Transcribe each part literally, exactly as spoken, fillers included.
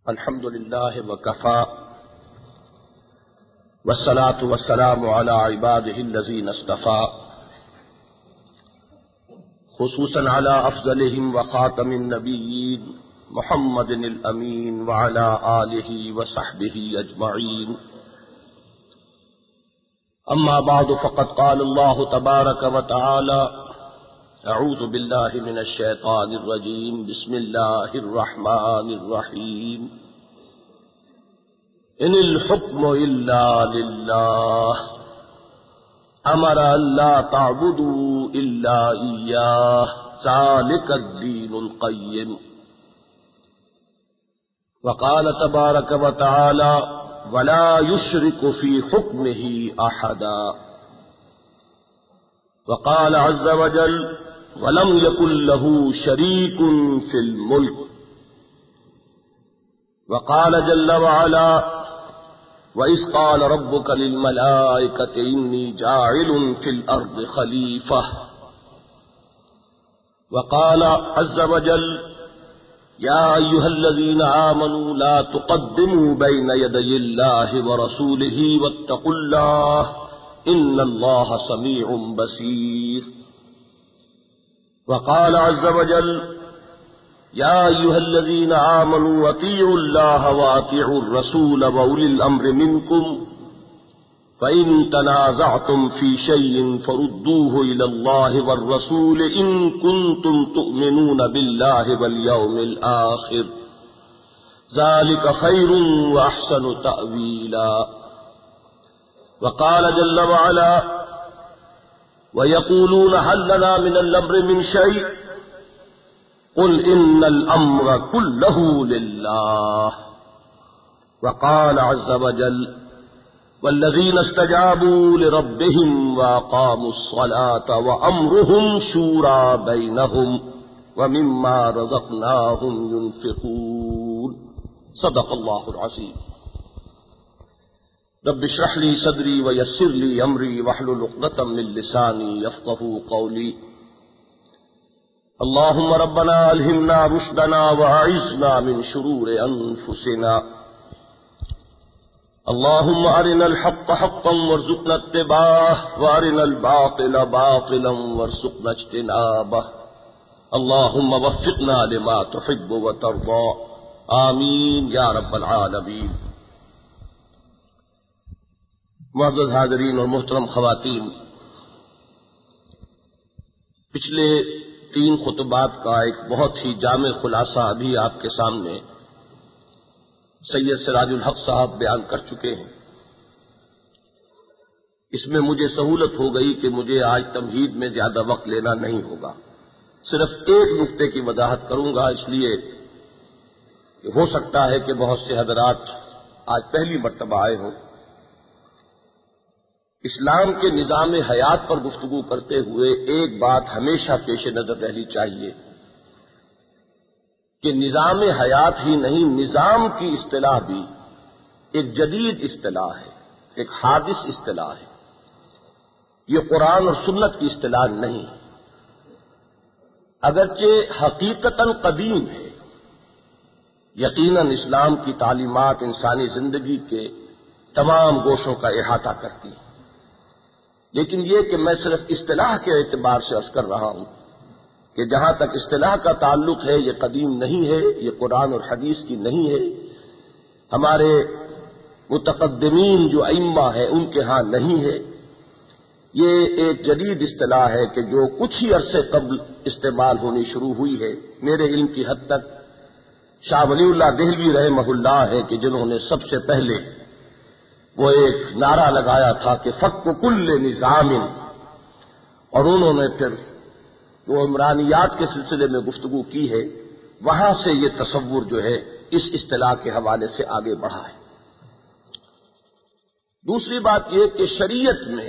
الحمد للہ وکفى والصلاة والسلام على عباده الذين اصطفى خصوصا على افضلهم وخاتم النبيين محمد الامين وعلى آله وصحبه اجمعين. اما بعد فقد قال الله تبارك وتعالى: اعوذ باللہ من الشیطان الرجیم بسم اللہ الرحمن الرحیم. ان الحکم الا للہ امر الا تعبدوا الا ایاہ ذلک الدین القیم. وقال تبارک وتعالی: ولا یشرک فی حکمہ احدا. وقال عز وجل: وَلَمْ يَكُنْ لَهُ شَرِيكٌ فِي الْمُلْكِ. وقال جل وعلا: وَإِذْ قَالَ رَبُّكَ لِلْمَلَائِكَةِ إِنِّي جَاعِلٌ فِي الْأَرْضِ خَلِيفَةً. وقال عز وجل: يَا أَيُّهَا الَّذِينَ آمَنُوا لَا تُقَدِّمُوا بَيْنَ يَدَيِ اللَّهِ وَرَسُولِهِ وَاتَّقُوا اللَّهَ إِنَّ اللَّهَ سَمِيعٌ بَصِيرٌ. وقال عز وجل: يا أيها الذين آمنوا أطيعوا الله وأطيعوا الرسول وأولي الأمر منكم فإن تنازعتم في شيء فردوه إلى الله والرسول إن كنتم تؤمنون بالله واليوم الآخر ذلك خير وأحسن تأويلا. وقال جل وعلا: وَيَقُولُونَ هَلْ لَنَا مِنَ الْأَمْرِ مِنْ شَيْءٍ قُلْ إِنَّ الْأَمْرَ كُلَّهُ لِلَّهِ. وقال عز وجل: وَالَّذِينَ اسْتَجَابُوا لِرَبِّهِمْ وَأَقَامُوا الصَّلَاةَ وَأَمْرُهُمْ شُورَى بَيْنَهُمْ وَمِمَّا رَزَقْنَاهُمْ يُنْفِقُونَ. صدق اللہ العظیم. رب اشرح لي صدري ويسر لي امري واحلل عقدة من لساني يفقهوا قولي. اللهم ربنا الهمنا رشدنا واعذنا من شرور انفسنا. اللهم ارنا الحق حقا وارزقنا اتباعه وارنا الباطل باطلا وارزقنا اجتنابه. اللهم وفقنا لما تحب وترضى. آمین یا رب العالمین. معزز حاضرین اور محترم خواتین، پچھلے تین خطبات کا ایک بہت ہی جامع خلاصہ ابھی آپ کے سامنے سید سراج الحق صاحب بیان کر چکے ہیں. اس میں مجھے سہولت ہو گئی کہ مجھے آج تمہید میں زیادہ وقت لینا نہیں ہوگا. صرف ایک نقطے کی وضاحت کروں گا، اس لیے کہ ہو سکتا ہے کہ بہت سے حضرات آج پہلی مرتبہ آئے ہوں. اسلام کے نظام حیات پر گفتگو کرتے ہوئے ایک بات ہمیشہ پیش نظر رہنی چاہیے کہ نظام حیات ہی نہیں، نظام کی اصطلاح بھی ایک جدید اصطلاح ہے، ایک حادث اصطلاح ہے. یہ قرآن اور سنت کی اصطلاح نہیں، اگرچہ حقیقتاً قدیم ہے. یقیناً اسلام کی تعلیمات انسانی زندگی کے تمام گوشوں کا احاطہ کرتی ہیں، لیکن یہ کہ میں صرف اصطلاح کے اعتبار سے عرض کر رہا ہوں کہ جہاں تک اصطلاح کا تعلق ہے یہ قدیم نہیں ہے، یہ قرآن اور حدیث کی نہیں ہے، ہمارے متقدمین جو ائمہ ہیں ان کے ہاں نہیں ہے. یہ ایک جدید اصطلاح ہے کہ جو کچھ ہی عرصے قبل استعمال ہونی شروع ہوئی ہے. میرے علم کی حد تک شاہ ولی اللہ دہلوی رحمہ اللہ ہے کہ جنہوں نے سب سے پہلے وہ ایک نعرہ لگایا تھا کہ فک کل نظام، اور انہوں نے پھر وہ عمرانیات کے سلسلے میں گفتگو کی ہے. وہاں سے یہ تصور جو ہے اس اصطلاح کے حوالے سے آگے بڑھا ہے. دوسری بات یہ کہ شریعت میں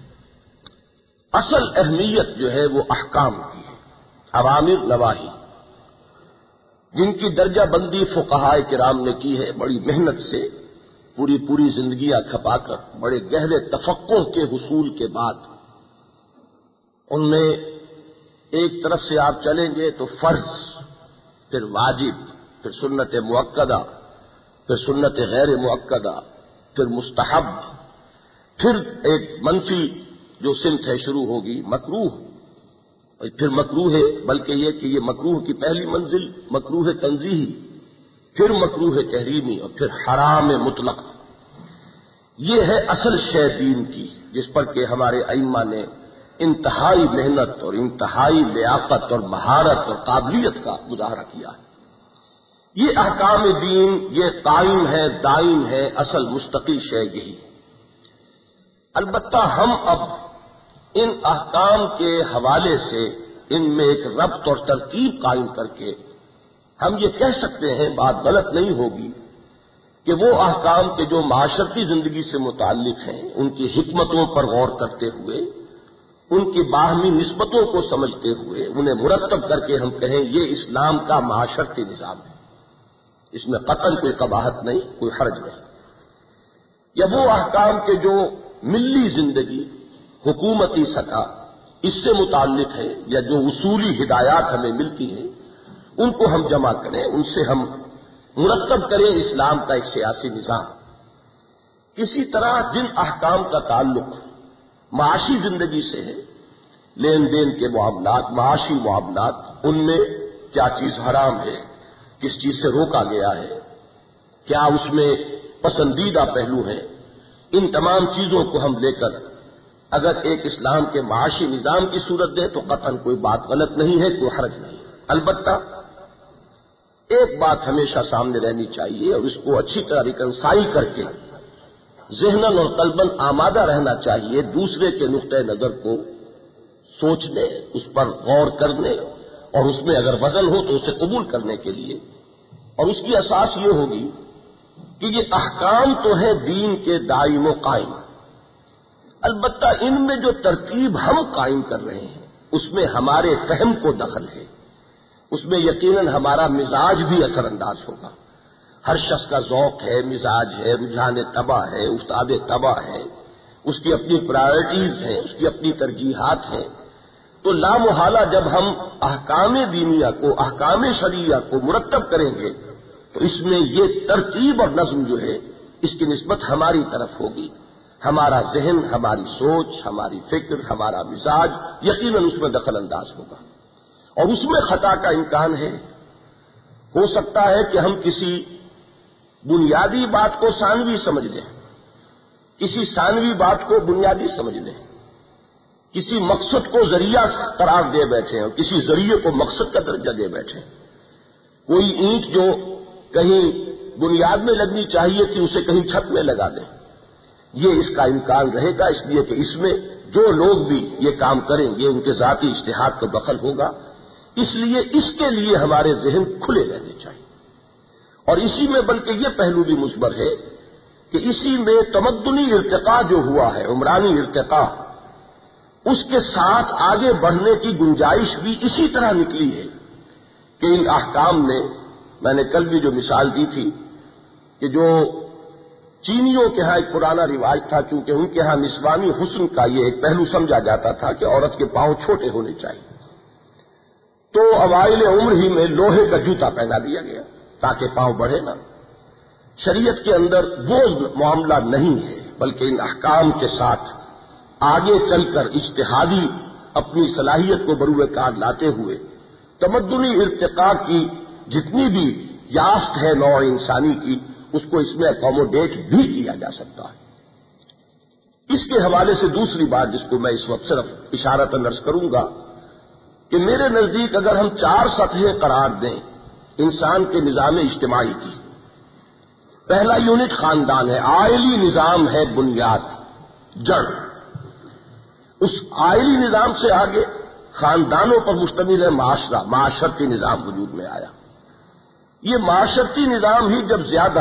اصل اہمیت جو ہے وہ احکام کی ہے، اوامر نواہی، جن کی درجہ بندی فقہائے کرام نے کی ہے بڑی محنت سے، پوری پوری زندگیاں کھپا کر، بڑے گہرے تفقہ کے حصول کے بعد. ان میں ایک طرف سے آپ چلیں گے تو فرض، پھر واجب، پھر سنت مؤکدہ، پھر سنت غیر مؤکدہ، پھر مستحب، پھر ایک منفی جو سمت ہے شروع ہوگی مکروہ، اور پھر مکروہ ہے، بلکہ یہ کہ یہ مکروہ کی پہلی منزل مکروہ تنزیہی، پھر مکروہ تحریمی، اور پھر حرام مطلق۔ یہ ہے اصل شے دین کی، جس پر کہ ہمارے ائمہ نے انتہائی محنت اور انتہائی لیاقت اور مہارت اور قابلیت کا مظاہرہ کیا ہے۔ یہ احکام دین یہ قائم ہے، دائم ہے، اصل مستقل شے یہی۔ البتہ ہم اب ان احکام کے حوالے سے ان میں ایک ربط اور ترتیب قائم کر کے ہم یہ کہہ سکتے ہیں، بات غلط نہیں ہوگی، کہ وہ احکام کے جو معاشرتی زندگی سے متعلق ہیں ان کی حکمتوں پر غور کرتے ہوئے، ان کی باہمی نسبتوں کو سمجھتے ہوئے انہیں مرتب کر کے ہم کہیں یہ اسلام کا معاشرتی نظام ہے، اس میں قطعاً کوئی قباحت نہیں، کوئی حرج نہیں۔ یا وہ احکام کے جو ملی زندگی، حکومتی سطح اس سے متعلق ہے، یا جو اصولی ہدایات ہمیں ملتی ہیں ان کو ہم جمع کریں، ان سے ہم مرتب کریں اسلام کا ایک سیاسی نظام۔ اسی طرح جن احکام کا تعلق معاشی زندگی سے ہے، لین دین کے معاملات، معاشی معاملات، ان میں کیا چیز حرام ہے، کس چیز سے روکا گیا ہے، کیا اس میں پسندیدہ پہلو ہیں، ان تمام چیزوں کو ہم لے کر اگر ایک اسلام کے معاشی نظام کی صورت دیں تو قطعاً کوئی بات غلط نہیں ہے، کوئی حرج نہیں۔ البتہ ایک بات ہمیشہ سامنے رہنی چاہیے، اور اس کو اچھی طرح ریکنسائل کر کے ذہناً اور قلباً آمادہ رہنا چاہیے دوسرے کے نقطۂ نظر کو سوچنے، اس پر غور کرنے، اور اس میں اگر وزن ہو تو اسے قبول کرنے کے لیے۔ اور اس کی اساس یہ ہوگی کہ یہ احکام تو ہیں دین کے دائم و قائم، البتہ ان میں جو ترتیب ہم قائم کر رہے ہیں اس میں ہمارے فہم کو دخل ہے، اس میں یقیناً ہمارا مزاج بھی اثر انداز ہوگا۔ ہر شخص کا ذوق ہے، مزاج ہے، رجحان طبع ہے، استاد طبع ہے، اس کی اپنی پرائرٹیز ہیں، اس کی اپنی ترجیحات ہیں۔ تو لا محالہ جب ہم احکام دینیہ کو، احکام شرعیہ کو مرتب کریں گے تو اس میں یہ ترتیب اور نظم جو ہے اس کی نسبت ہماری طرف ہوگی۔ ہمارا ذہن، ہماری سوچ، ہماری فکر، ہمارا مزاج یقیناً اس میں دخل انداز ہوگا، اور اس میں خطا کا امکان ہے۔ ہو سکتا ہے کہ ہم کسی بنیادی بات کو ثانوی سمجھ لیں، کسی ثانوی بات کو بنیادی سمجھ لیں، کسی مقصد کو ذریعہ قرار دے بیٹھے اور کسی ذریعے کو مقصد کا درجہ دے بیٹھے۔ کوئی اینٹ جو کہیں بنیاد میں لگنی چاہیے تھی اسے کہیں چھت میں لگا دیں، یہ اس کا امکان رہے گا، اس لیے کہ اس میں جو لوگ بھی یہ کام کریں گے ان کے ذاتی اجتہاد کا دخل ہوگا۔ اس لیے اس کے لیے ہمارے ذہن کھلے رہنے چاہیے، اور اسی میں بلکہ یہ پہلو بھی مثبت ہے کہ اسی میں تمدنی ارتقاء جو ہوا ہے، عمرانی ارتقاء، اس کے ساتھ آگے بڑھنے کی گنجائش بھی اسی طرح نکلی ہے کہ ان احکام نے، میں نے کل بھی جو مثال دی تھی کہ جو چینیوں کے ہاں ایک پرانا رواج تھا، کیونکہ ان کے ہاں نسوانی حسن کا یہ ایک پہلو سمجھا جاتا تھا کہ عورت کے پاؤں چھوٹے ہونے چاہیے، تو اوائل عمر ہی میں لوہے کا جوتا پہنا دیا گیا تاکہ پاؤں بڑھے نہ۔ شریعت کے اندر وہ معاملہ نہیں ہے، بلکہ ان احکام کے ساتھ آگے چل کر اجتہادی اپنی صلاحیت کو بروئے کار لاتے ہوئے تمدنی ارتقاء کی جتنی بھی یافت ہے نوع انسانی کی، اس کو اس میں اکوموڈیٹ بھی کیا جا سکتا ہے۔ اس کے حوالے سے دوسری بات جس کو میں اس وقت صرف اشارتاً عرض کروں گا کہ میرے نزدیک اگر ہم چار سطحیں قرار دیں انسان کے نظام اجتماعی کی، پہلا یونٹ خاندان ہے، عائلی نظام ہے بنیاد، جڑ۔ اس عائلی نظام سے آگے خاندانوں پر مشتمل ہے معاشرہ، معاشرتی نظام وجود میں آیا۔ یہ معاشرتی نظام ہی جب زیادہ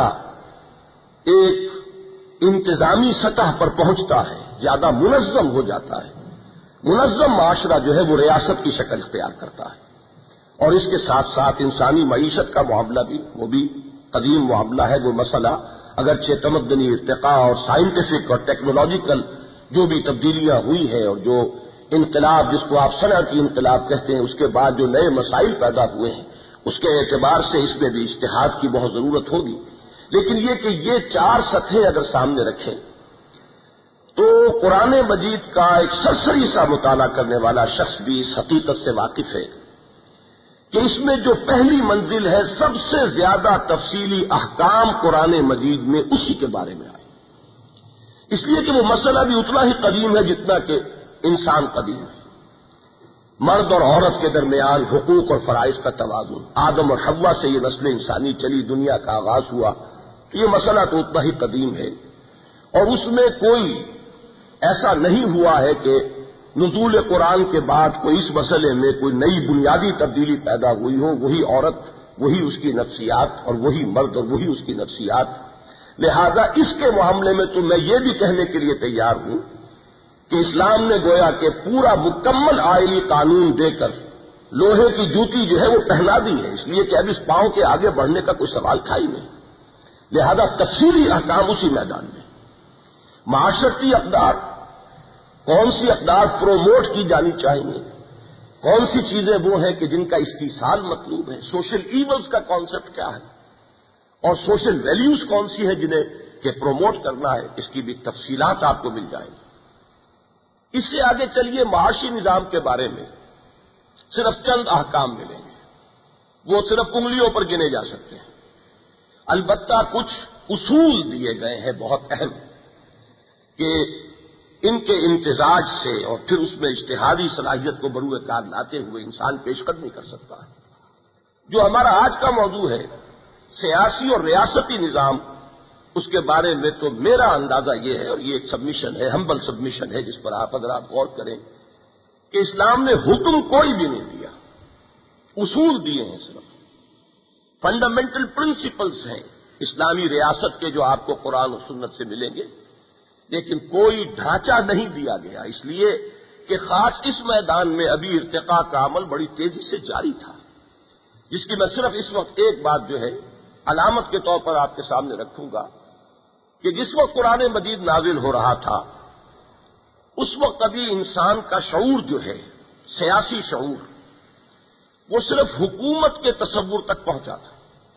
ایک انتظامی سطح پر پہنچتا ہے، زیادہ منظم ہو جاتا ہے، منظم معاشرہ جو ہے وہ ریاست کی شکل اختیار کرتا ہے، اور اس کے ساتھ ساتھ انسانی معیشت کا معاملہ بھی وہ بھی قدیم معاملہ ہے۔ وہ مسئلہ اگرچہ تمدنی ارتقاء اور سائنٹیفک اور ٹیکنالوجیکل جو بھی تبدیلیاں ہوئی ہیں اور جو انقلاب جس کو آپ صنعتی انقلاب کہتے ہیں، اس کے بعد جو نئے مسائل پیدا ہوئے ہیں، اس کے اعتبار سے اس میں بھی اجتہاد کی بہت ضرورت ہوگی، لیکن یہ کہ یہ چار سطحیں اگر سامنے رکھیں تو قرآن مجید کا ایک سرسری سا مطالعہ کرنے والا شخص بھی اس حقیقت سے واقف ہے کہ اس میں جو پہلی منزل ہے سب سے زیادہ تفصیلی احکام قرآن مجید میں اسی کے بارے میں آئے، اس لیے کہ وہ مسئلہ بھی اتنا ہی قدیم ہے جتنا کہ انسان قدیم ہے۔ مرد اور عورت کے درمیان حقوق اور فرائض کا توازن، آدم اور حوا سے یہ نسل انسانی چلی، دنیا کا آغاز ہوا، تو یہ مسئلہ تو اتنا ہی قدیم ہے، اور اس میں کوئی ایسا نہیں ہوا ہے کہ نزول قرآن کے بعد کوئی اس مسئلے میں کوئی نئی بنیادی تبدیلی پیدا ہوئی ہو، وہی عورت، وہی اس کی نفسیات، اور وہی مرد اور وہی اس کی نفسیات۔ لہذا اس کے معاملے میں تو میں یہ بھی کہنے کے لیے تیار ہوں کہ اسلام نے گویا کہ پورا مکمل آئلی قانون دے کر لوہے کی جوتی جو ہے وہ پہنا دی ہے، اس لیے کہ اب اس پاؤں کے آگے بڑھنے کا کوئی سوال تھا ہی نہیں۔ لہذا تفصیلی احکام اسی میدان میں۔ معاشرتی اقدار، کون سی اقدار پروموٹ کی جانی چاہیے، کون سی چیزیں وہ ہیں کہ جن کا استحصال مطلوب ہے، سوشل ایونز کا کانسیپٹ کیا ہے، اور سوشل ویلیوز کون سی ہیں جنہیں کہ پروموٹ کرنا ہے، اس کی بھی تفصیلات آپ کو مل جائیں گی۔ اس سے آگے چلیے، معاشی نظام کے بارے میں صرف چند احکام ملیں گے، وہ صرف انگلیوں پر گنے جا سکتے ہیں۔ البتہ کچھ اصول دیے گئے ہیں بہت اہم کہ ان کے امتزاج سے اور پھر اس میں اجتہادی صلاحیت کو بروئے کار لاتے ہوئے انسان پیش قدمی کر سکتا ہے۔ جو ہمارا آج کا موضوع ہے، سیاسی اور ریاستی نظام، اس کے بارے میں تو میرا اندازہ یہ ہے، اور یہ ایک سبمیشن ہے، ہمبل سبمیشن ہے جس پر آپ اگر آپ غور کریں کہ اسلام نے حکم کوئی بھی نہیں دیا، اصول دیے ہیں، صرف فنڈامنٹل پرنسپلز ہیں اسلامی ریاست کے جو آپ کو قرآن و سنت سے ملیں گے، لیکن کوئی ڈھانچہ نہیں دیا گیا، اس لیے کہ خاص اس میدان میں ابھی ارتقاء کا عمل بڑی تیزی سے جاری تھا، جس کی میں صرف اس وقت ایک بات جو ہے علامت کے طور پر آپ کے سامنے رکھوں گا کہ جس وقت قرآن مجید نازل ہو رہا تھا اس وقت ابھی انسان کا شعور جو ہے، سیاسی شعور، وہ صرف حکومت کے تصور تک پہنچا تھا۔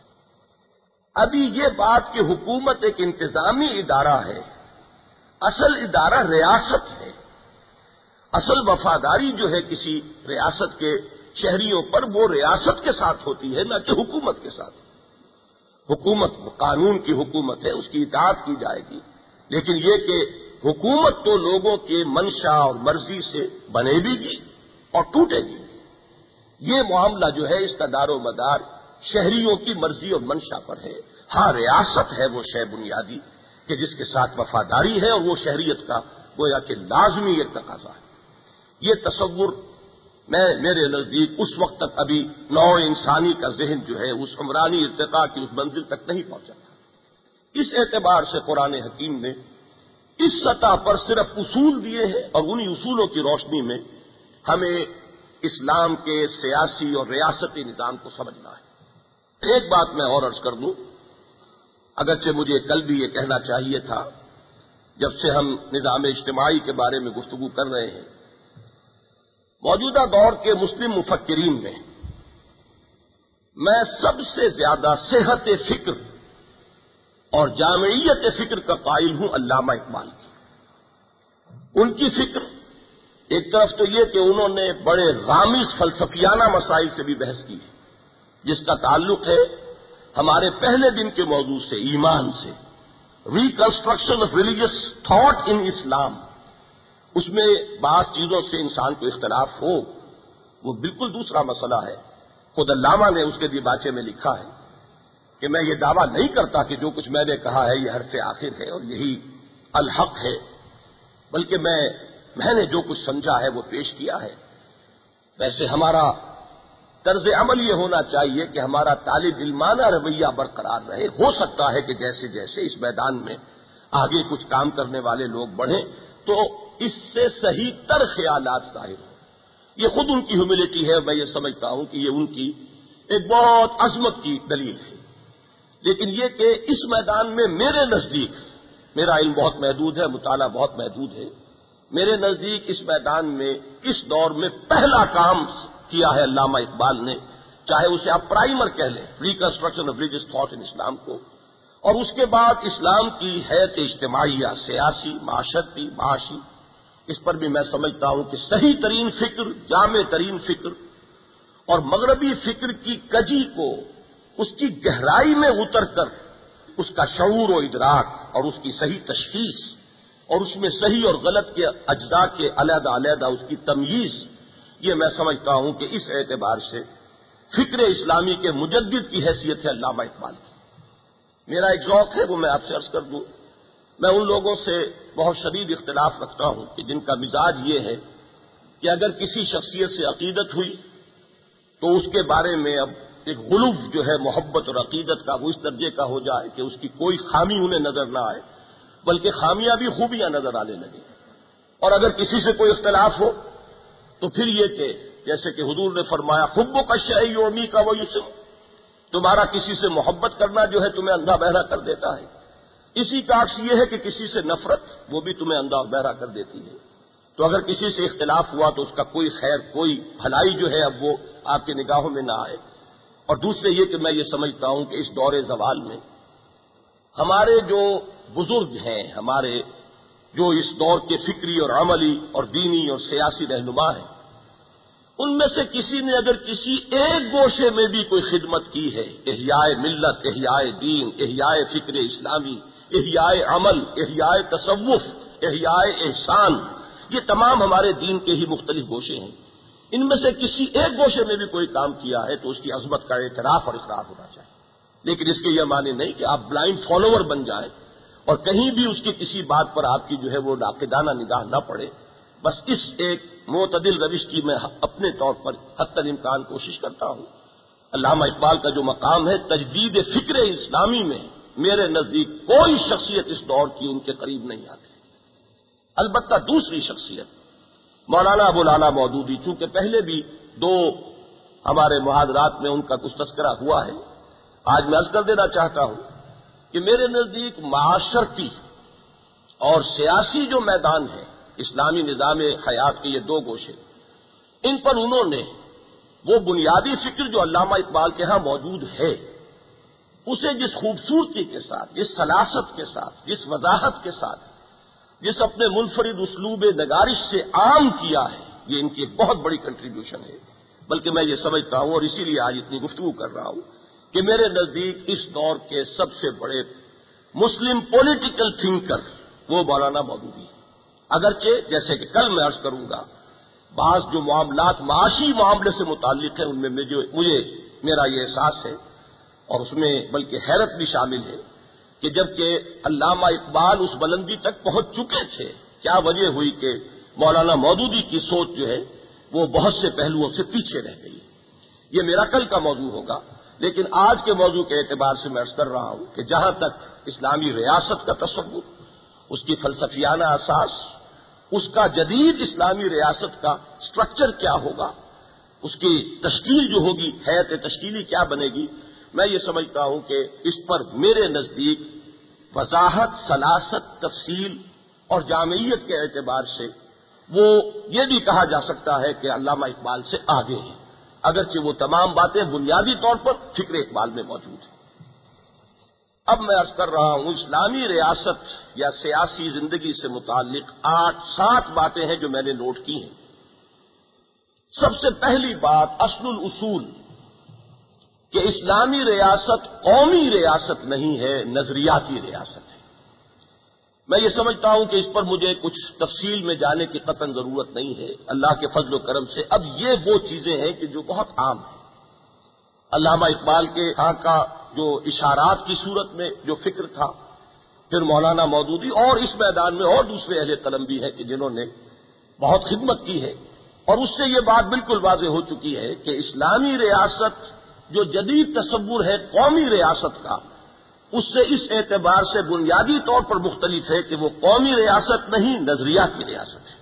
ابھی یہ بات کہ حکومت ایک انتظامی ادارہ ہے، اصل ادارہ ریاست ہے، اصل وفاداری جو ہے کسی ریاست کے شہریوں پر وہ ریاست کے ساتھ ہوتی ہے، نہ کہ حکومت کے ساتھ۔ حکومت قانون کی حکومت ہے، اس کی اطاعت کی جائے گی، لیکن یہ کہ حکومت تو لوگوں کے منشا اور مرضی سے بنے بھی گی اور ٹوٹے گی۔ یہ معاملہ جو ہے اس کا دار و مدار شہریوں کی مرضی اور منشا پر ہے۔ ہاں، ریاست ہے وہ شے بنیادی کہ جس کے ساتھ وفاداری ہے، اور وہ شہریت کا گویا کہ لازمی ایک تقاضا ہے۔ یہ تصور میں میرے نزدیک اس وقت تک ابھی نو انسانی کا ذہن جو ہے اس عمرانی ارتقاء کی اس منزل تک نہیں پہنچا تھا۔ اس اعتبار سے قرآن حکیم نے اس سطح پر صرف اصول دیے ہیں، اور انہی اصولوں کی روشنی میں ہمیں اسلام کے سیاسی اور ریاستی نظام کو سمجھنا ہے۔ ایک بات میں اور عرض کر دوں، اگرچہ مجھے کل بھی یہ کہنا چاہیے تھا جب سے ہم نظام اجتماعی کے بارے میں گفتگو کر رہے ہیں، موجودہ دور کے مسلم مفکرین میں میں سب سے زیادہ صحت فکر اور جامعیت فکر کا قائل ہوں علامہ اقبال کی۔ ان کی فکر ایک طرف تو یہ کہ انہوں نے بڑے غامض فلسفیانہ مسائل سے بھی بحث کی ہے، جس کا تعلق ہے ہمارے پہلے دن کے موضوع سے، ایمان سے، reconstruction of religious thought in Islam. اس میں بعض چیزوں سے انسان کو اختلاف ہو، وہ بالکل دوسرا مسئلہ ہے۔ خود علامہ نے اس کے دیباچے میں لکھا ہے کہ میں یہ دعویٰ نہیں کرتا کہ جو کچھ میں نے کہا ہے یہ حرف آخر ہے اور یہی الحق ہے، بلکہ میں میں نے جو کچھ سمجھا ہے وہ پیش کیا ہے۔ ویسے ہمارا طرز عمل یہ ہونا چاہیے کہ ہمارا طالب علمانہ رویہ برقرار رہے۔ ہو سکتا ہے کہ جیسے جیسے اس میدان میں آگے کچھ کام کرنے والے لوگ بڑھیں تو اس سے صحیح تر خیالات ظاہر ہوں۔ یہ خود ان کی ہیوملٹی ہے، میں یہ سمجھتا ہوں کہ یہ ان کی ایک بہت عظمت کی دلیل ہے۔ لیکن یہ کہ اس میدان میں میرے نزدیک، میرا علم بہت محدود ہے، مطالعہ بہت محدود ہے، میرے نزدیک اس میدان میں اس دور میں پہلا کام کیا ہے علامہ اقبال نے، چاہے اسے آپ پرائمر کہہ لیں، reconstruction of religious thought in Islam کو، اور اس کے بعد اسلام کی حیت اجتماعیہ، سیاسی، معاشرتی، معاشی، اس پر بھی میں سمجھتا ہوں کہ صحیح ترین فکر، جامع ترین فکر اور مغربی فکر کی کجی کو اس کی گہرائی میں اتر کر اس کا شعور و ادراک اور اس کی صحیح تشخیص اور اس میں صحیح اور غلط کے اجزاء کے علیحدہ علیحدہ اس کی تمییز، یہ میں سمجھتا ہوں کہ اس اعتبار سے فکر اسلامی کے مجدد کی حیثیت ہے علامہ اقبال کی۔ میرا ایک ذوق ہے، وہ میں آپ سے عرض کر دوں، میں ان لوگوں سے بہت شدید اختلاف رکھتا ہوں کہ جن کا مزاج یہ ہے کہ اگر کسی شخصیت سے عقیدت ہوئی تو اس کے بارے میں اب ایک غلو جو ہے محبت اور عقیدت کا وہ اس درجے کا ہو جائے کہ اس کی کوئی خامی انہیں نظر نہ آئے، بلکہ خامیاں بھی خوبیاں نظر آنے لگیں۔ اور اگر کسی سے کوئی اختلاف ہو تو پھر یہ کہ جیسے کہ حضور نے فرمایا حب کا شیء یومی کا وہ یسم، تمہارا کسی سے محبت کرنا جو ہے تمہیں اندھا بہرا کر دیتا ہے، اسی کا عکس یہ ہے کہ کسی سے نفرت وہ بھی تمہیں اندھا بہرا کر دیتی ہے۔ تو اگر کسی سے اختلاف ہوا تو اس کا کوئی خیر، کوئی بھلائی جو ہے اب وہ آپ کی نگاہوں میں نہ آئے۔ اور دوسرے یہ کہ میں یہ سمجھتا ہوں کہ اس دور زوال میں ہمارے جو بزرگ ہیں، ہمارے جو اس دور کے فکری اور عملی اور دینی اور سیاسی رہنما ہیں، ان میں سے کسی نے اگر کسی ایک گوشے میں بھی کوئی خدمت کی ہے، احیاء ملت، احیاء دین، احیاء فکر اسلامی، احیاء عمل، احیاء تصوف، احیاء احسان، یہ تمام ہمارے دین کے ہی مختلف گوشے ہیں، ان میں سے کسی ایک گوشے میں بھی کوئی کام کیا ہے تو اس کی عظمت کا اعتراف اور اقرار ہونا چاہیے۔ لیکن اس کے یہ معنی نہیں کہ آپ بلائنڈ فالوور بن جائیں اور کہیں بھی اس کی کسی بات پر آپ کی جو ہے وہ ناقدانہ نگاہ نہ پڑے۔ بس اس ایک معتدل روش کی میں اپنے طور پر حتی الامکان کوشش کرتا ہوں۔ علامہ اقبال کا جو مقام ہے تجدید فکر اسلامی میں، میرے نزدیک کوئی شخصیت اس دور کی ان کے قریب نہیں آتی۔ البتہ دوسری شخصیت مولانا ابو العلا مودودی، چونکہ پہلے بھی دو ہمارے محاضرات میں ان کا کچھ تذکرہ ہوا ہے، آج میں عرض کر دینا چاہتا ہوں کہ میرے نزدیک معاشرتی اور سیاسی جو میدان ہے، اسلامی نظام حیات کے یہ دو گوشے، ان پر انہوں نے وہ بنیادی فکر جو علامہ اقبال کے ہاں موجود ہے، اسے جس خوبصورتی کے ساتھ، جس سلاست کے ساتھ، جس وضاحت کے ساتھ، جس اپنے منفرد اسلوب نگارش سے عام کیا ہے، یہ ان کی ایک بہت بڑی کنٹریبیوشن ہے۔ بلکہ میں یہ سمجھتا ہوں اور اسی لیے آج اتنی گفتگو کر رہا ہوں کہ میرے نزدیک اس دور کے سب سے بڑے مسلم پولیٹیکل تھنکر وہ مولانا مودودی ہیں۔ اگرچہ جیسے کہ کل میں عرض کروں گا، بعض جو معاملات معاشی معاملے سے متعلق ہیں ان میں مجھے میرا یہ احساس ہے اور اس میں بلکہ حیرت بھی شامل ہے کہ جبکہ علامہ اقبال اس بلندی تک پہنچ چکے تھے، کیا وجہ ہوئی کہ مولانا مودودی کی سوچ جو ہے وہ بہت سے پہلوؤں سے پیچھے رہ گئی۔ یہ میرا کل کا موضوع ہوگا، لیکن آج کے موضوع کے اعتبار سے میں عرض کر رہا ہوں کہ جہاں تک اسلامی ریاست کا تصور، اس کی فلسفیانہ اساس، اس کا جدید اسلامی ریاست کا سٹرکچر کیا ہوگا، اس کی تشکیل جو ہوگی، حیت تشکیلی کیا بنے گی، میں یہ سمجھتا ہوں کہ اس پر میرے نزدیک وضاحت، سلاست، تفصیل اور جامعیت کے اعتبار سے وہ یہ بھی کہا جا سکتا ہے کہ علامہ اقبال سے آگے ہیں، اگرچہ وہ تمام باتیں بنیادی طور پر فکر اقبال میں موجود ہیں۔ اب میں عرض کر رہا ہوں اسلامی ریاست یا سیاسی زندگی سے متعلق آٹھ سات باتیں ہیں جو میں نے نوٹ کی ہیں۔ سب سے پہلی بات اصل الاصول کہ اسلامی ریاست قومی ریاست نہیں ہے، نظریاتی ریاست ہے۔ میں یہ سمجھتا ہوں کہ اس پر مجھے کچھ تفصیل میں جانے کی قطعاً ضرورت نہیں ہے، اللہ کے فضل و کرم سے اب یہ وہ چیزیں ہیں کہ جو بہت عام ہیں۔ علامہ اقبال کے ہاں کا جو اشارات کی صورت میں جو فکر تھا، پھر مولانا مودودی اور اس میدان میں اور دوسرے اہل قلم بھی ہیں کہ جنہوں نے بہت خدمت کی ہے، اور اس سے یہ بات بالکل واضح ہو چکی ہے کہ اسلامی ریاست جو جدید تصور ہے قومی ریاست کا، اس سے اس اعتبار سے بنیادی طور پر مختلف ہے کہ وہ قومی ریاست نہیں، نظریات کی ریاست ہے،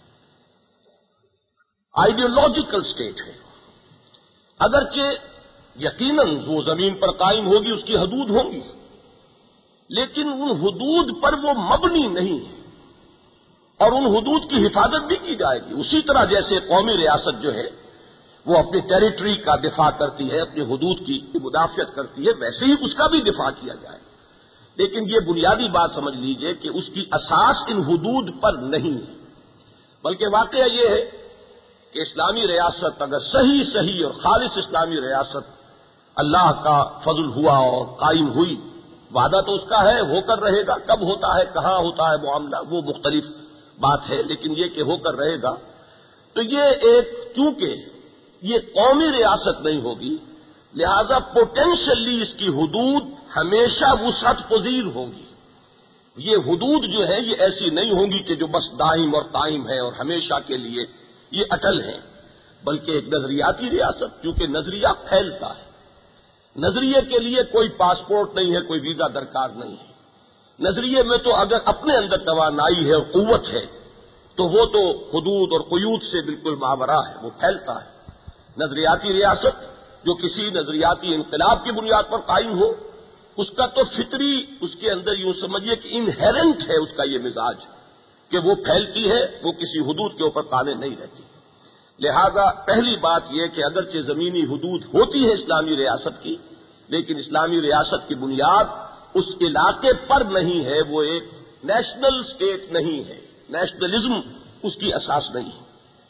آئیڈیولوجیکل اسٹیٹ ہے۔ اگرچہ یقیناً وہ زمین پر قائم ہوگی، اس کی حدود ہوں گی، لیکن ان حدود پر وہ مبنی نہیں ہے، اور ان حدود کی حفاظت بھی کی جائے گی، اسی طرح جیسے قومی ریاست جو ہے وہ اپنی ٹیریٹری کا دفاع کرتی ہے، اپنی حدود کی مدافعت کرتی ہے، ویسے ہی اس کا بھی دفاع کیا جائے۔ لیکن یہ بنیادی بات سمجھ لیجئے کہ اس کی اساس ان حدود پر نہیں ہے، بلکہ واقعہ یہ ہے کہ اسلامی ریاست اگر صحیح صحیح اور خالص اسلامی ریاست اللہ کا فضل ہوا اور قائم ہوئی، وعدہ تو اس کا ہے، ہو کر رہے گا، کب ہوتا ہے کہاں ہوتا ہے معاملہ وہ مختلف بات ہے، لیکن یہ کہ ہو کر رہے گا، تو یہ ایک چونکہ یہ قومی ریاست نہیں ہوگی، لہذا پوٹینشلی اس کی حدود ہمیشہ وسعت پذیر ہوں گی۔ یہ حدود جو ہے یہ ایسی نہیں ہوں گی کہ جو بس دائم اور قائم ہے اور ہمیشہ کے لیے یہ اٹل ہیں، بلکہ ایک نظریاتی ریاست، کیونکہ نظریہ پھیلتا ہے، نظریے کے لیے کوئی پاسپورٹ نہیں ہے، کوئی ویزا درکار نہیں ہے، نظریے میں تو اگر اپنے اندر توانائی ہے اور قوت ہے تو وہ تو حدود اور قیود سے بالکل ماورا ہے، وہ پھیلتا ہے۔ نظریاتی ریاست جو کسی نظریاتی انقلاب کی بنیاد پر قائم ہو، اس کا تو فطری اس کے اندر یوں سمجھیے کہ انہیرنٹ ہے اس کا یہ مزاج کہ وہ پھیلتی ہے، وہ کسی حدود کے اوپر قائم نہیں رہتی۔ لہذا پہلی بات یہ کہ اگرچہ زمینی حدود ہوتی ہے اسلامی ریاست کی، لیکن اسلامی ریاست کی بنیاد اس علاقے پر نہیں ہے، وہ ایک نیشنل اسٹیٹ نہیں ہے، نیشنلزم اس کی اساس نہیں ہے۔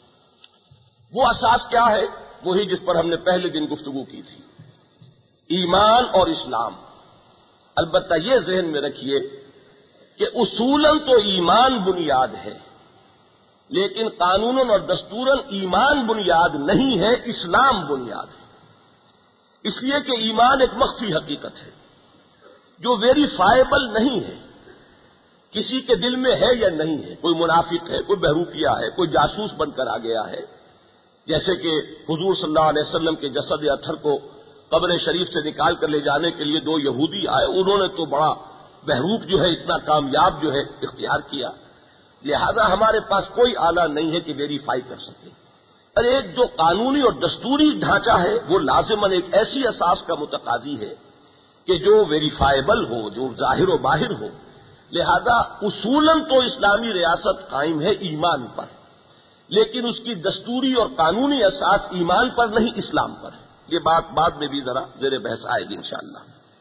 وہ اساس کیا ہے؟ وہی جس پر ہم نے پہلے دن گفتگو کی تھی، ایمان اور اسلام۔ البتہ یہ ذہن میں رکھیے کہ اصولاً تو ایمان بنیاد ہے، لیکن قانوناً اور دستوراً ایمان بنیاد نہیں ہے، اسلام بنیاد ہے۔ اس لیے کہ ایمان ایک مخفی حقیقت ہے جو ویریفائیبل نہیں ہے، کسی کے دل میں ہے یا نہیں ہے، کوئی منافق ہے، کوئی بہروپیہ ہے، کوئی جاسوس بن کر آ گیا ہے، جیسے کہ حضور صلی اللہ علیہ وسلم کے جسد اطہر کو قبر شریف سے نکال کر لے جانے کے لیے دو یہودی آئے، انہوں نے تو بڑا بہروپ جو ہے اتنا کامیاب جو ہے اختیار کیا، لہذا ہمارے پاس کوئی آلہ نہیں ہے کہ ویریفائی کر سکے۔ اور ایک جو قانونی اور دستوری ڈھانچہ ہے وہ لازماً ایک ایسی اساس کا متقاضی ہے کہ جو ویریفائیبل ہو، جو ظاہر و باہر ہو۔ لہذا اصولاً تو اسلامی ریاست قائم ہے ایمان پر، لیکن اس کی دستوری اور قانونی اساس ایمان پر نہیں، اسلام پر ہے۔ یہ بات بعد میں بھی ذرا زیر بحث آئے گی انشاءاللہ۔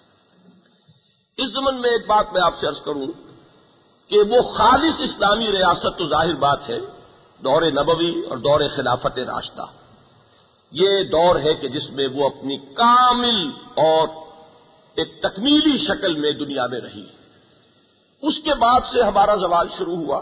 اس ضمن میں ایک بات میں آپ سے عرض کروں کہ وہ خالص اسلامی ریاست تو ظاہر بات ہے دور نبوی اور دور خلافت راشدہ، یہ دور ہے کہ جس میں وہ اپنی کامل اور ایک تکمیلی شکل میں دنیا میں رہی۔ اس کے بعد سے ہمارا زوال شروع ہوا،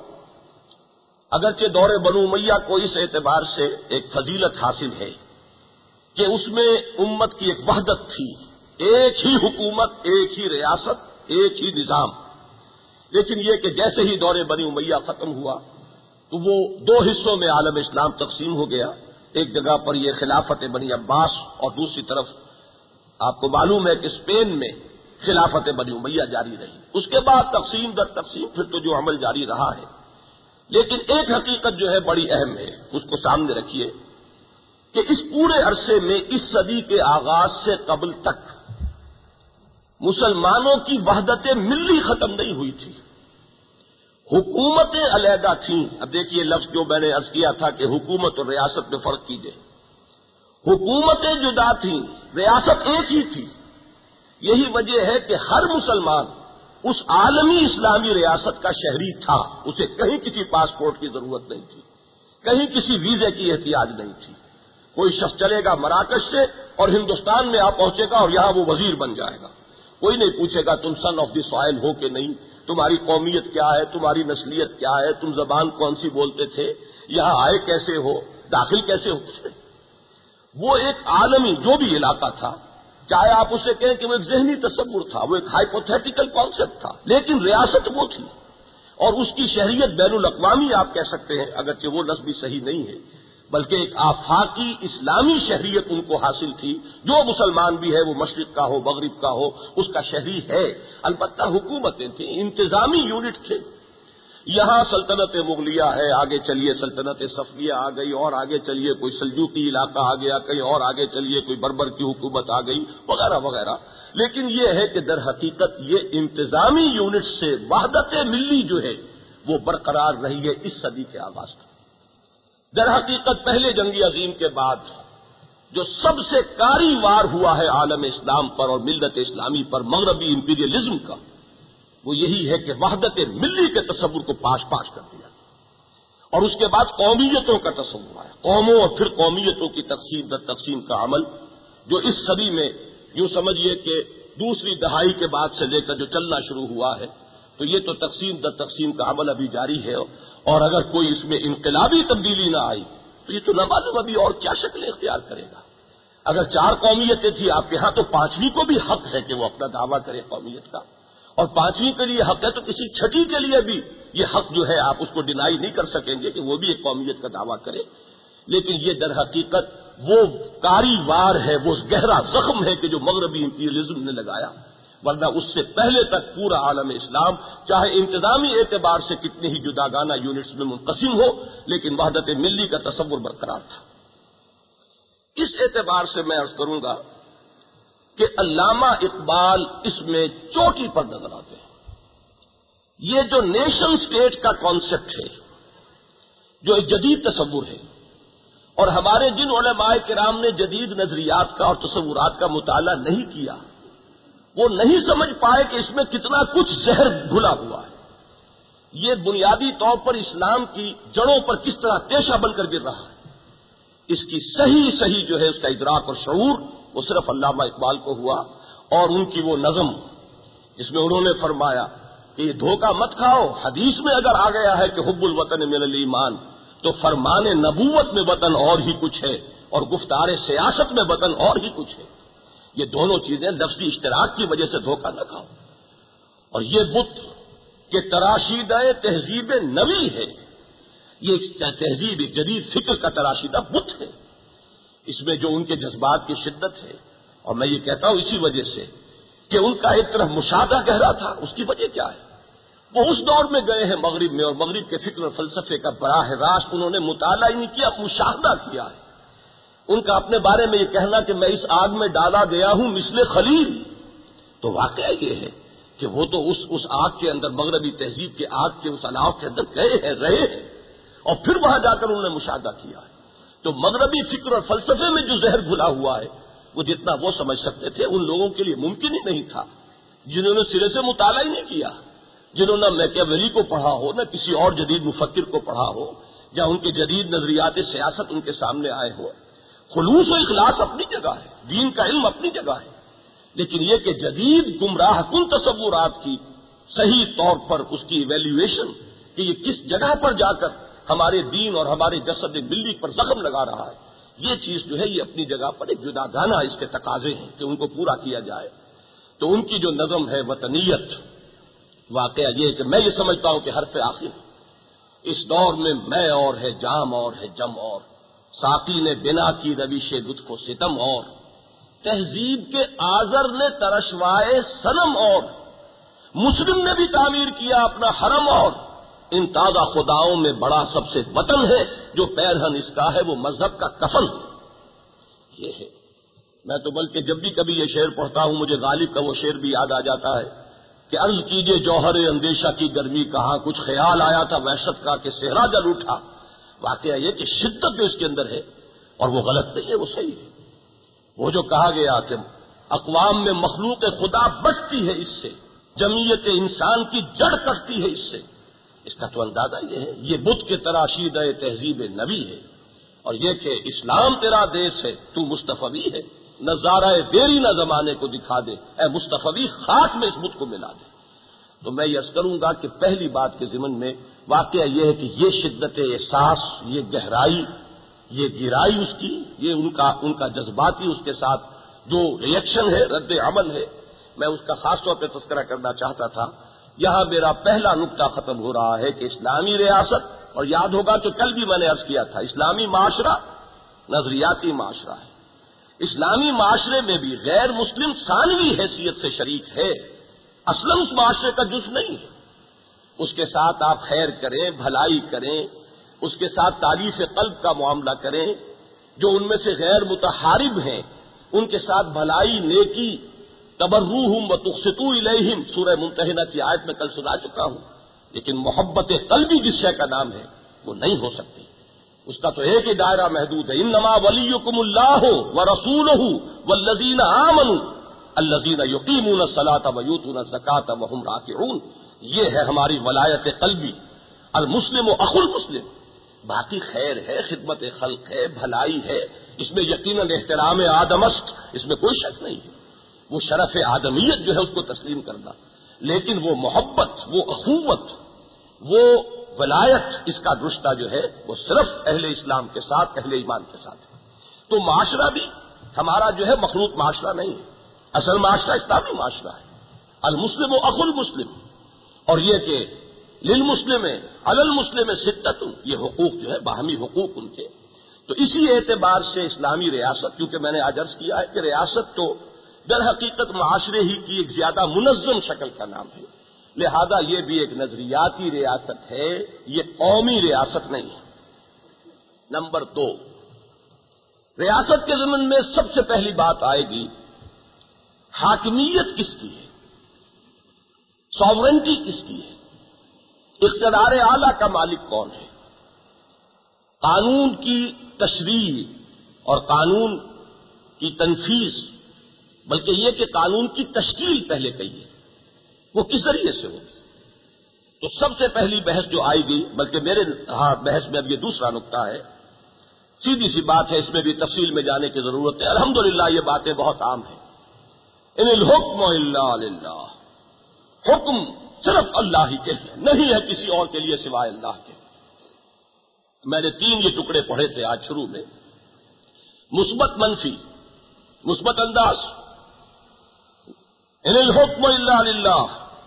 اگرچہ دور بنو امیہ کو اس اعتبار سے ایک فضیلت حاصل ہے کہ اس میں امت کی ایک وحدت تھی، ایک ہی حکومت، ایک ہی ریاست، ایک ہی نظام، لیکن یہ کہ جیسے ہی دور بنی امیہ ختم ہوا تو وہ دو حصوں میں عالم اسلام تقسیم ہو گیا، ایک جگہ پر یہ خلافت بنی عباس اور دوسری طرف آپ کو معلوم ہے کہ اسپین میں خلافت بنی امیہ جاری رہی۔ اس کے بعد تقسیم در تقسیم پھر تو جو عمل جاری رہا ہے، لیکن ایک حقیقت جو ہے بڑی اہم ہے، اس کو سامنے رکھیے کہ اس پورے عرصے میں اس صدی کے آغاز سے قبل تک مسلمانوں کی وحدت ملی ختم نہیں ہوئی تھی، حکومتیں علیحدہ تھیں۔ اب دیکھیے لفظ جو میں نے عرض کیا تھا کہ حکومت اور ریاست میں فرق کیجئے، حکومتیں جدا تھیں، ریاست ایک ہی تھی۔ یہی وجہ ہے کہ ہر مسلمان اس عالمی اسلامی ریاست کا شہری تھا، اسے کہیں کسی پاسپورٹ کی ضرورت نہیں تھی، کہیں کسی ویزے کی احتیاج نہیں تھی۔ کوئی شخص چلے گا مراکش سے اور ہندوستان میں آ پہنچے گا اور یہاں وہ وزیر بن جائے گا، کوئی نہیں پوچھے گا تم سن آف دی سوائل ہو کہ نہیں، تمہاری قومیت کیا ہے، تمہاری نسلیت کیا ہے، تم زبان کون سی بولتے تھے، یہاں آئے کیسے ہو، داخل کیسے ہوتے۔ وہ ایک عالمی جو بھی علاقہ تھا، چاہے آپ اسے کہیں کہ وہ ایک ذہنی تصور تھا، وہ ایک ہائپوتھیٹیکل کانسیپٹ تھا، لیکن ریاست وہ تھی، اور اس کی شہریت بین الاقوامی آپ کہہ سکتے ہیں، اگرچہ وہ لفظ بھی صحیح نہیں ہے، بلکہ ایک آفاقی اسلامی شہریت ان کو حاصل تھی۔ جو مسلمان بھی ہے وہ مشرق کا ہو مغرب کا ہو اس کا شہری ہے۔ البتہ حکومتیں تھیں، انتظامی یونٹ تھے۔ یہاں سلطنت مغلیہ ہے، آگے چلیے سلطنت صفویہ آ گئی، اور آگے چلیے کوئی سلجوقی علاقہ آ گیا، کہیں اور آگے چلیے کوئی بربر کی حکومت آ گئی وغیرہ وغیرہ، لیکن یہ ہے کہ در حقیقت یہ انتظامی یونٹ سے وحدت ملی جو ہے وہ برقرار رہی ہے اس صدی کے آغاز میں۔ در حقیقت پہلے جنگ عظیم کے بعد جو سب سے کاری وار ہوا ہے عالم اسلام پر اور ملت اسلامی پر مغربی امپیریلزم کا، وہ یہی ہے کہ وحدت ملی کے تصور کو پاش پاش کر دیا اور اس کے بعد قومیتوں کا تصور آیا، قوموں اور پھر قومیتوں کی تقسیم در تقسیم کا عمل جو اس صدی میں یوں سمجھیے کہ دوسری دہائی کے بعد سے لے کر جو چلنا شروع ہوا ہے، تو یہ تو تقسیم در تقسیم کا عمل ابھی جاری ہے، اور اگر کوئی اس میں انقلابی تبدیلی نہ آئی تو یہ تو نہ معلوم ابھی اور کیا شکل اختیار کرے گا۔ اگر چار قومیتیں تھیں آپ کے ہاں تو پانچویں کو بھی حق ہے کہ وہ اپنا دعویٰ کرے قومیت کا، اور پانچویں کے لیے حق ہے تو کسی چھٹی کے لیے بھی یہ حق جو ہے آپ اس کو ڈینائی نہیں کر سکیں گے کہ وہ بھی ایک قومیت کا دعویٰ کرے۔ لیکن یہ در حقیقت وہ کاری وار ہے، وہ گہرا زخم ہے کہ جو مغربی امپیریلزم نے لگایا، ورنہ اس سے پہلے تک پورا عالم اسلام چاہے انتظامی اعتبار سے کتنے ہی جداگانہ یونٹس میں منقسم ہو لیکن وحدت ملی کا تصور برقرار تھا۔ اس اعتبار سے میں عرض کروں گا کہ علامہ اقبال اس میں چوٹی پر نظر آتے ہیں۔ یہ جو نیشن سٹیٹ کا کانسیپٹ ہے، جو ایک جدید تصور ہے، اور ہمارے جن علماء کرام نے جدید نظریات کا اور تصورات کا مطالعہ نہیں کیا، وہ نہیں سمجھ پائے کہ اس میں کتنا کچھ زہر گھلا ہوا ہے۔ یہ بنیادی طور پر اسلام کی جڑوں پر کس طرح تیشہ بن کر گر رہا ہے، اس کی صحیح صحیح جو ہے اس کا ادراک اور شعور وہ صرف علامہ اقبال کو ہوا، اور ان کی وہ نظم جس میں انہوں نے فرمایا کہ یہ دھوکہ مت کھاؤ، حدیث میں اگر آ گیا ہے کہ حب الوطن من الایمان تو فرمان نبوت میں وطن اور ہی کچھ ہے اور گفتار سیاست میں وطن اور ہی کچھ ہے۔ یہ دونوں چیزیں لفظی اشتراک کی وجہ سے دھوکہ نہ کھاؤ۔ اور یہ بت کے تراشیدہ تہذیب نوی ہے، یہ تہذیب جدید فکر کا تراشیدہ بت ہے، اس میں جو ان کے جذبات کی شدت ہے، اور میں یہ کہتا ہوں اسی وجہ سے کہ ان کا ایک طرف مشاہدہ گہرا تھا۔ اس کی وجہ کیا ہے؟ وہ اس دور میں گئے ہیں مغرب میں، اور مغرب کے فکر اور فلسفے کا براہ راست انہوں نے مطالعہ ہی نہیں کیا، مشاہدہ کیا ہے۔ ان کا اپنے بارے میں یہ کہنا کہ میں اس آگ میں ڈالا گیا ہوں مثل خلیل، تو واقعہ یہ ہے کہ وہ تو اس اس آگ کے اندر، مغربی تہذیب کے آگ کے اس الاؤ کے اندر گئے ہیں، رہے ہیں، اور پھر وہاں جا کر انہوں نے مشاہدہ کیا ہے۔ تو مغربی فکر اور فلسفے میں جو زہر گھلا ہوا ہے وہ جتنا وہ سمجھ سکتے تھے ان لوگوں کے لیے ممکن ہی نہیں تھا جنہوں نے سرے سے مطالعہ ہی نہیں کیا، جنہوں نے میکیاویلی کو پڑھا ہو، نہ کسی اور جدید مفکر کو پڑھا ہو، یا ان کے جدید نظریات سیاست ان کے سامنے آئے ہو۔ خلوص و اخلاص اپنی جگہ ہے، دین کا علم اپنی جگہ ہے، لیکن یہ کہ جدید گمراہ کن تصورات کی صحیح طور پر اس کی ایویلیویشن کہ یہ کس جگہ پر جا کر ہمارے دین اور ہمارے جسد ملی پر زخم لگا رہا ہے، یہ چیز جو ہے یہ اپنی جگہ پر ایک جداگانہ اس کے تقاضے ہیں کہ ان کو پورا کیا جائے۔ تو ان کی جو نظم ہے وطنیت، واقعہ یہ ہے کہ میں یہ سمجھتا ہوں کہ حرف آخر اس دور میں میں اور ہے، جام اور ہے، جم اور، ساقی نے بنا کی روش لطف و ستم اور، تہذیب کے آزر نے ترشوائے صنم اور، مسلم نے بھی تعمیر کیا اپنا حرم اور، ان تازہ خداؤں میں بڑا سب سے وطن ہے، جو پیرہن اس کا ہے وہ مذہب کا کفن۔ یہ ہے، میں تو بلکہ جب بھی کبھی یہ شعر پڑھتا ہوں مجھے غالب کا وہ شعر بھی یاد آ جاتا ہے کہ عرض کیجئے جوہر اندیشہ کی گرمی کہاں، کچھ خیال آیا تھا وحشت کا کہ صحرا جل اٹھا۔ واقعہ یہ کہ شدت جو اس کے اندر ہے، اور وہ غلط نہیں ہے، وہ صحیح ہے۔ وہ جو کہا گیا کہ اقوام میں مخلوق خدا بچتی ہے اس سے، جمعیت انسان کی جڑ کٹتی ہے اس سے، اس کا تو اندازہ یہ ہے یہ بت کے تراشیدہ تہذیب نبی ہے، اور یہ کہ اسلام تیرا دیس ہے، تو مصطفی ہے، نظارہ دیری نہ زمانے کو دکھا دے، اے مصطفی خاک میں اس بت کو ملا دے۔ تو میں یہ عرض کروں گا کہ پہلی بات کے ضمن میں واقعہ یہ ہے کہ یہ شدت احساس، یہ گہرائی، یہ گہرائی اس کی، یہ ان کا ان کا جذباتی اس کے ساتھ جو ریئیکشن ہے، رد عمل ہے، میں اس کا خاص طور پہ تذکرہ کرنا چاہتا تھا۔ یہاں میرا پہلا نقطہ ختم ہو رہا ہے کہ اسلامی ریاست، اور یاد ہوگا کہ کل بھی میں نے عرض کیا تھا اسلامی معاشرہ نظریاتی معاشرہ ہے، اسلامی معاشرے میں بھی غیر مسلم ثانوی حیثیت سے شریک ہے، اصلاً اس معاشرے کا جز نہیں ہے۔ اس کے ساتھ آپ خیر کریں، بھلائی کریں، اس کے ساتھ تالیف قلب کا معاملہ کریں، جو ان میں سے غیر متحارب ہیں ان کے ساتھ بھلائی، نیکی، تبروہم وتقسطوا الیہم، سورہ ممتحنہ کی آیت میں کل سنا چکا ہوں، لیکن محبت قلبی جس شے کا نام ہے وہ نہیں ہو سکتی، اس کا تو ایک ہی دائرہ محدود ہے، انما ولیکم اللہ ورسولہ والذین آمنوا، الذین یقیمون الصلاۃ ویؤتون الزکاۃ وہم راکعون، یہ ہے ہماری ولایت قلبی۔ المسلم اخو المسلم، باقی خیر ہے، خدمت خلق ہے، بھلائی ہے، اس میں یقیناً احترام آدم است، اس میں کوئی شک نہیں ہے، وہ شرف آدمیت جو ہے اس کو تسلیم کرنا، لیکن وہ محبت، وہ اخوت، وہ ولایت، اس کا رشتہ جو ہے وہ صرف اہل اسلام کے ساتھ، اہل ایمان کے ساتھ ہے۔ تو معاشرہ بھی ہمارا جو ہے مخلوط معاشرہ نہیں ہے، اصل معاشرہ اسلامی معاشرہ ہے۔ المسلم اخو المسلم، اور یہ کہ للمسلم علی المسلم ستۃ، یہ حقوق جو ہے باہمی حقوق ان کے۔ تو اسی اعتبار سے اسلامی ریاست، کیونکہ میں نے آج عرض کیا ہے کہ ریاست تو در حقیقت معاشرے ہی کی ایک زیادہ منظم شکل کا نام ہے، لہذا یہ بھی ایک نظریاتی ریاست ہے، یہ قومی ریاست نہیں ہے۔ نمبر دو، ریاست کے ضمن میں سب سے پہلی بات آئے گی حاکمیت کس کی ہے، ساورنٹی کس کی ہے، اقتدار اعلی کا مالک کون ہے۔ قانون کی تشریح اور قانون کی تنفیذ، بلکہ یہ کہ قانون کی تشکیل پہلے کہیے، وہ کس ذریعے سے ہوگی۔ تو سب سے پہلی بحث جو آئے گی، بلکہ میرے ہاں بحث میں اب یہ دوسرا نقطہ ہے، سیدھی سی بات ہے، اس میں بھی تفصیل میں جانے کی ضرورت ہے۔ الحمدللہ یہ باتیں بہت عام ہیں۔ ان الحکم الا للہ، حکم صرف اللہ ہی کے لیے، نہیں ہے کسی اور کے لیے سوائے اللہ کے۔ میں نے تین یہ ٹکڑے پڑھے تھے آج شروع میں، مثبت منفی، مثبت انداز، ان الحکم الا للہ،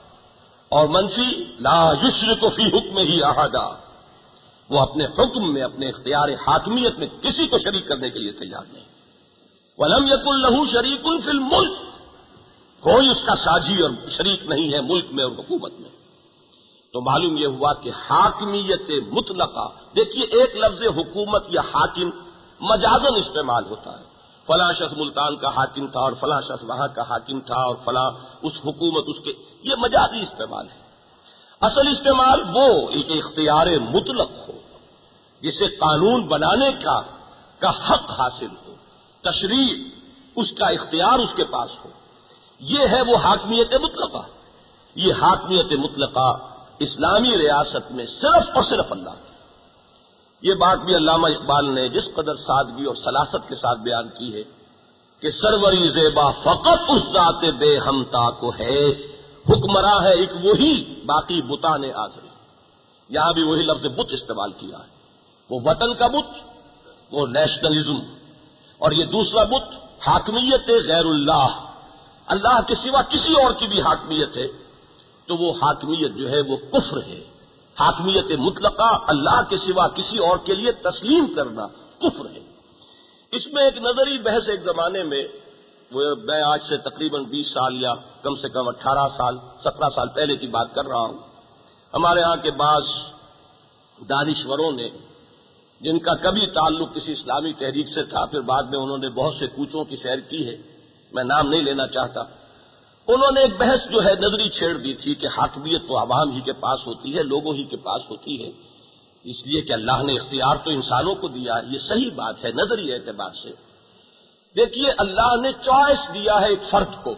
اور منفی لا یشرک فی حکم ہی احدا، وہ اپنے حکم میں، اپنے اختیار حاکمیت میں کسی کو شریک کرنے کے لیے تیار نہیں۔ وَلَمْ يَكُنْ لَهُ شَرِيكٌ فِي الْمُلْكِ، کوئی اس کا ساجی اور شریک نہیں ہے ملک میں اور حکومت میں۔ تو معلوم یہ ہوا کہ حاکمیت مطلقہ، دیکھیے ایک لفظ حکومت یا حاکم مجازن استعمال ہوتا ہے، فلاں شخص ملتان کا حاکم تھا اور فلاں شخص وہاں کا حاکم تھا اور فلاں اس حکومت اس کے، یہ مجازی استعمال ہے۔ اصل استعمال وہ ایک اختیار مطلق ہو، جسے قانون بنانے کا کا حق حاصل ہو، تشریع اس کا اختیار اس کے پاس ہو، یہ ہے وہ حاکمیت مطلقہ۔ یہ حاکمیت مطلقہ اسلامی ریاست میں صرف اور صرف اللہ کی۔ یہ بات بھی علامہ اقبال نے جس قدر سادگی اور سلاست کے ساتھ بیان کی ہے کہ سروری زیبا فقط اس ذات بے ہمتا کو ہے، حکمراں ہے ایک وہی، باقی بتانے آزری۔ یہاں بھی وہی لفظ بت استعمال کیا ہے، وہ وطن کا بت، وہ نیشنلزم، اور یہ دوسرا بت حاکمیت غیر اللہ، اللہ کے سوا کسی اور کی بھی حاکمیت ہے تو وہ حاکمیت جو ہے وہ کفر ہے۔ حاکمیت مطلقہ اللہ کے سوا کسی اور کے لیے تسلیم کرنا کفر ہے۔ اس میں ایک نظری بحث ایک زمانے میں، وہ میں آج سے تقریباً بیس سال یا کم سے کم اٹھارہ سال سترہ سال پہلے کی بات کر رہا ہوں، ہمارے ہاں کے بعض دانشوروں نے، جن کا کبھی تعلق کسی اسلامی تحریک سے تھا، پھر بعد میں انہوں نے بہت سے کوچوں کی سیر کی ہے، میں نام نہیں لینا چاہتا، انہوں نے ایک بحث جو ہے نظری چھیڑ دی تھی کہ حاکمیت تو عوام ہی کے پاس ہوتی ہے، لوگوں ہی کے پاس ہوتی ہے، اس لیے کہ اللہ نے اختیار تو انسانوں کو دیا ہے۔ یہ صحیح بات ہے نظری اعتبار سے۔ دیکھیے اللہ نے چوائس دیا ہے ایک فرد کو،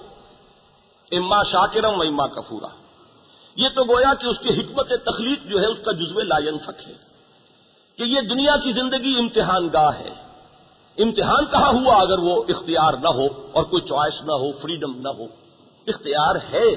اما شاکرم و اما کفورا، یہ تو گویا کہ اس کی حکمت تخلیق جو ہے اس کا جزو لا ینفک ہے کہ یہ دنیا کی زندگی امتحان گاہ ہے۔ امتحان کہاں ہوا اگر وہ اختیار نہ ہو اور کوئی چوائس نہ ہو، فریڈم نہ ہو؟ اختیار ہے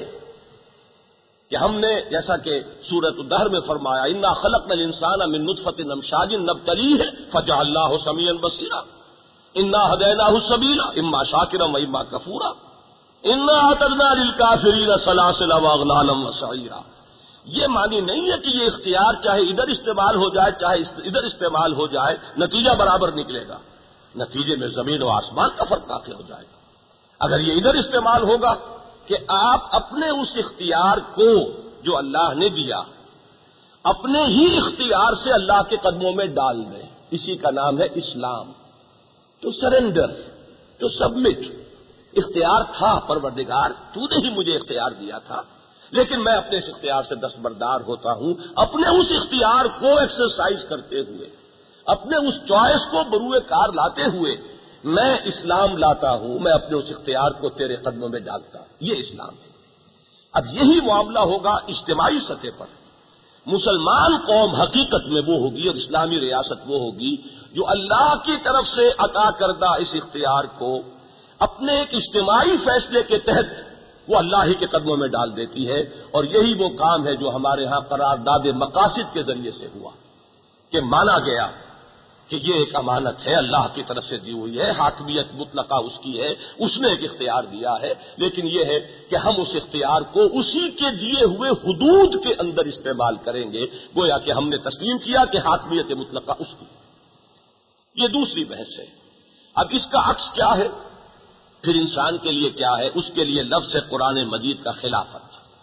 کہ ہم نے جیسا کہ سورۃ الدہر میں فرمایا، انا خلقنا الانسان من نطفۃ امشاج نبتلیہ فجعلناہ سمیعا بصیرا، انا ہدیناہ السبیل اما شاکرا و اما کفورا، انا اعتدنا للکافرین سلاسل واغلالا وسعیرا۔ یہ معنی نہیں ہے کہ یہ اختیار چاہے ادھر استعمال ہو جائے چاہے ادھر استعمال ہو جائے نتیجہ برابر نکلے گا، نتیجے میں زمین و آسمان کا فرق واقع ہو جائے گا۔ اگر یہ ادھر استعمال ہوگا کہ آپ اپنے اس اختیار کو جو اللہ نے دیا اپنے ہی اختیار سے اللہ کے قدموں میں ڈال دیں، اسی کا نام ہے اسلام، ٹو سرنڈر، ٹو سبمٹ۔ اختیار تھا پروردگار، تو نے ہی مجھے اختیار دیا تھا، لیکن میں اپنے اس اختیار سے دستبردار ہوتا ہوں، اپنے اس اختیار کو ایکسرسائز کرتے ہوئے، اپنے اس چوائس کو بروئے کار لاتے ہوئے میں اسلام لاتا ہوں، میں اپنے اس اختیار کو تیرے قدموں میں ڈالتا ہوں، یہ اسلام ہے۔ اب یہی معاملہ ہوگا اجتماعی سطح پر۔ مسلمان قوم حقیقت میں وہ ہوگی اور اسلامی ریاست وہ ہوگی جو اللہ کی طرف سے عطا کردہ اس اختیار کو اپنے ایک اجتماعی فیصلے کے تحت وہ اللہ ہی کے قدموں میں ڈال دیتی ہے، اور یہی وہ کام ہے جو ہمارے ہاں قرارداد مقاصد کے ذریعے سے ہوا کہ مانا گیا کہ یہ ایک امانت ہے، اللہ کی طرف سے دی ہوئی ہے، حاکمیت مطلقہ اس کی ہے، اس نے ایک اختیار دیا ہے، لیکن یہ ہے کہ ہم اس اختیار کو اسی کے دیے ہوئے حدود کے اندر استعمال کریں گے، گویا کہ ہم نے تسلیم کیا کہ حاکمیت مطلقہ اس کی۔ یہ دوسری بحث ہے۔ اب اس کا عکس کیا ہے؟ پھر انسان کے لیے کیا ہے؟ اس کے لیے لفظ ہے قرآن مجید کا خلافت۔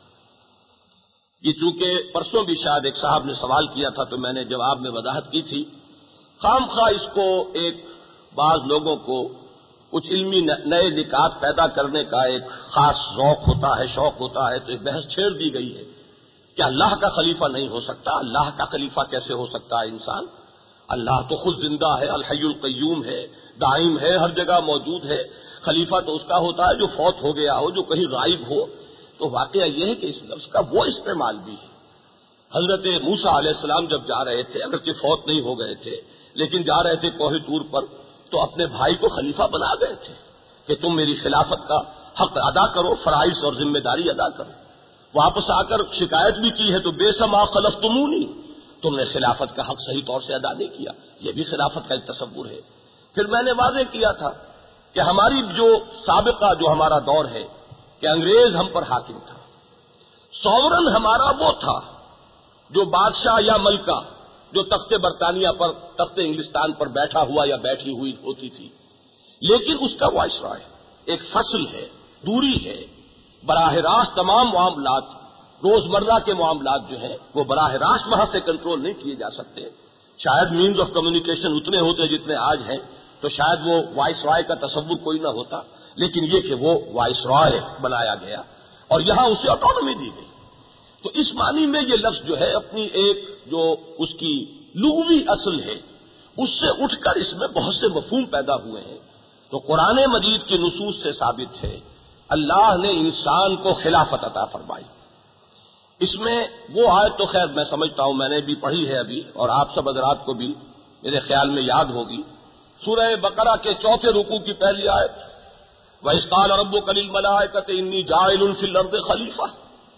یہ چونکہ پرسوں بھی شاید ایک صاحب نے سوال کیا تھا تو میں نے جواب میں وضاحت کی تھی، خام خواہ اس کو ایک بعض لوگوں کو کچھ علمی نئے نکات پیدا کرنے کا ایک خاص ذوق ہوتا ہے، شوق ہوتا ہے، تو ایک بحث چھیڑ دی گئی ہے کہ اللہ کا خلیفہ نہیں ہو سکتا، اللہ کا خلیفہ کیسے ہو سکتا ہے انسان؟ اللہ تو خود زندہ ہے، الحی القیوم ہے، دائم ہے، ہر جگہ موجود ہے، خلیفہ تو اس کا ہوتا ہے جو فوت ہو گیا ہو، جو کہیں غائب ہو۔ تو واقعہ یہ ہے کہ اس لفظ کا وہ استعمال بھی ہے۔ حضرت موسیٰ علیہ السلام جب جا رہے تھے، اگرچہ فوت نہیں ہو گئے تھے لیکن جا رہے تھے کوہ طور پر، تو اپنے بھائی کو خلیفہ بنا گئے تھے کہ تم میری خلافت کا حق ادا کرو، فرائض اور ذمہ داری ادا کرو۔ واپس آ کر شکایت بھی کی ہے تو بے سما خلفتمونی، تم نے خلافت کا حق صحیح طور سے ادا نہیں کیا۔ یہ بھی خلافت کا ایک تصور ہے۔ پھر میں نے واضح کیا تھا کہ ہماری جو سابقہ جو ہمارا دور ہے کہ انگریز ہم پر حاکم تھا، سوورن ہمارا وہ تھا جو بادشاہ یا ملکہ جو تخت برطانیہ پر، تخت انگلستان پر بیٹھا ہوا یا بیٹھی ہوئی ہوتی تھی، لیکن اس کا وائسرائے ایک فصل ہے، دوری ہے، براہ راست تمام معاملات، روزمرہ کے معاملات جو ہیں وہ براہ راست وہاں سے کنٹرول نہیں کیے جا سکتے۔ شاید مینز آف کمیونیکیشن اتنے ہوتے جتنے آج ہیں تو شاید وہ وائسرائے کا تصور کوئی نہ ہوتا، لیکن یہ کہ وہ وائسرائے بنایا گیا اور یہاں اسے آٹونومی دی گئی۔ تو اس معنی میں یہ لفظ جو ہے اپنی ایک جو اس کی لغوی اصل ہے اس سے اٹھ کر اس میں بہت سے مفہوم پیدا ہوئے ہیں۔ تو قرآن مجید کی نصوص سے ثابت ہے اللہ نے انسان کو خلافت عطا فرمائی۔ اس میں وہ آیت تو خیر میں سمجھتا ہوں میں نے بھی پڑھی ہے ابھی، اور آپ سب حضرات کو بھی میرے خیال میں یاد ہوگی، سورہ بقرہ کے چوتھے رکوع کی پہلی آیت، وَإِذْ قَالَ رَبُّكَ لِلْمَلَائِكَةِ إِنِّي جَاعِلٌ فِي الْأَرْضِ خَلِيفَةً۔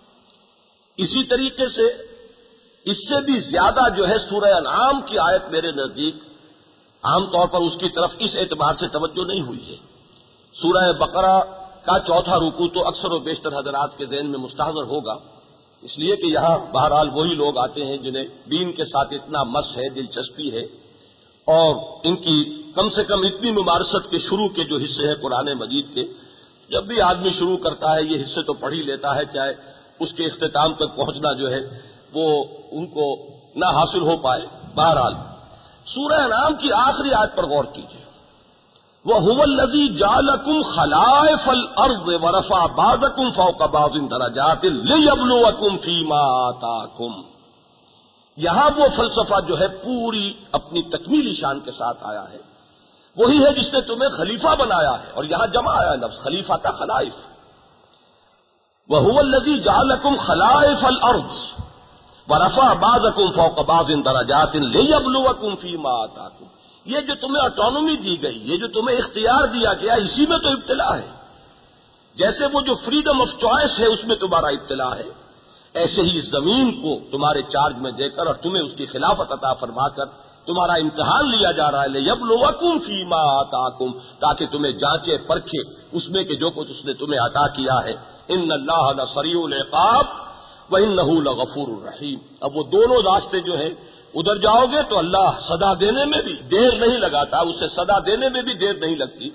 اسی طریقے سے اس سے بھی زیادہ جو ہے سورہ انعام کی آیت میرے نزدیک عام طور پر اس کی طرف اس اعتبار سے توجہ نہیں ہوئی ہے۔ سورہ بقرہ کا چوتھا رکوع تو اکثر و بیشتر حضرات کے ذہن میں مستحضر ہوگا، اس لیے کہ یہاں بہرحال وہی لوگ آتے ہیں جنہیں دین کے ساتھ اتنا مس ہے، دلچسپی ہے، اور ان کی کم سے کم اتنی ممارست کے شروع کے جو حصے ہیں قرآن مجید کے، جب بھی آدمی شروع کرتا ہے یہ حصے تو پڑھ ہی لیتا ہے، چاہے اس کے اختتام تک پہنچنا جو ہے وہ ان کو نہ حاصل ہو پائے۔ بہرحال سورہ انعام کی آخری آیت پر غور کیجیے، وَهُوَ الَّذِي جَعَلَكُمْ خَلَائِفَ الْأَرْضِ وَرَفَعَ بَعْضَكُمْ فَوْقَ بَعْضٍ دَرَجَاتٍ لِيَبْلُوَكُمْ فِي مَا آتَاكُمْ۔ یہاں وہ فلسفہ جو ہے پوری اپنی تکمیلی شان کے ساتھ آیا ہے، وہی ہے جس نے تمہیں خلیفہ بنایا ہے، اور یہاں جمع آیا لفظ خلیفہ کا خلائف۔ وَهُوَ الَّذِي جَعَلَكُمْ خَلَائِفَ الْأَرْضِ وَرَفَعَ بَعْضَكُمْ فَوْقَ بَعْضٍ دَرَجَاتٍ لِيَبْلُوَكُمْ فِي مَا آتَاكُمْ۔ یہ جو تمہیں آٹونومی دی گئی، یہ جو تمہیں اختیار دیا گیا، اسی میں تو ابتلا ہے۔ جیسے وہ جو فریڈم آف چوائس ہے اس میں تمہارا ابتلا ہے، ایسے ہی اس زمین کو تمہارے چارج میں دے کر اور تمہیں اس کی خلافت عطا فرما کر تمہارا امتحان لیا جا رہا ہے، لِيَبْلُوَكُمْ فِي مَا آتَاكُمْ، تاکہ تمہیں جانچے پرکھے اس میں کہ جو کچھ اس نے تمہیں عطا کیا ہے۔ ان اللہ لسریع العقاب وانہ لغفور الرحیم۔ اب وہ دونوں راستے جو ہیں ادھر جاؤ گے تو اللہ سزا دینے میں بھی دیر نہیں لگاتا، اسے سزا دینے میں بھی دیر نہیں لگتی،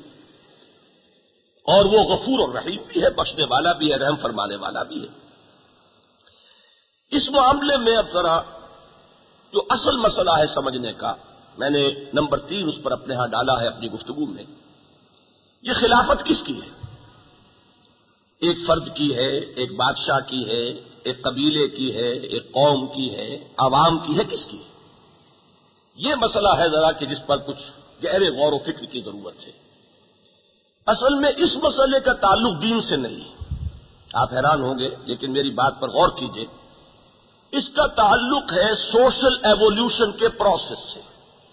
اور وہ غفور الرحیم بھی ہے، بخشنے والا بھی ہے، رحم فرمانے والا بھی ہے۔ اس معاملے میں اب ذرا جو اصل مسئلہ ہے سمجھنے کا، میں نے نمبر تین اس پر اپنے ہاں ڈالا ہے اپنی گفتگو میں، یہ خلافت کس کی ہے؟ ایک فرد کی ہے، ایک بادشاہ کی ہے، ایک قبیلے کی ہے، ایک قوم کی ہے، عوام کی ہے، کس کی ہے؟ یہ مسئلہ ہے ذرا کہ جس پر کچھ گہرے غور و فکر کی ضرورت ہے۔ اصل میں اس مسئلے کا تعلق دین سے نہیں، آپ حیران ہوں گے لیکن میری بات پر غور کیجئے، اس کا تعلق ہے سوشل ایوولوشن کے پروسیس سے۔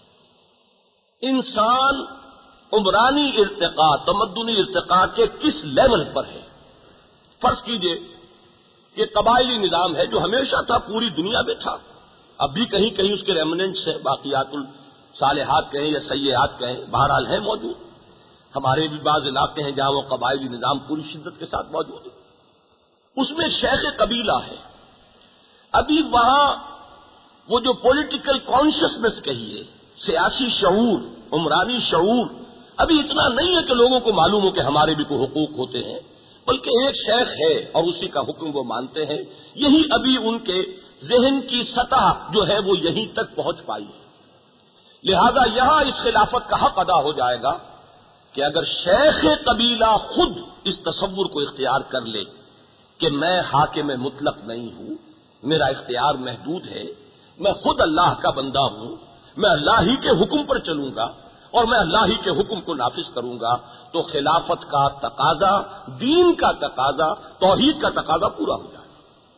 انسان عمرانی ارتقاء، تمدنی ارتقاء کے کس لیول پر ہے؟ فرض کیجئے کہ قبائلی نظام ہے جو ہمیشہ تھا، پوری دنیا میں تھا، اب بھی کہیں کہیں اس کے ریمننٹس ہیں، باقیات الصالحات کہیں یا سیئات کہیں، بہرحال ہیں موجود۔ ہمارے بھی بعض علاقے ہیں جہاں وہ قبائلی نظام پوری شدت کے ساتھ موجود ہے۔ اس میں شیخ قبیلہ ہے، ابھی وہاں وہ جو پولیٹیکل کانشسنس کہیے، سیاسی شعور، عمرانی شعور ابھی اتنا نہیں ہے کہ لوگوں کو معلوم ہو کہ ہمارے بھی کوئی حقوق ہوتے ہیں، بلکہ ایک شیخ ہے اور اسی کا حکم وہ مانتے ہیں۔ یہی ابھی ان کے ذہن کی سطح جو ہے وہ یہیں تک پہنچ پائی ہے۔ لہذا یہاں اس خلافت کا حق ادا ہو جائے گا کہ اگر شیخ قبیلہ خود اس تصور کو اختیار کر لے کہ میں حاکم مطلق نہیں ہوں، میرا اختیار محدود ہے، میں خود اللہ کا بندہ ہوں، میں اللہ ہی کے حکم پر چلوں گا اور میں اللہ ہی کے حکم کو نافذ کروں گا، تو خلافت کا تقاضا، دین کا تقاضا، توحید کا تقاضا پورا ہو جائے گا۔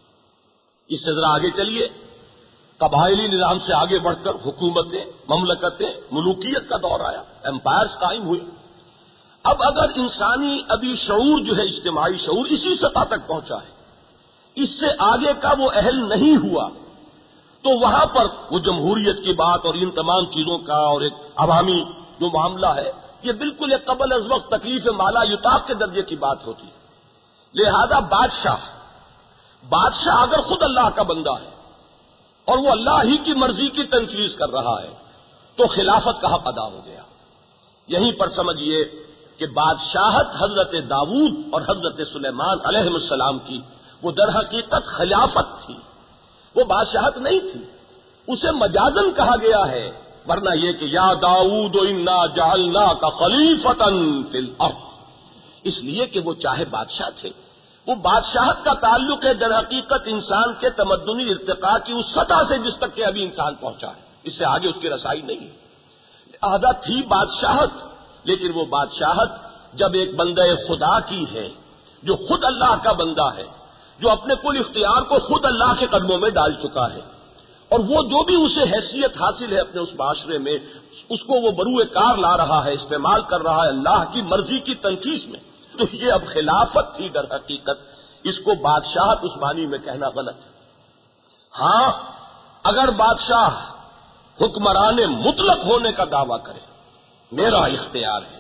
اس سے ذرا آگے چلیے، قبائلی نظام سے آگے بڑھ کر حکومتیں، مملکتیں، ملوکیت کا دور آیا، امپائرز قائم ہوئے۔ اب اگر انسانی ابھی شعور جو ہے، اجتماعی شعور اسی سطح تک پہنچا ہے، اس سے آگے کا وہ اہل نہیں ہوا، تو وہاں پر وہ جمہوریت کی بات اور ان تمام چیزوں کا اور ایک عوامی جو معاملہ ہے، یہ بالکل ایک قبل از وقت تکلیف مالا یطاق کے درجے کی بات ہوتی ہے۔ لہذا بادشاہ بادشاہ اگر خود اللہ کا بندہ ہے اور وہ اللہ ہی کی مرضی کی تنفیذ کر رہا ہے تو خلافت کا حق ادا ہو گیا۔ یہیں پر سمجھیے کہ بادشاہت حضرت داؤد اور حضرت سلیمان علیہ السلام کی وہ در حقیقت خلافت تھی، وہ بادشاہت نہیں تھی، اسے مجازن کہا گیا ہے، ورنہ یہ کہ یا داؤد انا جعلناک خلیفۃ فی الارض، اس لیے کہ وہ چاہے بادشاہ تھے۔ وہ بادشاہت کا تعلق ہے در حقیقت انسان کے تمدنی ارتقاء کی اس سطح سے جس تک کہ ابھی انسان پہنچا ہے، اس سے آگے اس کی رسائی نہیں ہے۔ لہذا تھی بادشاہت، لیکن وہ بادشاہت جب ایک بندہ خدا کی ہے، جو خود اللہ کا بندہ ہے، جو اپنے کل اختیار کو خود اللہ کے قدموں میں ڈال چکا ہے، اور وہ جو بھی اسے حیثیت حاصل ہے اپنے اس معاشرے میں، اس کو وہ بروئے کار لا رہا ہے، استعمال کر رہا ہے اللہ کی مرضی کی تنفیذ میں، تو یہ اب خلافت تھی در حقیقت۔ اس کو بادشاہت اس معنی میں کہنا غلط ہے۔ ہاں اگر بادشاہ حکمران مطلق ہونے کا دعویٰ کرے، میرا اختیار ہے،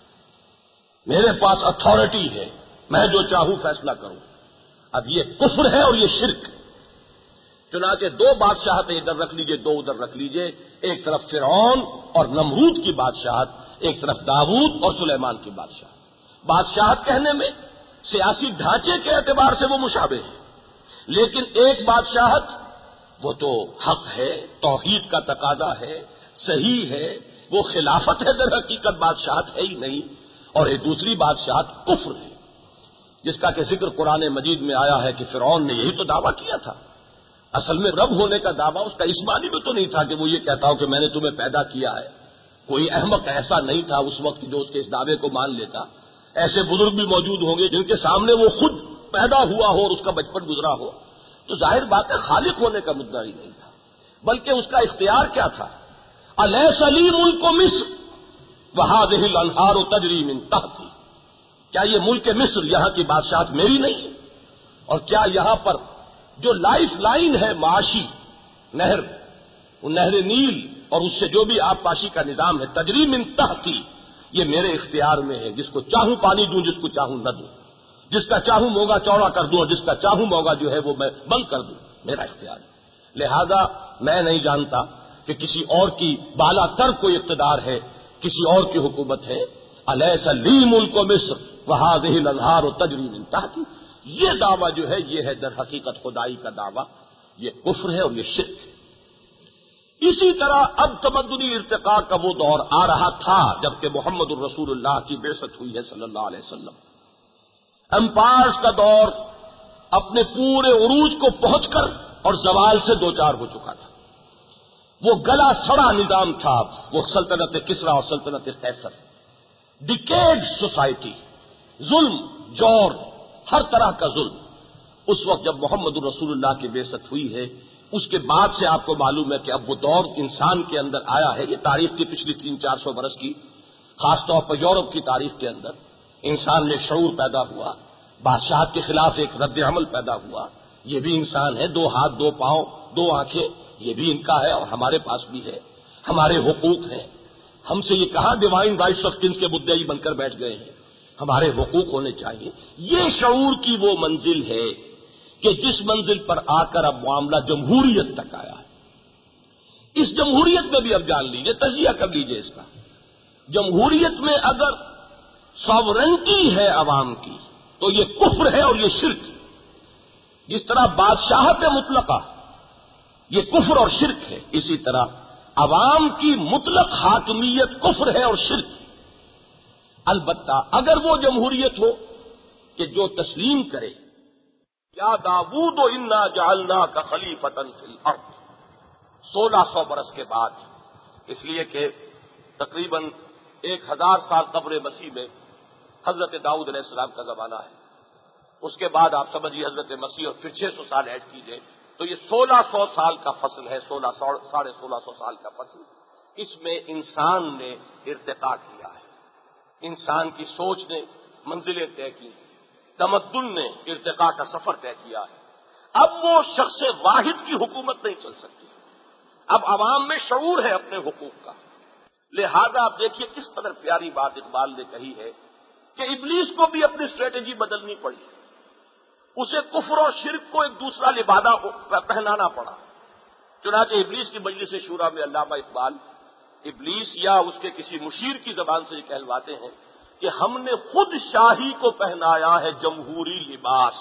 میرے پاس اتھارٹی ہے، میں جو چاہوں فیصلہ کروں، اب یہ کفر ہے اور یہ شرک۔ چنانچہ دو بادشاہتیں ادھر رکھ لیجئے، دو ادھر رکھ لیجئے، ایک طرف فرعون اور نمرود کی بادشاہت، ایک طرف داؤد اور سلیمان کی بادشاہت۔ بادشاہت کہنے میں سیاسی ڈھانچے کے اعتبار سے وہ مشابہ ہے، لیکن ایک بادشاہت وہ تو حق ہے، توحید کا تقاضا ہے، صحیح ہے، وہ خلافت ہے، در حقیقت بادشاہت ہے ہی نہیں، اور ایک دوسری بادشاہت کفر ہے، جس کا کہ ذکر قرآن مجید میں آیا ہے کہ فرعون نے یہی تو دعویٰ کیا تھا۔ اصل میں رب ہونے کا دعویٰ اس کا اس معنی میں تو نہیں تھا کہ وہ یہ کہتا ہو کہ میں نے تمہیں پیدا کیا ہے۔ کوئی احمق ایسا نہیں تھا اس وقت جو اس کے اس دعوے کو مان لیتا۔ ایسے بزرگ بھی موجود ہوں گے جن کے سامنے وہ خود پیدا ہوا ہو اور اس کا بچپن گزرا ہو، تو ظاہر بات ہے خالق ہونے کا مدعا ہی نہیں تھا، بلکہ اس کا اختیار کیا تھا؟ الیس لی ملک مصر وہذہ الانہار تجری من تحتی، کیا یہ ملک مصر، یہاں کی بادشاہت میری نہیں ہے؟ اور کیا یہاں پر جو لائف لائن ہے معاشی، نہر، وہ نہر نیل اور اس سے جو بھی آب پاشی کا نظام ہے، تجری من تحتی، یہ میرے اختیار میں ہے، جس کو چاہوں پانی دوں، جس کو چاہوں نہ دوں، جس کا چاہوں موگا چوڑا کر دوں اور جس کا چاہوں موگا جو ہے وہ میں بند کر دوں، میرا اختیار ہے۔ لہذا میں نہیں جانتا کہ کسی اور کی بالا تر کوئی اقتدار ہے، کسی اور کی حکومت ہے۔ الیس لی ملک مصر وہذہ الانہار تجری من تحتی، یہ دعویٰ جو ہے یہ ہے در حقیقت خدائی کا دعویٰ، یہ کفر ہے اور یہ شرک ہے۔ اسی طرح اب تمدنی ارتقاء کا وہ دور آ رہا تھا جبکہ محمد الرسول اللہ کی بعثت ہوئی ہے صلی اللہ علیہ وسلم۔ امپائرز کا دور اپنے پورے عروج کو پہنچ کر اور زوال سے دوچار ہو چکا تھا۔ وہ گلا سڑا نظام تھا، وہ سلطنت کسریٰ اور سلطنت قیصر، ڈیکیڈ سوسائٹی، ظلم، جور، ہر طرح کا ظلم، اس وقت جب محمد الرسول اللہ کی بعثت ہوئی ہے، اس کے بعد سے آپ کو معلوم ہے کہ اب وہ دور انسان کے اندر آیا ہے۔ یہ تاریخ کی پچھلی تین چار سو برس کی، خاص طور پر یورپ کی تاریخ کے اندر انسان میں شعور پیدا ہوا، بادشاہت کے خلاف ایک رد عمل پیدا ہوا۔ یہ بھی انسان ہے، دو ہاتھ، دو پاؤں، دو آنکھیں، یہ بھی ان کا ہے اور ہمارے پاس بھی ہے، ہمارے حقوق ہیں۔ ہم سے یہ کہاں ڈیوائن رائٹس آف کنس کے مدعی بن کر بیٹھ گئے ہیں، ہمارے حقوق ہونے چاہیے۔ یہ شعور کی وہ منزل ہے کہ جس منزل پر آ کر اب معاملہ جمہوریت تک آیا ہے۔ اس جمہوریت میں بھی اب جان لیجئے، تجزیہ کر لیجئے اس کا۔ جمہوریت میں اگر ساورنٹی ہے عوام کی تو یہ کفر ہے اور یہ شرک۔ جس طرح بادشاہت مطلقہ یہ کفر اور شرک ہے، اسی طرح عوام کی مطلق حاکمیت کفر ہے اور شرک۔ البتہ اگر وہ جمہوریت ہو کہ جو تسلیم کرے یا داؤد انا جعلناک خلیفۃ فی الارض، سولہ سو برس کے بعد، اس لیے کہ تقریباً ایک ہزار سال قبر مسیح میں حضرت داؤد علیہ السلام کا زمانہ ہے، اس کے بعد آپ سمجھیے حضرت مسیح اور پھر چھ سو سال ایڈ کیجئے تو یہ سولہ سو سال کا فصل ہے، سولہ سو ساڑھے سولہ سو سال کا فصل۔ اس میں انسان نے ارتقا کیا ہے، انسان کی سوچ نے منزلیں طے کی، تمدن نے ارتقا کا سفر طے کیا ہے۔ اب وہ شخص واحد کی حکومت نہیں چل سکتی، اب عوام میں شعور ہے اپنے حقوق کا۔ لہذا آپ دیکھیے کس قدر پیاری بات اقبال نے کہی ہے کہ ابلیس کو بھی اپنی اسٹریٹجی بدلنی پڑی، اسے کفر اور شرک کو ایک دوسرا لبادہ پہنانا پڑا۔ چنانچہ ابلیس کی مجلس شورا میں علامہ اقبال ابلیس یا اس کے کسی مشیر کی زبان سے یہ کہلواتے ہیں کہ ہم نے خود شاہی کو پہنایا ہے جمہوری لباس،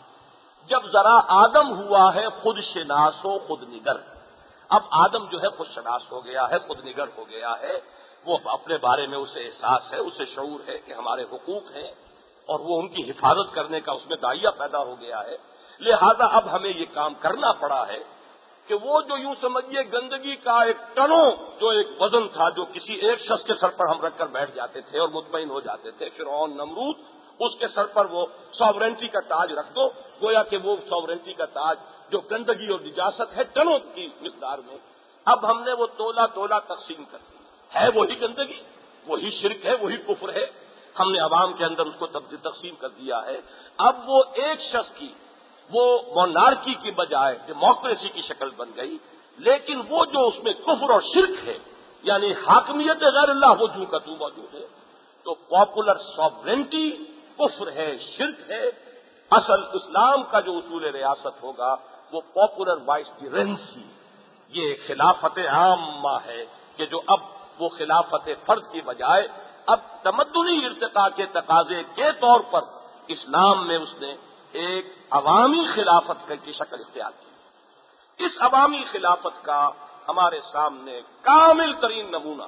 جب ذرا آدم ہوا ہے خود شناس و خود نگر۔ اب آدم جو ہے خود شناس ہو گیا ہے، خود نگر ہو گیا ہے، وہ اپنے بارے میں اسے احساس ہے، اسے شعور ہے کہ ہمارے حقوق ہیں اور وہ ان کی حفاظت کرنے کا اس میں داعیہ پیدا ہو گیا ہے۔ لہذا اب ہمیں یہ کام کرنا پڑا ہے کہ وہ جو یوں سمجھیے گندگی کا ایک ٹنوں جو ایک وزن تھا جو کسی ایک شخص کے سر پر ہم رکھ کر بیٹھ جاتے تھے اور مطمئن ہو جاتے تھے، فرعون، نمرود، اس کے سر پر وہ ساورنٹی کا تاج رکھ دو، گویا کہ وہ ساورنٹی کا تاج جو گندگی اور نجاست ہے ٹنوں کی مقدار میں، اب ہم نے وہ تولا تولا تقسیم کر دی ہے، وہی گندگی، وہی شرک ہے، وہی کفر ہے، ہم نے عوام کے اندر اس کو تقسیم کر دیا ہے۔ اب وہ ایک شخص کی وہ مونارکی کی بجائے ڈیموکریسی کی شکل بن گئی، لیکن وہ جو اس میں کفر اور شرک ہے یعنی حاکمیت غیر اللہ وہ جو کا تو موجود ہے، تو پاپولر ساورنٹی کفر ہے، شرک ہے۔ اصل اسلام کا جو اصول ریاست ہوگا وہ پاپولر وائسرینسی، یہ خلافت عامہ ہے کہ جو اب وہ خلافت فرد کی بجائے اب تمدنی ارتقاء کے تقاضے کے طور پر اسلام میں اس نے ایک عوامی خلافت کی شکل اختیار کی۔ اس عوامی خلافت کا ہمارے سامنے کامل ترین نمونہ،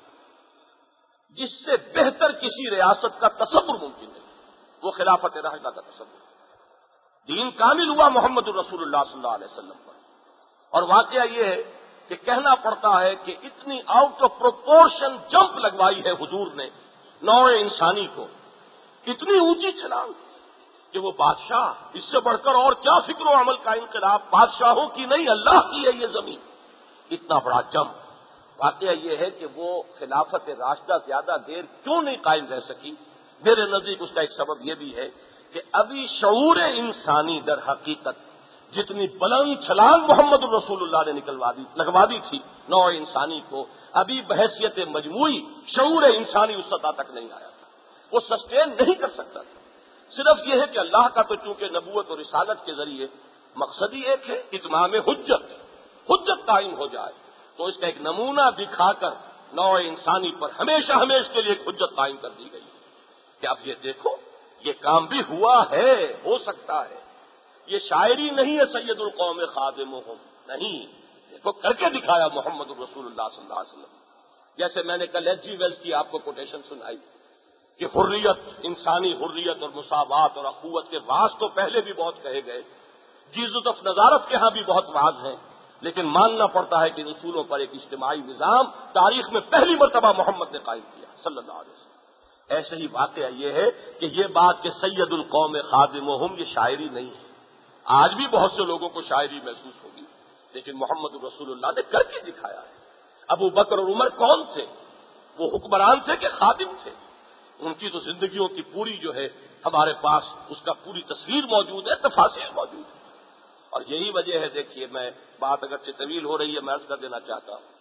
جس سے بہتر کسی ریاست کا تصور ممکن ہے، وہ خلافت راشدہ کا تصور۔ دین کامل ہوا محمد الرسول اللہ صلی اللہ علیہ وسلم پر، اور واقعہ یہ ہے کہ کہنا پڑتا ہے کہ اتنی آؤٹ آف پروپورشن جمپ لگوائی ہے حضور نے نوع انسانی کو، اتنی اونچی چھلانگ کہ وہ بادشاہ، اس سے بڑھ کر اور کیا فکر و عمل کا انقلاب، بادشاہوں کی نہیں اللہ کی ہے یہ زمین، اتنا بڑا جمپ۔ واقعہ یہ ہے کہ وہ خلافت راشدہ زیادہ دیر کیوں نہیں قائم رہ سکی، میرے نزدیک اس کا ایک سبب یہ بھی ہے کہ ابھی شعور انسانی در حقیقت جتنی بلند چھلانگ محمد الرسول اللہ نے نکلوا دی لگوا دی تھی نوع انسانی کو، ابھی بحیثیت مجموعی شعور انسانی اس سطح تک نہیں آیا تھا، وہ سسٹین نہیں کر سکتا تھا۔ صرف یہ ہے کہ اللہ کا تو چونکہ نبوت اور رسالت کے ذریعے مقصد ہی ایک ہے، اتمام حجت، حجت قائم ہو جائے، تو اس کا ایک نمونہ دکھا کر نوع انسانی پر ہمیشہ ہمیشہ کے لیے ایک حجت قائم کر دی گئی کہ اب یہ دیکھو یہ کام بھی ہوا ہے، ہو سکتا ہے، یہ شاعری نہیں ہے سید القوم خادمہم، نہیں، دیکھو کر کے دکھایا محمد الرسول اللہ صلی اللہ علیہ وسلم۔ جیسے میں نے کل ایچ جی ویلز کی آپ کو کوٹیشن سنائی کہ حریت، انسانی حریت اور مساوات اور اخوت کے واز تو پہلے بھی بہت کہے گئے، جیزت نظارت کے ہاں بھی بہت واز ہیں، لیکن ماننا پڑتا ہے کہ ان اصولوں پر ایک اجتماعی نظام تاریخ میں پہلی مرتبہ محمد نے قائم کیا صلی اللہ علیہ وسلم۔ ایسے ہی واقعہ یہ ہے کہ یہ بات کہ سید القوم خادمہم یہ شاعری نہیں ہے. آج بھی بہت سے لوگوں کو شاعری محسوس ہوگی، لیکن محمد رسول اللہ نے کر کے دکھایا ہے. ابو بکر اور عمر کون تھے؟ وہ حکمران تھے کہ خادم تھے؟ ان کی تو زندگیوں کی پوری جو ہے ہمارے پاس اس کا پوری تصویر موجود ہے، تفاصیل موجود ہے. اور یہی وجہ ہے، دیکھیے میں بات اگرچہ طویل ہو رہی ہے، میں عرض کر دینا چاہتا ہوں،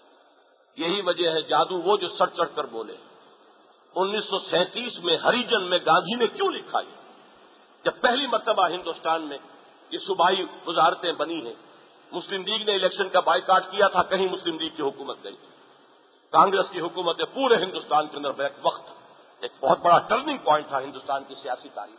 یہی وجہ ہے جادو وہ جو سر چڑھ کر بولے. انیس سو سینتیس میں ہریجن میں گاندھی نے کیوں لکھا یہ؟ جب پہلی مرتبہ ہندوستان میں یہ صوبائی وزارتیں بنی ہیں، مسلم لیگ نے الیکشن کا بائیکاٹ کیا تھا، کہیں مسلم لیگ کی حکومت گئی تھی. کانگریس کی حکومت ہے پورے ہندوستان کے اندر بیک وقت ایک بہت بڑا ٹرننگ پوائنٹ تھا ہندوستان کی سیاسی تاریخ.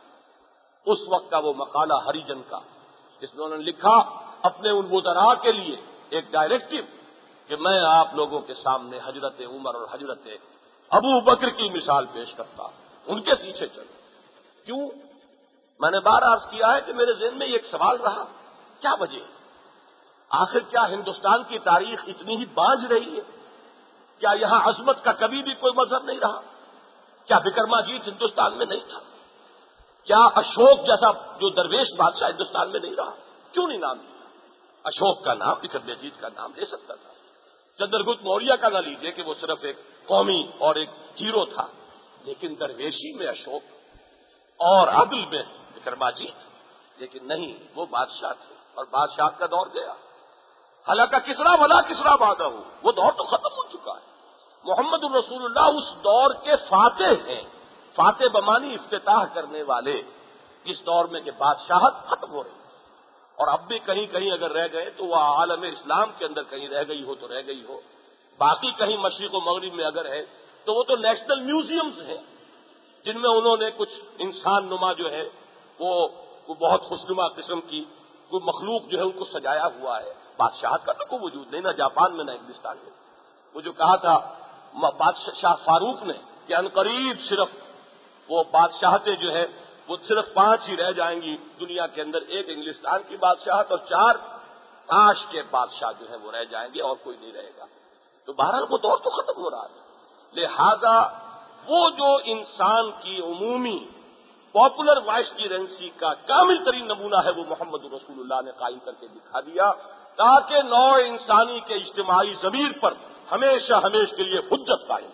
اس وقت کا وہ مقالہ ہریجن کا، جس میں انہوں نے لکھا اپنے ان وزراء کے لیے ایک ڈائریکٹو کہ میں آپ لوگوں کے سامنے حضرت عمر اور حضرت ابو بکر کی مثال پیش کرتا ہوں، ان کے پیچھے چلو. کیوں؟ میں نے بار عرض کیا ہے کہ میرے ذہن میں یہ ایک سوال رہا، کیا وجہ ہے؟ آخر کیا ہندوستان کی تاریخ اتنی ہی بانجھ رہی ہے؟ کیا یہاں عظمت کا کبھی بھی کوئی مظہر نہیں رہا؟ کیا وکرماجیت ہندوستان میں نہیں تھا؟ کیا اشوک جیسا جو درویش بادشاہ ہندوستان میں نہیں رہا؟ کیوں نہیں نام لیا؟ اشوک کا نام وکرماجیت کا نام لے سکتا تھا. چندرگپت موریہ کا نہ لیجیے کہ وہ صرف ایک قومی اور ایک ہیرو تھا، لیکن درویشی میں اشوک اور عدل میں وکرماجیت. لیکن نہیں، وہ بادشاہ تھے اور بادشاہ کا دور گیا. حالانکہ کسرا بلا کسرا بادہ ہو، وہ دور تو ختم ہو چکا ہے. محمد الرسول اللہ اس دور کے فاتح ہیں. فاتح بمانی افتتاح کرنے والے، اس دور میں کہ بادشاہت ختم ہو رہی ہے. اور اب بھی کہیں کہیں اگر رہ گئے تو وہ عالم اسلام کے اندر کہیں رہ گئی ہو تو رہ گئی ہو، باقی کہیں مشرق و مغرب میں اگر ہے تو وہ تو نیشنل میوزیمز ہیں جن میں انہوں نے کچھ انسان نما جو ہے وہ, وہ بہت خوشنما قسم کی کوئی مخلوق جو ہے ان کو سجایا ہوا ہے. بادشاہت کا تو کوئی وجود نہیں، نہ جاپان میں نہ ہندوستان میں. وہ جو کہا تھا بادشاہ فاروق نے کہ عنقریب صرف وہ بادشاہتیں جو ہے وہ صرف پانچ ہی رہ جائیں گی دنیا کے اندر، ایک انگلستان کی بادشاہت اور چار تاش کے بادشاہ جو ہیں وہ رہ جائیں گے اور کوئی نہیں رہے گا. تو بہرحال وہ دور تو ختم ہو رہا ہے. لہذا وہ جو انسان کی عمومی پاپولر وائس کی رنسی کا کامل ترین نمونہ ہے وہ محمد رسول اللہ نے قائم کر کے دکھا دیا، تاکہ نوع انسانی کے اجتماعی ضمیر پر ہمیشہ ہمیشہ کے لیے حجت قائم.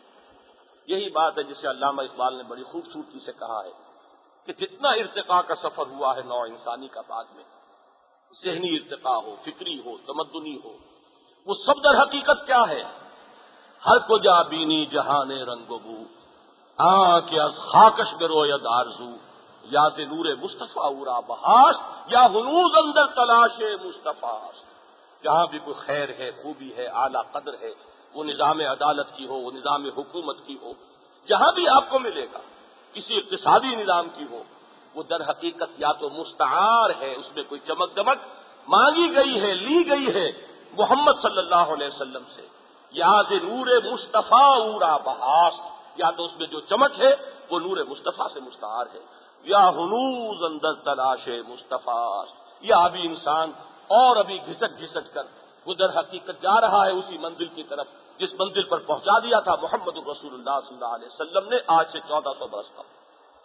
یہی بات ہے جسے علامہ اقبال نے بڑی خوبصورتی سے کہا ہے کہ جتنا ارتقاء کا سفر ہوا ہے نوع انسانی کا بعد میں، ذہنی ارتقاء ہو، فکری ہو، تمدنی ہو، وہ سب در حقیقت کیا ہے؟ ہر کو جا بینی جہان رنگ و بو، آنکھ از خاکش بروید آرزو، یا ز نور مصطفیٰ اورا بہاش، یا ہنوز اندر تلاش مصطفیٰ. جہاں بھی کوئی خیر ہے، خوبی ہے، اعلیٰ قدر ہے، وہ نظام عدالت کی ہو، وہ نظام حکومت کی ہو، جہاں بھی آپ کو ملے گا، کسی اقتصادی نظام کی ہو، وہ در حقیقت یا تو مستعار ہے، اس میں کوئی چمک دمک مانگی گئی ہے، لی گئی ہے محمد صلی اللہ علیہ وسلم سے، یا ز نور مصطفیٰ اورا بہاس، یا تو اس میں جو چمک ہے وہ نور مصطفیٰ سے مستعار ہے، یا ہنوز اندر تلاش مصطفیٰ، یا ابھی انسان اور ابھی گھسٹ گھسٹ کر وہ در حقیقت جا رہا ہے اسی منزل کی طرف جس منزل پر پہنچا دیا تھا محمد الرسول اللہ صلی اللہ علیہ وسلم نے آج سے چودہ سو برس قبل.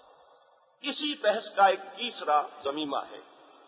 اسی بحث کا ایک تیسرا ضمیمہ ہے،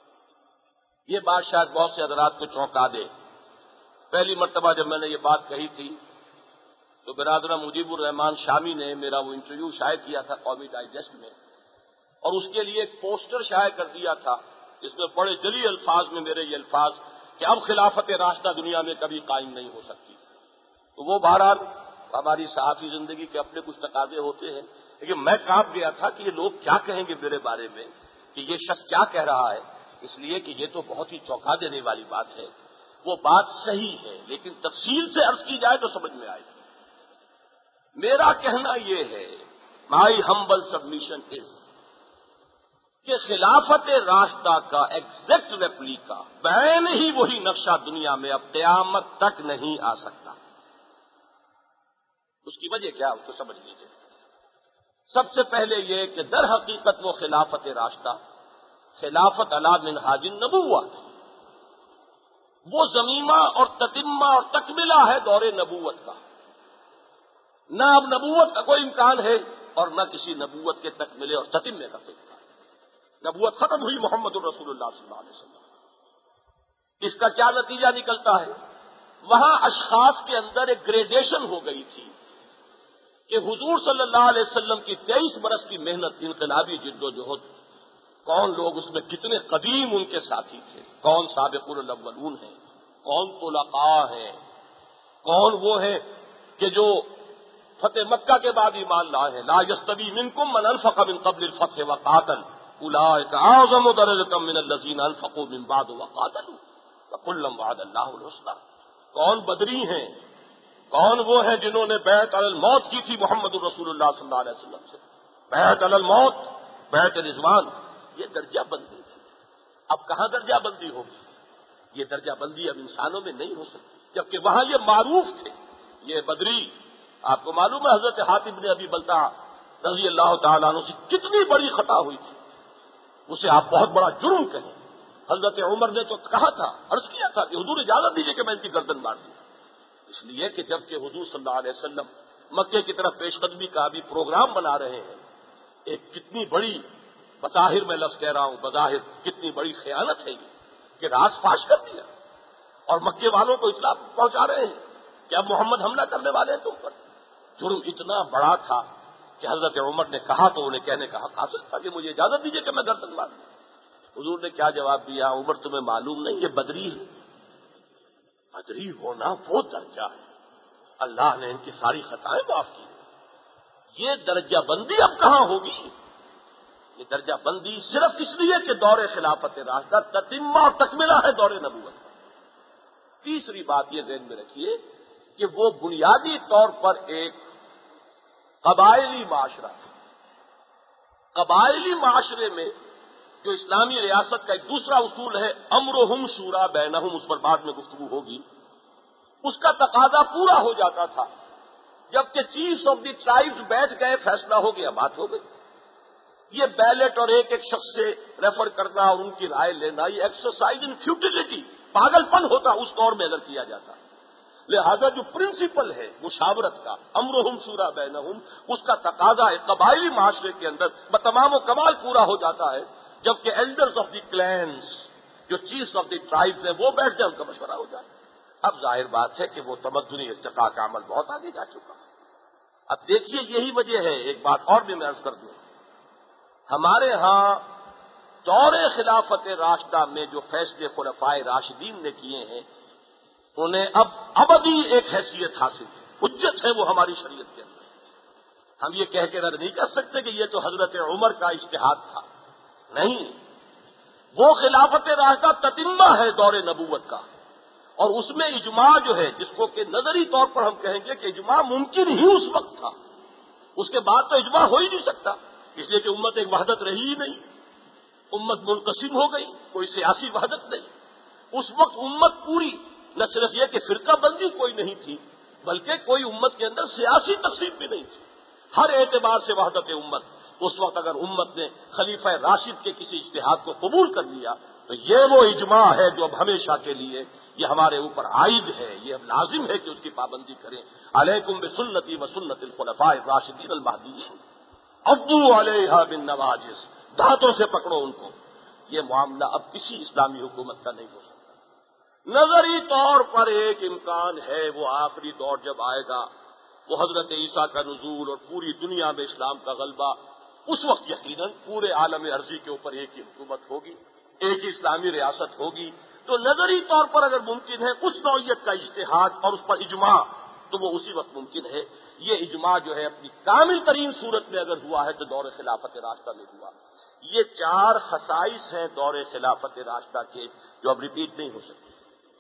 یہ بات شاید بہت سے حضرات کو چونکا دے. پہلی مرتبہ جب میں نے یہ بات کہی تھی تو برادر مجیب الرحمان شامی نے میرا وہ انٹرویو شائع کیا تھا قومی ڈائجسٹ میں، اور اس کے لیے ایک پوسٹر شائع کر دیا تھا جس میں بڑے جلی الفاظ میں میرے یہ الفاظ کہ اب خلافت راشدہ دنیا میں کبھی قائم نہیں ہو سکتی. تو وہ بہرحال ہماری صحافی زندگی کے اپنے کچھ تقاضے ہوتے ہیں، لیکن میں کانپ گیا تھا کہ یہ لوگ کیا کہیں گے میرے بارے میں، کہ یہ شخص کیا کہہ رہا ہے، اس لیے کہ یہ تو بہت ہی چونکا دینے والی بات ہے. وہ بات صحیح ہے لیکن تفصیل سے عرض کی جائے تو سمجھ میں آئے گی. میرا کہنا یہ ہے، مائی ہمبل سبمیشن از، کہ خلافت راشدہ کا ایگزیکٹ ریپلیکا بین ہی وہی نقشہ دنیا میں اب قیامت تک نہیں آ سکتا. اس کی وجہ کیا اس کو سمجھ لیجیے. سب سے پہلے یہ کہ در حقیقت وہ خلافت راشدہ خلافت علی منہاج النبوہ تھی، وہ ضمیمہ اور تتمہ اور تکملہ ہے دور نبوت کا. نہ اب نبوت کا کوئی امکان ہے اور نہ کسی نبوت کے تکملے اور تتمے کا فکر ہے۔ نبوت ختم ہوئی محمد الرسول اللہ صلی اللہ علیہ وسلم۔ اس کا کیا نتیجہ نکلتا ہے؟ وہاں اشخاص کے اندر ایک گریڈیشن ہو گئی تھی کہ حضور صلی اللہ علیہ وسلم کی تیئیس برس کی محنت، انقلابی جد و جہد، کون لوگ اس میں کتنے قدیم ان کے ساتھی تھے، کون سابقون الاولون ہیں، کون طلقاء ہیں، کون وہ ہیں کہ جو فتح مکہ کے بعد ایمان لائے ہیں۔ لا یستوی منکم من انفق من قبل الفتح وقاتل اولئک اعظم درجۃ من الذین انفقوا من بعد وقاتلوا وکلا وعد اللہ الحسنی۔ کون بدری ہیں، کون وہ ہیں جنہوں نے بیعت علی الموت کی تھی محمد الرسول اللہ صلی اللہ علیہ وسلم سے، بیعت علی الموت، بیعت رضوان، یہ درجہ بندی تھی۔ اب کہاں درجہ بندی ہوگی؟ یہ درجہ بندی اب انسانوں میں نہیں ہو سکتی، جبکہ وہاں یہ معروف تھے۔ یہ بدری، آپ کو معلوم ہے حضرت حاتب بن ابی بلتع رضی اللہ تعالیٰ عنہ سے کتنی بڑی خطا ہوئی تھی، اسے آپ بہت بڑا جرم کہیں۔ حضرت عمر نے تو کہا تھا، عرض کیا تھا کہ حضور اجازت دیجیے کہ میں ان کی گردن مار دوں، اس لیے کہ جب کہ حضور صلی اللہ علیہ وسلم مکے کی طرف پیش قدمی کا بھی پروگرام بنا رہے ہیں، ایک کتنی بڑی، بظاہر میں لفظ کہہ رہا ہوں، بظاہر کتنی بڑی خیانت ہے یہ کہ راز فاش کر دیا اور مکے والوں کو اطلاع پہنچا رہے ہیں کہ اب محمد حملہ کرنے والے ہیں تم پر۔ جرم اتنا بڑا تھا کہ حضرت عمر نے کہا تو انہیں کہنے کا حق حاصل تھا کہ مجھے اجازت دیجیے کہ میں گردن مار دوں۔ حضور نے کیا جواب دیا؟ عمر تمہیں معلوم نہیں یہ بدری ہے؟ بدری ہونا وہ درجہ ہے، اللہ نے ان کی ساری خطائیں معاف کی، یہ درجہ بندی اب کہاں ہوگی؟ یہ درجہ بندی صرف اس لیے کہ دور خلافت راشدہ تتمہ اور تکملہ ہے دور نبوت کا۔ تیسری بات یہ ذہن میں رکھیے کہ وہ بنیادی طور پر ایک قبائلی معاشرہ تھا۔ قبائلی معاشرے میں جو اسلامی ریاست کا ایک دوسرا اصول ہے امرہم شورا بینہم، اس پر بعد میں گفتگو ہوگی، اس کا تقاضا پورا ہو جاتا تھا جبکہ چیفز آف دی ٹرائبز بیٹھ گئے، فیصلہ ہو گیا، بات ہو گئی۔ یہ بیلٹ اور ایک ایک شخص سے ریفر کرنا اور ان کی رائے لینا، یہ ایکسرسائز ان فیوٹیلٹی، پاگل پن ہوتا اس دور میں اگر کیا جاتا۔ لہذا جو پرنسپل ہے مشاورت کا، امرہم شورا بینہم، اس کا تقاضا ایک قبائلی معاشرے کے اندر بتمام و کمال پورا ہو جاتا ہے جبکہ ایلڈرز آف دی کلینز، جو چیفز آف دی ٹرائبز ہیں، وہ بیٹھ جائے، ان کا مشورہ ہو جائے۔ اب ظاہر بات ہے کہ وہ تمدنی ارتقاء کا عمل بہت آگے جا چکا۔ اب دیکھیے یہی وجہ ہے، ایک بات اور بھی میں عرض کر دوں، ہمارے ہاں دور خلافت راشدہ میں جو فیصلے خلفائے راشدین نے کیے ہیں انہیں اب ابدی ایک حیثیت حاصل ہے، حجت ہے وہ ہماری شریعت کے اندر۔ ہم یہ کہہ کے رد نہیں کر سکتے کہ یہ تو حضرت عمر کا اجتہاد تھا، نہیں، وہ خلافت راشدہ تتمہ ہے دور نبوت کا، اور اس میں اجماع جو ہے، جس کو کہ نظری طور پر ہم کہیں گے کہ اجماع ممکن ہی اس وقت تھا، اس کے بعد تو اجماع ہو ہی نہیں سکتا، اس لیے کہ امت ایک وحدت رہی ہی نہیں، امت منقسم ہو گئی، کوئی سیاسی وحدت نہیں۔ اس وقت امت پوری، نہ صرف یہ کہ فرقہ بندی کوئی نہیں تھی بلکہ کوئی امت کے اندر سیاسی تقسیم بھی نہیں تھی، ہر اعتبار سے وحدت امت۔ اس وقت اگر امت نے خلیفہ راشد کے کسی اجتہاد کو قبول کر لیا تو یہ وہ اجماع ہے جو اب ہمیشہ کے لیے یہ ہمارے اوپر عائد ہے، یہ اب لازم ہے کہ اس کی پابندی کریں۔ علیکم بسنتی وسنت الخلفاء الراشدین المہدیین، عضوا علیہا بالنواجذ، دانتوں سے پکڑو ان کو۔ یہ معاملہ اب کسی اسلامی حکومت کا نہیں ہو سکتا۔ نظری طور پر ایک امکان ہے، وہ آخری دور جب آئے گا، وہ حضرت عیسیٰ کا نزول اور پوری دنیا میں اسلام کا غلبہ، اس وقت یقیناً پورے عالم عرضی کے اوپر ایک ہی حکومت ہوگی، ایک ہی اسلامی ریاست ہوگی۔ تو نظری طور پر اگر ممکن ہے اس نوعیت کا اجتہاد اور اس پر اجماع، تو وہ اسی وقت ممکن ہے۔ یہ اجماع جو ہے اپنی کامل ترین صورت میں اگر ہوا ہے تو دور خلافت راشدہ میں ہوا۔ یہ چار خصائص ہیں دور خلافت راشدہ کے جو اب ریپیٹ نہیں ہو سکتے۔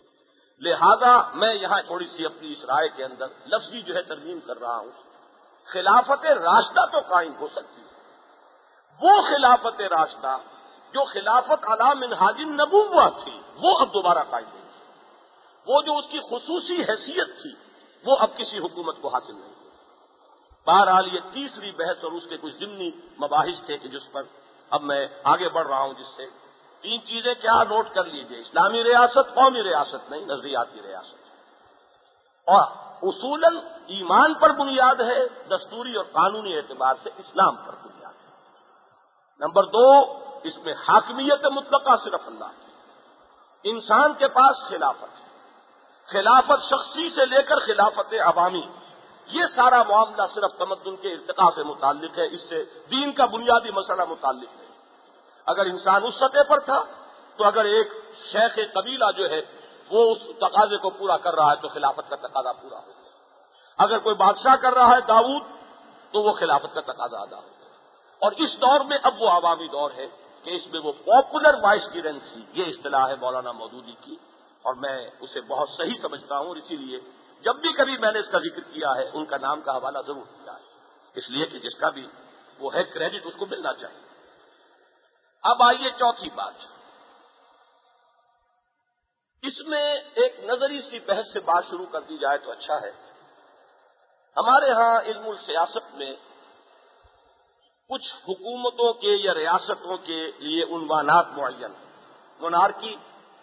لہذا میں یہاں تھوڑی سی اپنی اس رائے کے اندر لفظی جو ہے ترمیم کر رہا ہوں، خلافت راشدہ تو قائم ہو سکتی ہے، وہ خلافت راشدہ جو خلافت علی منہاج النبوہ تھی وہ اب دوبارہ قائم نہیں تھی، وہ جو اس کی خصوصی حیثیت تھی وہ اب کسی حکومت کو حاصل نہیں ہوئی۔ بہرحال یہ تیسری بحث اور اس کے کچھ ضمنی مباحث تھے کہ جس پر اب میں آگے بڑھ رہا ہوں، جس سے تین چیزیں کیا نوٹ کر لیجئے، اسلامی ریاست قومی ریاست نہیں، نظریاتی ریاست، اور اصولاً ایمان پر بنیاد ہے، دستوری اور قانونی اعتبار سے اسلام پر بنیاد ہے۔ نمبر دو، اس میں حاکمیت مطلقہ صرف اللہ کی، انسان کے پاس خلافت ہے، خلافت شخصی سے لے کر خلافت عوامی، یہ سارا معاملہ صرف تمدن کے ارتقاء سے متعلق ہے، اس سے دین کا بنیادی مسئلہ متعلق ہے۔ اگر انسان اس سطح پر تھا تو اگر ایک شیخ قبیلہ جو ہے وہ اس تقاضے کو پورا کر رہا ہے تو خلافت کا تقاضا پورا ہو گیا، اگر کوئی بادشاہ کر رہا ہے داؤد تو وہ خلافت کا تقاضا ادا ہو گیا۔ اور اس دور میں اب وہ عوامی دور ہے کہ اس میں وہ پاپولر وائسریرنسی، یہ اصطلاح ہے مولانا مودودی کی، اور میں اسے بہت صحیح سمجھتا ہوں، اور اسی لیے جب بھی کبھی میں نے اس کا ذکر کیا ہے ان کا نام کا حوالہ ضرور کیا ہے، اس لیے کہ جس کا بھی وہ ہے کریڈٹ اس کو ملنا چاہیے۔ اب آئیے چوتھی بات، اس میں ایک نظری سی بحث سے بات شروع کر دی جائے تو اچھا ہے۔ ہمارے ہاں علم السیاست میں کچھ حکومتوں کے یا ریاستوں کے لیے عنوانات معین، مونارکی،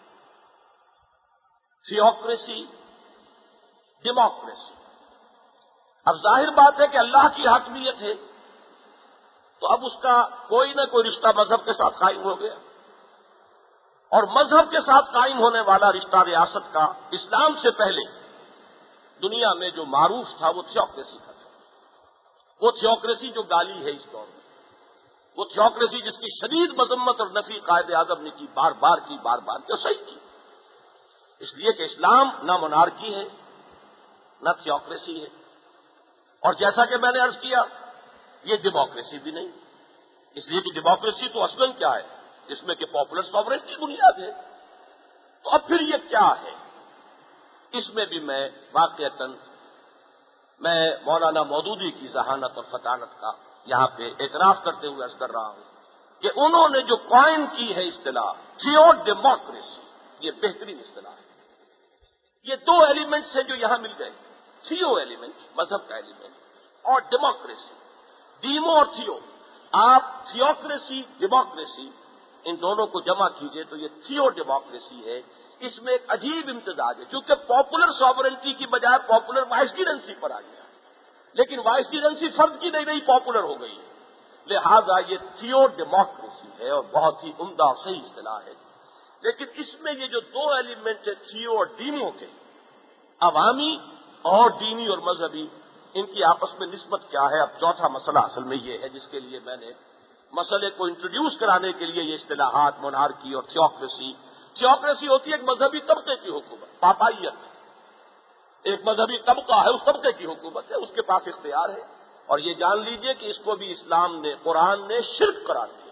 تھیوکریسی، ڈیموکریسی۔ اب ظاہر بات ہے کہ اللہ کی حاکمیت ہے تو اب اس کا کوئی نہ کوئی رشتہ مذہب کے ساتھ قائم ہو گیا، اور مذہب کے ساتھ قائم ہونے والا رشتہ ریاست کا اسلام سے پہلے دنیا میں جو معروف تھا وہ تھیوکریسی کا تھا۔ وہ تھیوکریسی جو گالی ہے اس دور میں، وہ تھیوکریسی جس کی شدید مذمت اور نفی قائد اعظم نے کی، بار بار کی بار بار کی، صحیح کی، اس لیے کہ اسلام نہ مونارکی ہے نہ تھیوکریسی ہے، اور جیسا کہ میں نے عرض کیا یہ ڈیموکریسی بھی نہیں، اس لیے کہ ڈیموکریسی تو اصلاً کیا ہے، جس میں کہ پاپولر سوورنٹی بنیاد ہے۔ تو اب پھر یہ کیا ہے، اس میں بھی میں واقعتاً میں مولانا مودودی کی ذہانت اور فطانت کا یہاں پہ اعتراف کرتے ہوئے عرض کر رہا ہوں کہ انہوں نے جو قائم کی ہے اصطلاح تھیو ڈیموکریسی، یہ بہترین اصطلاح ہے۔ یہ دو ایلیمنٹس ہیں جو یہاں مل گئے، تھیو ایلیمنٹ مذہب کا ایلیمنٹ اور ڈیموکریسی، ڈیمو اور تھیو۔ آپ تھیوکریسی ڈیموکریسی ان دونوں کو جمع کیجئے تو یہ تھیو ڈیموکریسی ہے۔ اس میں ایک عجیب امتزاج ہے، چونکہ پاپولر سوورنٹی کی بجائے پاپولر وائسریرنسی پر آ گیا، لیکن وائسریرنسی فرد کی نہیں رہی، پاپولر ہو گئی ہے، لہذا یہ تھیو ڈیموکریسی ہے اور بہت ہی عمدہ اور صحیح اصطلاح ہے۔ لیکن اس میں یہ جو دو ایلیمنٹ ہے تھیو اور ڈیمو کے، عوامی اور دینی اور مذہبی، ان کی آپس میں نسبت کیا ہے؟ اب چوتھا مسئلہ اصل میں یہ ہے جس کے لیے میں نے مسئلے کو انٹروڈیوس کرانے کے لیے یہ اصطلاحات مونارکی اور تھیوکریسی۔ تھیوکریسی ہوتی ہے ایک مذہبی طبقے کی حکومت، پاپائیت، ایک مذہبی طبقہ ہے، اس طبقے کی حکومت ہے، اس کے پاس اختیار ہے، اور یہ جان لیجئے کہ اس کو بھی اسلام نے، قرآن نے شرک قرار دیا،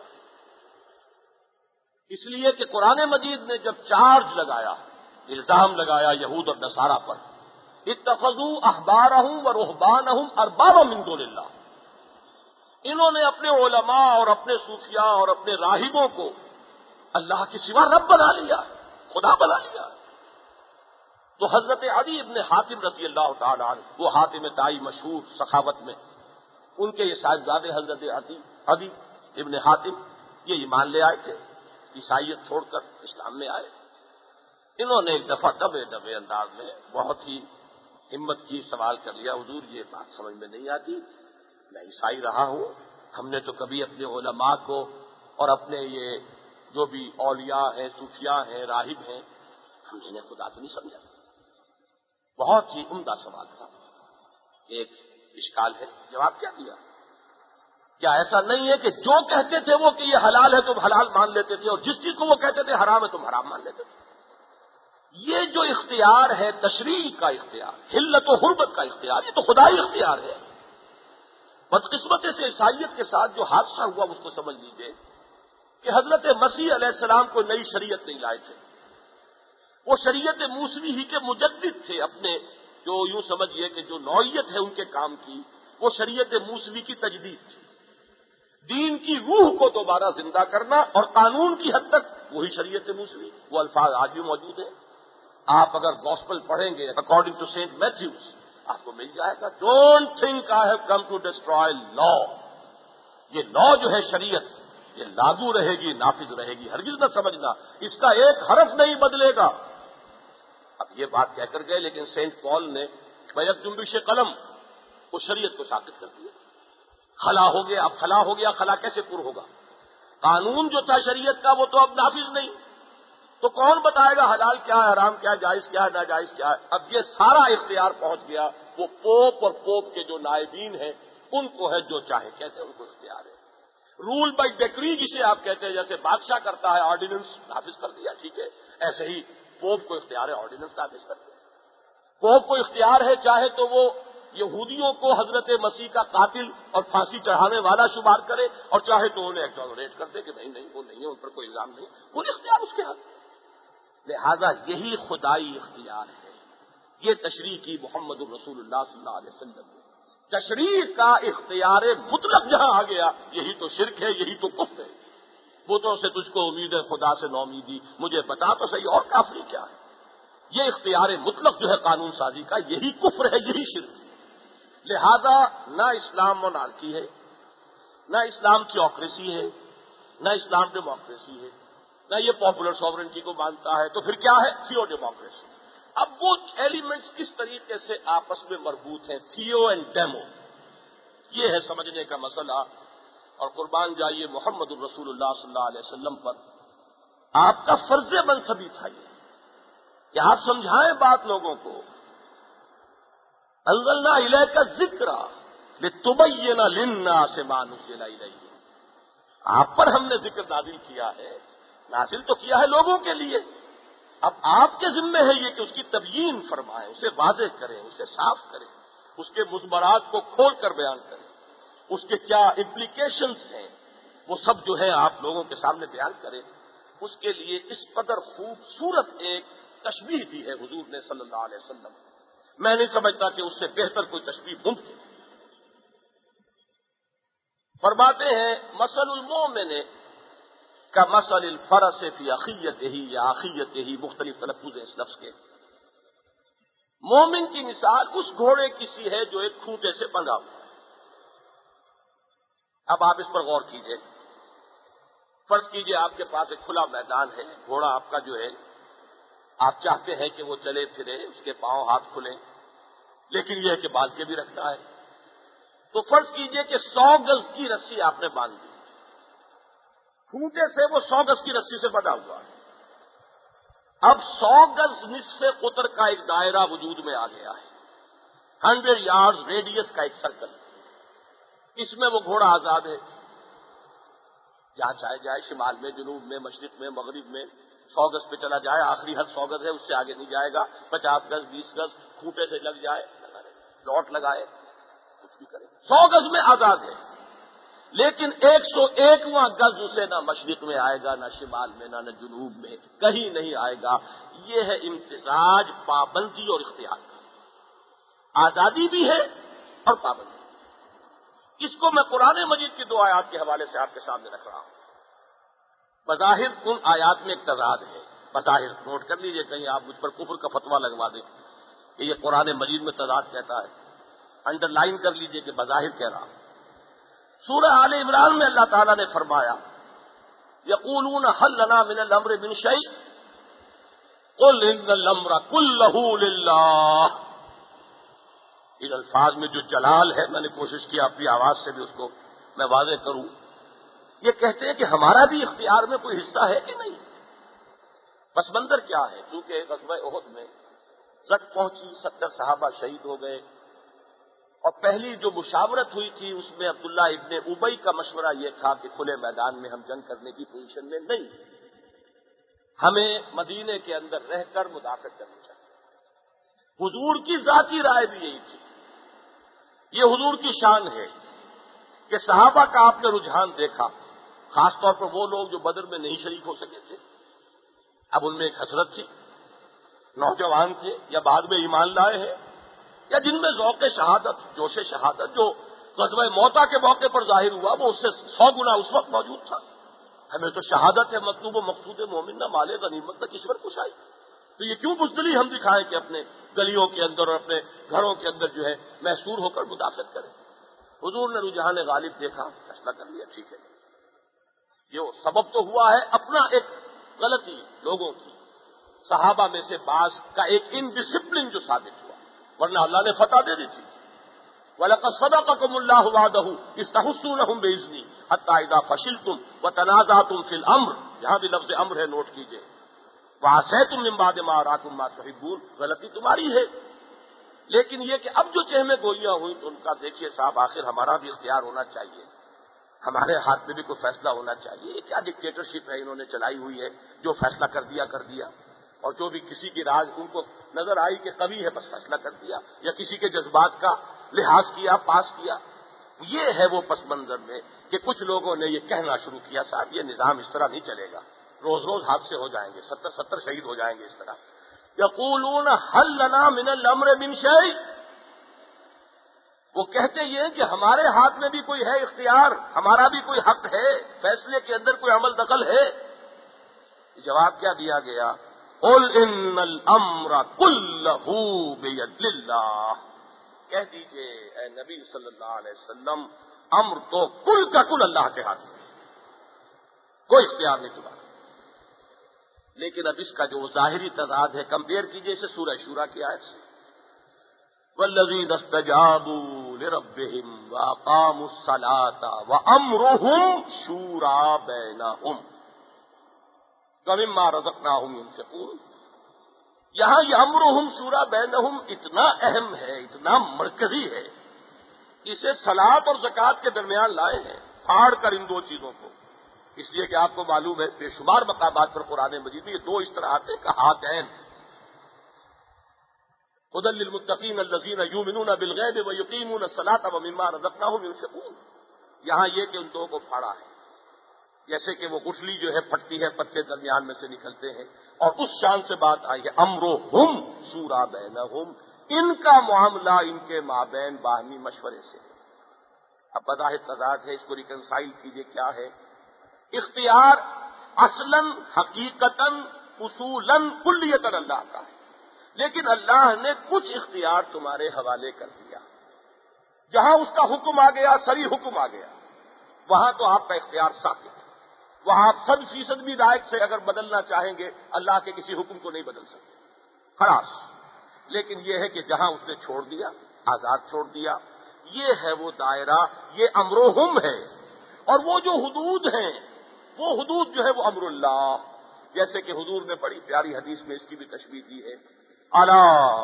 اس لیے کہ قرآن مجید نے جب چارج لگایا، الزام لگایا یہود اور نصارہ پر، اتخذوا احبارهم ورهبانهم اربابا من دون اللہ، انہوں نے اپنے علماء اور اپنے صوفیاء اور اپنے راہبوں کو اللہ کے سوا رب بنا لیا، خدا بنا لیا۔ تو حضرت عدی ابن حاتم رضی اللہ تعالی عنہ، وہ حاتم تائی مشہور سخاوت میں، ان کے یہ صاحبزادے حضرت عدی عدی ابن حاتم یہ ایمان لے آئے تھے، عیسائیت چھوڑ کر اسلام میں آئے۔ انہوں نے ایک دفعہ دبے دبے انداز میں بہت ہی ہمت کی سوال کر لیا، حضور یہ بات سمجھ میں نہیں آتی، میں عیسائی رہا ہوں، ہم نے تو کبھی اپنے علماء کو اور اپنے یہ جو بھی اولیاء ہیں، صوفیاء ہیں، راہب ہیں، ہم نے انہیں خدا تو نہیں سمجھا۔ بہت ہی عمدہ سوال تھا، ایک اشکال ہے، جواب کیا دیا؟ کیا ایسا نہیں ہے کہ جو کہتے تھے وہ کہ یہ حلال ہے تم حلال مان لیتے تھے، اور جس چیز کو وہ کہتے تھے حرام ہے تم حرام مان لیتے تھے؟ یہ جو اختیار ہے تشریع کا اختیار، حلت و حرمت کا اختیار، یہ تو خدائی اختیار ہے۔ بدقسمتی سے عیسائیت کے ساتھ جو حادثہ ہوا اس کو سمجھ لیجئے کہ حضرت مسیح علیہ السلام کو نئی شریعت نہیں لائے تھے، وہ شریعت موسوی ہی کے مجدد تھے، اپنے جو یوں سمجھیے کہ جو نوعیت ہے ان کے کام کی، وہ شریعت موسوی کی تجدید تھی، دین کی روح کو دوبارہ زندہ کرنا، اور قانون کی حد تک وہی شریعت موسوی، وہ الفاظ آج بھی موجود ہیں۔ آپ اگر گوسپل پڑھیں گے اکارڈنگ ٹو سینٹ میتھیوز آپ کو مل جائے گا، don't think I have come to destroy law, یہ لا جو ہے شریعت یہ لاگو رہے گی، نافذ رہے گی، ہرگز نہ سمجھنا اس کا ایک حرف نہیں بدلے گا۔ اب یہ بات کہہ کر گئے، لیکن سینٹ پال نے بیک جنبش قلم، وہ شریعت کو ساقط کر دیا. خلا ہو گیا، اب خلا ہو گیا، خلا کیسے پر ہوگا؟ قانون جو تھا شریعت کا وہ تو اب نافذ نہیں، تو کون بتائے گا حلال کیا ہے، حرام کیا ہے، جائز کیا ہے، ناجائز کیا ہے؟ اب یہ سارا اختیار پہنچ گیا وہ پوپ اور پوپ کے جو نائبین ہیں ان کو ہے، جو چاہے کہتے ہیں ان کو اختیار ہے. رول بائی ڈیکری جسے آپ کہتے ہیں، جیسے بادشاہ کرتا ہے آرڈیننس نافذ کر دیا، ٹھیک ہے، ایسے ہی پوپ کو اختیار ہے آرڈیننس نافذ کر دیا. پوپ کو اختیار ہے چاہے تو وہ یہودیوں کو حضرت مسیح کا قاتل اور پھانسی چڑھانے والا شمار کرے، اور چاہے تو انہیں ایگزونریٹ کر دے کہ نہیں نہیں وہ نہیں ہے، ان پر کوئی الزام نہیں، پورے اختیار اس کے ہاتھ. لہذا یہی خدائی اختیار ہے. یہ تشریع کی محمد الرسول اللہ صلی اللہ علیہ وسلم. تشریع کا اختیار مطلق جہاں آ گیا یہی تو شرک ہے، یہی تو کفر ہے. بتوں سے تجھ کو امید ہے، خدا سے نو امیدی، مجھے بتا تو صحیح اور کافری کیا ہے. یہ اختیار مطلق جو ہے قانون سازی کا، یہی کفر ہے، یہی شرک ہے. لہذا نہ اسلام مونارکی ہے، نہ اسلام تھیوکریسی ہے، نہ اسلام ڈیموکریسی ہے، نہ یہ پاپولر سوورنٹی کو مانتا ہے. تو پھر کیا ہے؟ Theo democracy. اب وہ ایلیمنٹس کس طریقے سے آپس میں مربوط ہیں، تھیو اینڈ ڈیمو، یہ ہے سمجھنے کا مسئلہ. اور قربان جائیے محمد الرسول اللہ صلی اللہ علیہ وسلم پر آپ کا فرض منصبی تھا یہ کہ آپ سمجھائیں بات لوگوں کو. انزلنا الیک الذکر لتبین للناس ما نزل الیہم، آپ پر ہم نے ذکر نازل کیا ہے، نازل تو کیا ہے لوگوں کے لیے. اب آپ کے ذمہ ہے یہ کہ اس کی تبیین فرمائیں، اسے واضح کریں، اسے صاف کریں، اس کے مضمرات کو کھول کر بیان کریں، اس کے کیا امپلیکیشنز ہیں وہ سب جو ہے آپ لوگوں کے سامنے بیان کریں. اس کے لیے اس قدر خوبصورت ایک تشبیہ دی ہے حضور نے صلی اللہ علیہ وسلم. میں نہیں سمجھتا کہ اس سے بہتر کوئی تشبیہ ممکن ہے. فرماتے ہیں مثل المومن کا مثل الفرس فی اخیتہ یا اخیتہ، مختلف تلفظ ہیں اس لفظ کے. مومن کی مثال اس گھوڑے کی سی ہے جو ایک کھوٹے سے بندھا ہوا ہے. اب آپ اس پر غور کیجئے. فرض کیجئے آپ کے پاس ایک کھلا میدان ہے، گھوڑا آپ کا جو ہے آپ چاہتے ہیں کہ وہ چلے پھرے، اس کے پاؤں ہاتھ کھلیں، لیکن یہ ہے کہ باندھ کے بھی رکھتا ہے. تو فرض کیجئے کہ سو گز کی رسی آپ نے باندھ دی، کھوٹے سے وہ سو گز کی رسی سے بندھا ہوا ہے. اب سو گز نصف قطر کا ایک دائرہ وجود میں آ گیا ہے، ہنڈریڈ یارڈز ریڈیس کا ایک سرکل. اس میں وہ گھوڑا آزاد ہے، جہاں چاہے جائے، شمال میں، جنوب میں، مشرق میں، مغرب میں. سو گز پہ چلا جائے، آخری حد سو گز ہے، اس سے آگے نہیں جائے گا. پچاس گز، بیس گز کھوٹے سے لگ جائے، لوٹ لگائے، کچھ بھی کرے، سو گز میں آزاد ہے. لیکن ایک سو ایکواں گز اسے نہ مشرق میں آئے گا، نہ شمال میں، نہ نہ جنوب میں، کہیں نہیں آئے گا. یہ ہے امتزاج پابندی اور اختیار کا. آزادی بھی ہے اور پابندی. اس کو میں قرآن مجید کی دو آیات کے حوالے سے آپ کے سامنے رکھ رہا ہوں. بظاہر ان آیات میں ایک تضاد ہے، بظاہر نوٹ کر لیجئے، کہیں آپ مجھ پر کفر کا فتویٰ لگوا دیں کہ یہ قرآن مجید میں تضاد کہتا ہے. انڈر لائن کر لیجئے کہ بظاہر کہہ رہا ہوں. سورہ آل عمران میں اللہ تعالیٰ نے فرمایا یقولون هل لنا من الامر من شیء قل ان الامر كله للہ. ان الفاظ میں جو جلال ہے، میں نے کوشش کی اپنی آواز سے بھی اس کو میں واضح کروں. یہ کہتے ہیں کہ ہمارا بھی اختیار میں کوئی حصہ ہے کہ نہیں. پس منظر کیا ہے؟ چونکہ غزوہ احد میں زک پہنچی، ستر صحابہ شہید ہو گئے، اور پہلی جو مشاورت ہوئی تھی اس میں عبداللہ ابن ابی کا مشورہ یہ تھا کہ کھلے میدان میں ہم جنگ کرنے کی پوزیشن میں نہیں، ہمیں مدینے کے اندر رہ کر مدافعت کرنی چاہیے. حضور کی ذاتی رائے بھی یہی تھی. یہ حضور کی شان ہے کہ صحابہ کا آپ نے رجحان دیکھا، خاص طور پر وہ لوگ جو بدر میں نہیں شریک ہو سکے تھے. اب ان میں ایک حسرت تھی، نوجوان تھے یا بعد میں ایمان لائے ہیں، یا جن میں ذوق شہادت، جوش شہادت جو غزوہ موتا کے موقع پر ظاہر ہوا وہ اس سے سو گنا اس وقت موجود تھا. ہمیں تو شہادت ہے مطلوب و مقصود مومن نہ مال غنیمت نہ کشور کشائی. تو یہ کیوں بزدلی ہم دکھائیں کہ اپنے گلیوں کے اندر اور اپنے گھروں کے اندر جو ہے محصور ہو کر مدافعت کریں. حضور نے رجحان غالب دیکھا، فیصلہ کر لیا ٹھیک ہے. یہ سبب تو ہوا ہے اپنا ایک غلطی لوگوں کی، صحابہ میں سے بعض کا ایک انڈسپلن جو ثابت ہوا. ورنہ اللہ نے فتح دے دی تھی۔ وَلَقَدْ صَدَقَكُمُ اللَّهُ وَعْدَهُ إِذْ تَحُسُّونَهُمْ بِإِذْنِهِ حَتَّىٰ إِذَا فَشِلْتُمْ وَتَنَازَعْتُمْ فِي الْأَمْرِ، یہاں بھی لفظ امر ہے، نوٹ کیجئے۔ وَعَصَيْتُم مِّن بَعْدِ مَا أَرَاكُم مَّا تُحِبُّونَ، غلطی تمہاری ہے، لیکن یہ کہ اب جو چہمیں گوئیاں ہوئی تو ان کا دیکھیے صاحب، آخر ہمارا بھی اختیار ہونا چاہیے، ہمارے ہاتھ میں بھی کوئی فیصلہ ہونا چاہیے۔ یہ کیا ڈکٹیٹرشپ ہے انہوں نے چلائی ہوئی ہے، جو فیصلہ کر دیا کر دیا، اور جو بھی کسی کی راز ان کو نظر آئی کہ قوی ہے بس فیصلہ کر دیا، یا کسی کے جذبات کا لحاظ کیا، پاس کیا۔ یہ ہے وہ پس منظر میں کہ کچھ لوگوں نے یہ کہنا شروع کیا صاحب یہ نظام اس طرح نہیں چلے گا، روز روز حادثے ہو جائیں گے، ستر ستر شہید ہو جائیں گے اس طرح۔ یقولون هل لنا من الامر من شیء، وہ کہتے یہ ہیں کہ ہمارے ہاتھ میں بھی کوئی ہے اختیار، ہمارا بھی کوئی حق ہے، فیصلے کے اندر کوئی عمل دخل ہے۔ جواب کیا دیا گیا؟ قل ان الامر كله بيد الله، کہہ دیجئے اے نبی صلی اللہ علیہ وسلم، امر تو کل کا کل اللہ کے ہاتھ میں، کوئی اختیار نہیں تمہارا۔ لیکن اب اس کا جو ظاہری تضاد ہے، کمپیئر کیجئے اسے سورہ شورى کی آیت سے، والذین استجابوا لربهم واقاموا الصلاة وامرهم شورى بینہم ومما رزقناہم ينفقون۔ یہاں یہ امرهم شورى بینہم اتنا اہم ہے، اتنا مرکزی ہے، اسے صلاۃ اور زکوٰۃ کے درمیان لائے ہیں، پھاڑ کر ان دو چیزوں کو، اس لیے کہ آپ کو معلوم ہے بے شمار مقامات پر قرآن مجید میں یہ دو اس طرح آتے ہیں کہ ہاتین، ھدی للمتقین الذین یؤمنون بالغیب ویقیمون الصلاۃ ومما رزقناہم ينفقون۔ یہاں یہ کہ ان دو کو پھاڑا ہے، جیسے کہ وہ گٹھلی جو ہے پھٹتی ہے، پتے درمیان میں سے نکلتے ہیں، اور اس شان سے بات آئی ہے امرہم شورى بینہم، ان کا معاملہ ان کے مابین باہمی مشورے سے۔ اب بظاہر تضاد ہے، اس کو ریکنسائل کیجئے، کیا ہے؟ اختیار اصلاً حقیقتاً اصولاً کلیتاً اللہ کا ہے، لیکن اللہ نے کچھ اختیار تمہارے حوالے کر دیا، جہاں اس کا حکم آ گیا، صریح حکم آ گیا، وہاں تو آپ کا اختیار ساکت، وہاں آپ صد فیصد بھی لائق سے اگر بدلنا چاہیں گے اللہ کے کسی حکم کو نہیں بدل سکتے، خلاص۔ لیکن یہ ہے کہ جہاں اس نے چھوڑ دیا، آزاد چھوڑ دیا، یہ ہے وہ دائرہ، یہ امرہم ہے، اور وہ جو حدود ہیں، وہ حدود جو ہے وہ امر اللہ، جیسے کہ حضور نے بڑی پیاری حدیث میں اس کی بھی تشبیہ دی ہے، الا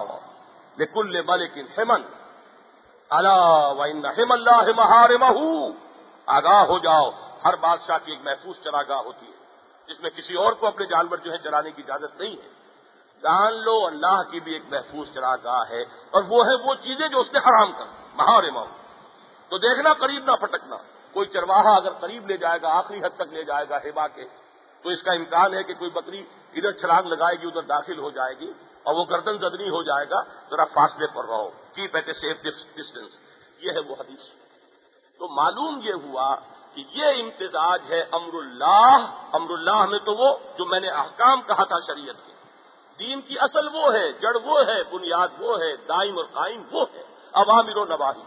لکل ملک حمن، الا وان حم اللہ محارمہ، آگاہ ہو جاؤ، ہر بادشاہ کی ایک محفوظ چراگاہ ہوتی ہے جس میں کسی اور کو اپنے جانور جو ہے چرانے کی اجازت نہیں ہے۔ جان لو اللہ کی بھی ایک محفوظ چراگاہ ہے، اور وہ ہے وہ چیزیں جو اس نے حرام کر محارمہ، تو دیکھنا قریب نہ پھٹکنا۔ کوئی چرواہا اگر قریب لے جائے گا، آخری حد تک لے جائے گا ہیبا کے، تو اس کا امکان ہے کہ کوئی بکری ادھر چھلانگ لگائے گی، ادھر داخل ہو جائے گی، اور وہ گردن زدنی ہو جائے گا، ذرا فاصلے پر رہو، keep at a safe distance, یہ ہے وہ حدیث۔ تو معلوم یہ ہوا کہ یہ امتزاج ہے امر اللہ، امر اللہ میں تو وہ جو میں نے احکام کہا تھا شریعت کے، دین کی اصل وہ ہے، جڑ وہ ہے، بنیاد وہ ہے، دائم اور قائم وہ ہے، اوامر و نواہی۔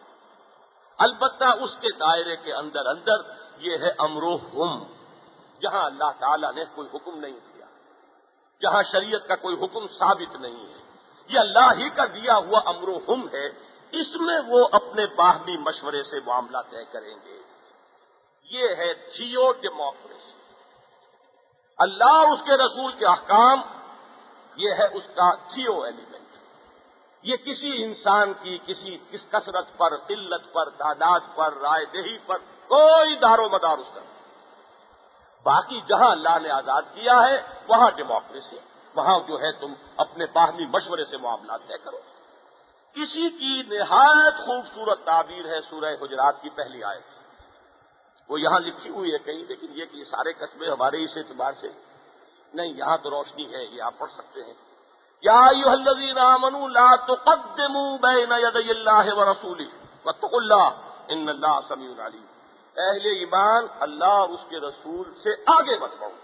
البتہ اس کے دائرے کے اندر اندر یہ ہے امرہم، جہاں اللہ تعالیٰ نے کوئی حکم نہیں دیا، جہاں شریعت کا کوئی حکم ثابت نہیں ہے، یہ اللہ ہی کا دیا ہوا امرہم ہے، اس میں وہ اپنے باہمی مشورے سے معاملہ طے کریں گے۔ یہ ہے تھیو ڈیموکریسی، اللہ اور اس کے رسول کے احکام، یہ ہے اس کا تھیو ایلیمنٹ۔ یہ کسی انسان کی کسی کس کثرت پر، قلت پر، تعداد پر، رائے دہی پر کوئی دار و مدار اس کا نہیں۔ باقی جہاں اللہ نے آزاد کیا ہے وہاں ڈیموکریسی، وہاں جو ہے تم اپنے باہمی مشورے سے معاملات طے کرو۔ اسی کی نہایت خوبصورت تعبیر ہے سورہ حجرات کی پہلی آیت، وہ یہاں لکھی ہوئی ہے کہیں، لیکن یہ کہ یہ سارے قصبے ہمارے اس اعتبار سے نہیں، یہاں تو روشنی ہے، یہ آپ پڑھ سکتے ہیں۔ یا ایھا الذین آمنوا لا تقدموا بین یدی اللہ ورسولہ واتقوا اللہ ان اللہ سمیع علیم۔ اہل ایمان، اللہ اور اس کے رسول سے آگے مت بڑھو،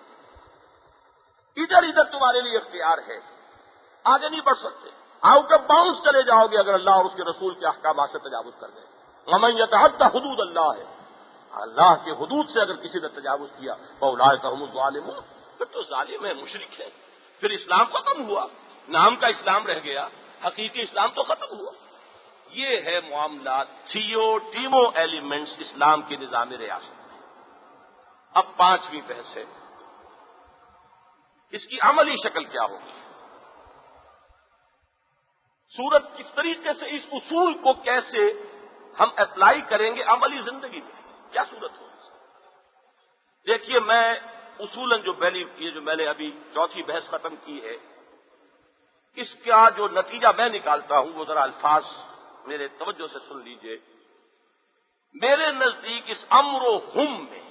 ادھر ادھر تمہارے لیے اختیار ہے، آگے نہیں بڑھ سکتے، آؤٹ آف باؤنڈز چلے جاؤ گے اگر اللہ اور اس کے رسول کے احکامات سے تجاوز کر گئے۔ ومن یتعد حدود اللہ ہے، اللہ کے حدود سے اگر کسی نے تجاوز کیا فاولئک هم الظالمون، پھر تو ظالم ہے، مشرک ہے، پھر اسلام ختم ہوا، نام کا اسلام رہ گیا، حقیقی اسلام تو ختم ہوا۔ یہ ہے معاملات تھیو ٹیمو ایلیمنٹس اسلام کے نظام ریاست میں۔ اب پانچویں بحث ہے، اس کی عملی شکل کیا ہوگی؟ سورت کس طریقے سے اس اصول کو کیسے ہم اپلائی کریں گے عملی زندگی میں، کیا صورت ہوگی؟ دیکھیے، میں اصولاً جو پہلی یہ جو میں نے ابھی چوتھی بحث ختم کی ہے، اس کا جو نتیجہ میں نکالتا ہوں وہ ذرا الفاظ میرے توجہ سے سن لیجئے۔ میرے نزدیک اس امر و ہم میں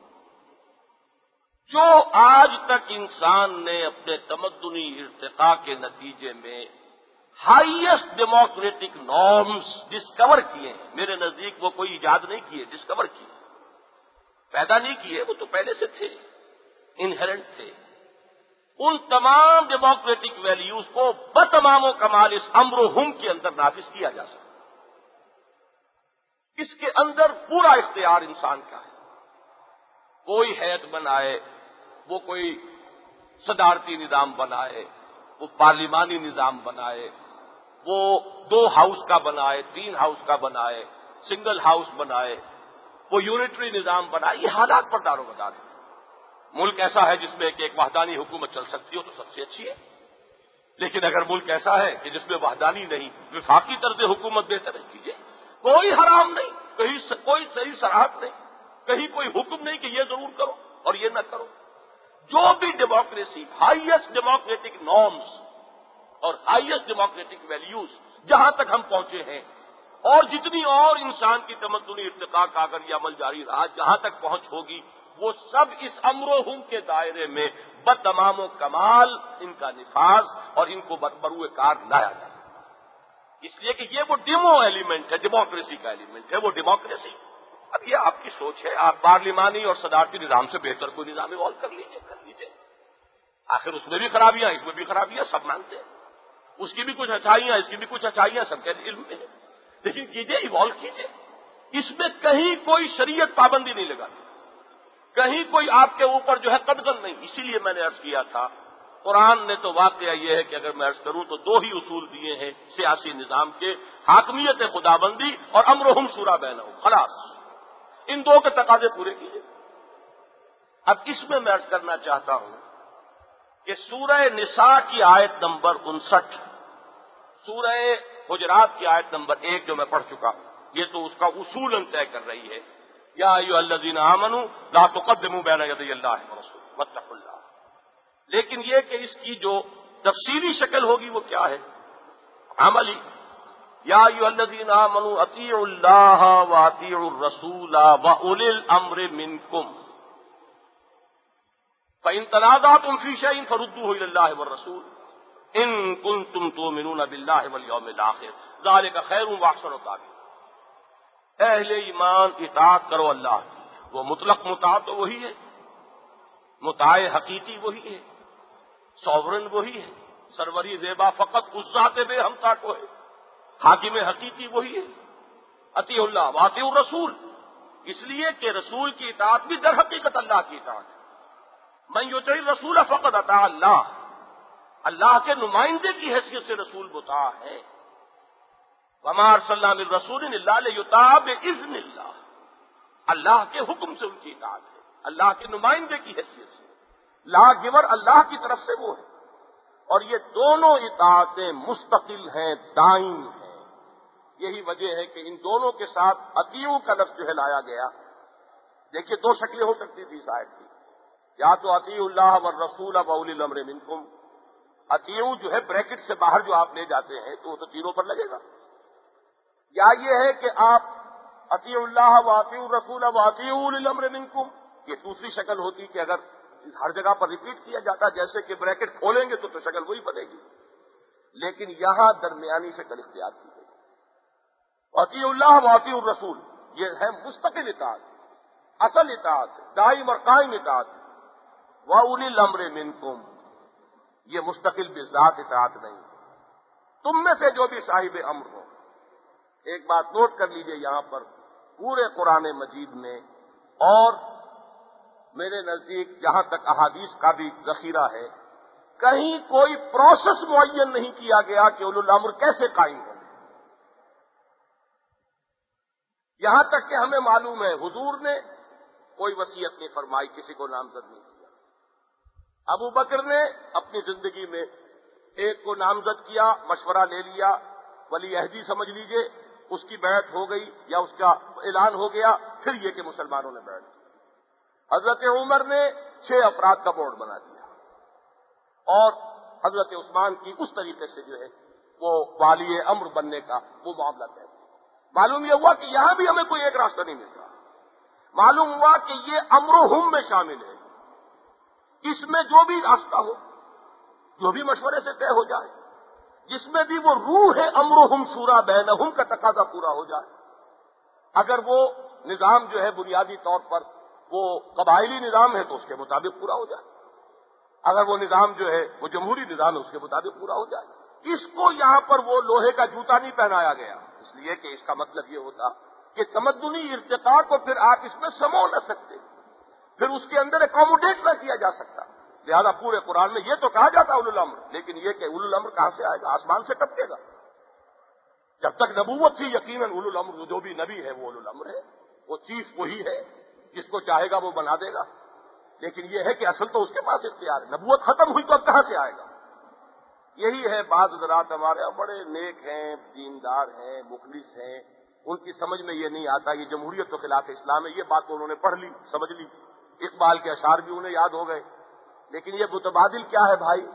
جو آج تک انسان نے اپنے تمدنی ارتقاء کے نتیجے میں ہائیسٹ ڈیموکریٹک نارمز ڈسکور کیے ہیں، میرے نزدیک وہ کوئی ایجاد نہیں کیے، ڈسکور کیے، پیدا نہیں کیے، وہ تو پہلے سے تھے، انہیرنٹ تھے۔ ان تمام ڈیموکریٹک ویلیوز کو بتمام و کمال اس امر و ہم کے اندر نافذ کیا جا سکتا۔ اس کے اندر پورا اختیار انسان کا ہے۔ کوئی ہیئت بنائے، وہ کوئی صدارتی نظام بنائے، وہ پارلیمانی نظام بنائے، وہ دو ہاؤس کا بنائے، تین ہاؤس کا بنائے، سنگل ہاؤس بنائے، وہ یونٹری نظام بنائے، یہ حالات پر دار و مدار ہے۔ ملک ایسا ہے جس میں ایک ایک وحدانی حکومت چل سکتی ہو تو سب سے اچھی ہے، لیکن اگر ملک ایسا ہے کہ جس میں وحدانی نہیں، وفاقی طرز حکومت بہتر ہے، کیجیے، کوئی حرام نہیں، کہیں کوئی صحیح سراحت نہیں، کہیں کوئی حکم نہیں کہ یہ ضرور کرو اور یہ نہ کرو۔ جو بھی ڈیموکریسی، ہائیسٹ ڈیموکریٹک نارمز اور ہائیسٹ ڈیموکریٹک ویلیوز جہاں تک ہم پہنچے ہیں، اور جتنی اور انسان کی تمدنی ارتقاء کا اگر یہ عمل جاری رہا، جہاں تک پہنچ ہوگی، وہ سب اس امر و ہم کے دائرے میں بتمام و کمال ان کا نفاذ اور ان کو بروئے کار لایا جائے، اس لیے کہ یہ وہ ڈیمو ایلیمنٹ ہے، ڈیموکریسی کا ایلیمنٹ ہے، وہ ڈیموکریسی۔ اب یہ آپ کی سوچ ہے، آپ پارلیمانی اور صدارتی نظام سے بہتر کوئی نظام ایوالو کر لیجیے کر لیجیے آخر اس میں بھی خرابیاں، اس میں بھی خرابیاں، سب مانتے ہیں، اس کی بھی کچھ اچھائیاں، اس کی بھی کچھ اچھائیاں، سب کے علم میں ہے، لیکن کیجیے، ایوالو کیجیے۔ اس میں کہیں کوئی شریعت پابندی نہیں لگاتی، کہیں کوئی آپ کے اوپر جو ہے قدغن نہیں۔ اسی لیے میں نے عرض کیا تھا، قرآن نے تو واقعہ یہ ہے کہ اگر میں عرض کروں تو دو ہی اصول دیے ہیں سیاسی نظام کے، حاکمیت خدابندی اور امر و ہم شورا بینہم، خلاص، ان دو کے تقاضے پورے کیجیے۔ اب اس میں میں عرض کرنا چاہتا ہوں کہ سورہ نساء کی آیت نمبر انسٹھ، سورہ حجرات کی آیت نمبر ایک جو میں پڑھ چکا ہوں، یہ تو اس کا اصولاً طے کر رہی ہے، یا ایھا الذین آمنوا لا تقدموا بین یدی اللہ ورسولہ واتقوا اللہ۔ لیکن یہ کہ اس کی جو تفصیلی شکل ہوگی وہ کیا ہے؟ عملی، یا ایھا الذین آمنوا اطیعوا اللہ واطیعوا الرسول واولی الامر منکم فإن تنازعتم فی شیء فردوہ الی اللہ والرسول ان کنتم تؤمنون باللہ والیوم الآخر ذلک خیر واحسن تأویلا۔ اہل ایمان اطاعت کرو اللہ کی، وہ مطلق مطاعت تو وہی ہے، مطاع حقیقی وہی ہے، سوورن وہی ہے، سروری زیبا فقط اس ذات بے ہمتا کو ہے، حاکم حقیقی وہی ہے، اطیع اللہ واطیع الرسول، اس لیے کہ رسول کی اطاعت بھی در حقیقت اللہ کی اطاعت ہے۔ من یطع الرسول فقد اطاع اللہ، اللہ کے نمائندے کی حیثیت سے رسول مطاع ہے۔ وما ارسلنا من رسول الا لیطاع باذن اللہ، اللہ کے حکم سے ان کی اطاعت ہے، اللہ کے نمائندے کی حیثیت سے، لا گور اللہ کی طرف سے وہ ہے، اور یہ دونوں اطاعتیں مستقل ہیں، دائم ہیں۔ یہی وجہ ہے کہ ان دونوں کے ساتھ اطیعوا کا لفظ جو ہے لایا گیا۔ دیکھیے دو شکلیں ہو سکتی تھی اس آیت کی، یا تو اطیعوا اللہ والرسول واولی الامر منکم، اطیعوا جو ہے بریکٹ سے باہر جو آپ لے جاتے ہیں تو وہ تو تینوں پر لگے گا، یا یہ ہے کہ آپ اطیعوا اللہ واطیعوا الرسول واطیعوا اولی الامر منکم، یہ دوسری شکل ہوتی کہ اگر ہر جگہ پر ریپیٹ کیا جاتا جیسے کہ بریکٹ کھولیں گے تو تو شکل وہی بنے گی، لیکن یہاں درمیانی شکل اختیار کی گئی، اطیعوا اللہ واطیعوا الرسول، یہ ہے مستقل اطاعت، اصل اطاعت، دائم اور قائم اطاعت، واولی الامر منکم، یہ مستقل بذات اطاعت نہیں، تم میں سے جو بھی صاحب امر ہو۔ ایک بات نوٹ کر لیجئے یہاں پر، پورے قرآن مجید میں اور میرے نزدیک جہاں تک احادیث کا بھی ذخیرہ ہے، کہیں کوئی پروسیس معین نہیں کیا گیا کہ اولو الامر کیسے قائم ہو. یہاں تک کہ ہمیں معلوم ہے حضور نے کوئی وصیت نہیں فرمائی، کسی کو نامزد نہیں کیا. ابو بکر نے اپنی زندگی میں ایک کو نامزد کیا، مشورہ لے لیا، ولی عہدی سمجھ لیجئے، اس کی بیعت ہو گئی یا اس کا اعلان ہو گیا، پھر یہ کہ مسلمانوں نے بیعت کی. حضرت عمر نے چھ افراد کا بورڈ بنا دیا اور حضرت عثمان کی اس طریقے سے جو ہے وہ والی امر بننے کا وہ معاملہ طے. معلوم یہ ہوا کہ یہاں بھی ہمیں کوئی ایک راستہ نہیں مل رہا. معلوم ہوا کہ یہ امر ہم میں شامل ہے. اس میں جو بھی راستہ ہو، جو بھی مشورے سے طے ہو جائے، جس میں بھی وہ روح ہے امرہم شورا بینہم کا تقاضا پورا ہو جائے. اگر وہ نظام جو ہے بنیادی طور پر وہ قبائلی نظام ہے تو اس کے مطابق پورا ہو جائے. اگر وہ نظام جو ہے وہ جمہوری نظام ہے اس کے مطابق پورا ہو جائے. اس کو یہاں پر وہ لوہے کا جوتا نہیں پہنایا گیا، اس لیے کہ اس کا مطلب یہ ہوتا کہ تمدنی ارتقاء کو پھر آپ اس میں سمو نہ سکتے، پھر اس کے اندر اکوموڈیٹ نہ کیا جا سکتا. لہذا پورے قرآن میں یہ تو کہا جاتا اولو الامر، لیکن یہ کہ اولو الامر کہاں سے آئے گا؟ آسمان سے ٹپکے گا؟ جب تک نبوت تھی یقیناً اولو الامر جو بھی نبی ہے وہ اولو الامر ہے، وہ چیف وہی ہے، جس کو چاہے گا وہ بنا دے گا. لیکن یہ ہے کہ اصل تو اس کے پاس اختیار ہے. نبوت ختم ہوئی تو اب کہاں سے آئے گا؟ یہی ہے بعض حضرات ہمارے بڑے نیک ہیں، دیندار ہیں، مخلص ہیں، ان کی سمجھ میں یہ نہیں آتا یہ جمہوریت تو خلاف اسلام ہے. یہ بات تو انہوں نے پڑھ لی، سمجھ لی، اقبال کے اشعار بھی انہیں یاد ہو گئے. لیکن یہ متبادل کیا ہے بھائی؟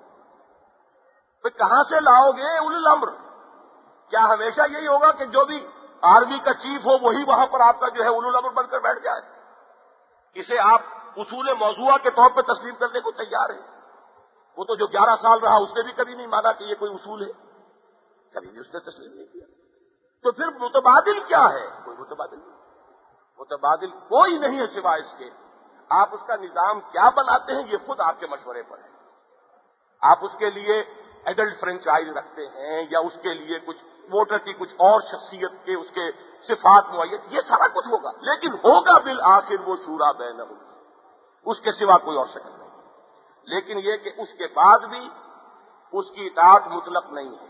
چپ. کہاں سے لاؤ گے اولو الامر؟ کیا ہمیشہ یہی ہوگا کہ جو بھی آرمی کا چیف ہو وہی وہاں پر آپ کا جو ہے اولو الامر بن کر بیٹھ جائے؟ اسے آپ اصول موضوعہ کے طور پہ تسلیم کرنے کو تیار ہیں؟ وہ تو جو گیارہ سال رہا اس نے بھی کبھی نہیں مانا کہ یہ کوئی اصول ہے، کبھی بھی اس نے تسلیم نہیں کیا. تو پھر متبادل کیا ہے؟ کوئی متبادل نہیں. متبادل کوئی نہیں ہے سوائے اس کے. آپ اس کا نظام کیا بناتے ہیں یہ خود آپ کے مشورے پر ہے. آپ اس کے لیے ایڈلٹ فرنچائز رکھتے ہیں یا اس کے لیے کچھ ووٹر کی کچھ اور شخصیت کے اس کے صفات معین، یہ سارا کچھ ہوگا، لیکن ہوگا بالآخر وہ شورا بینہم، اس کے سوا کوئی اور شکل نہیں. لیکن یہ کہ اس کے بعد بھی اس کی اطاعت مطلق نہیں ہے.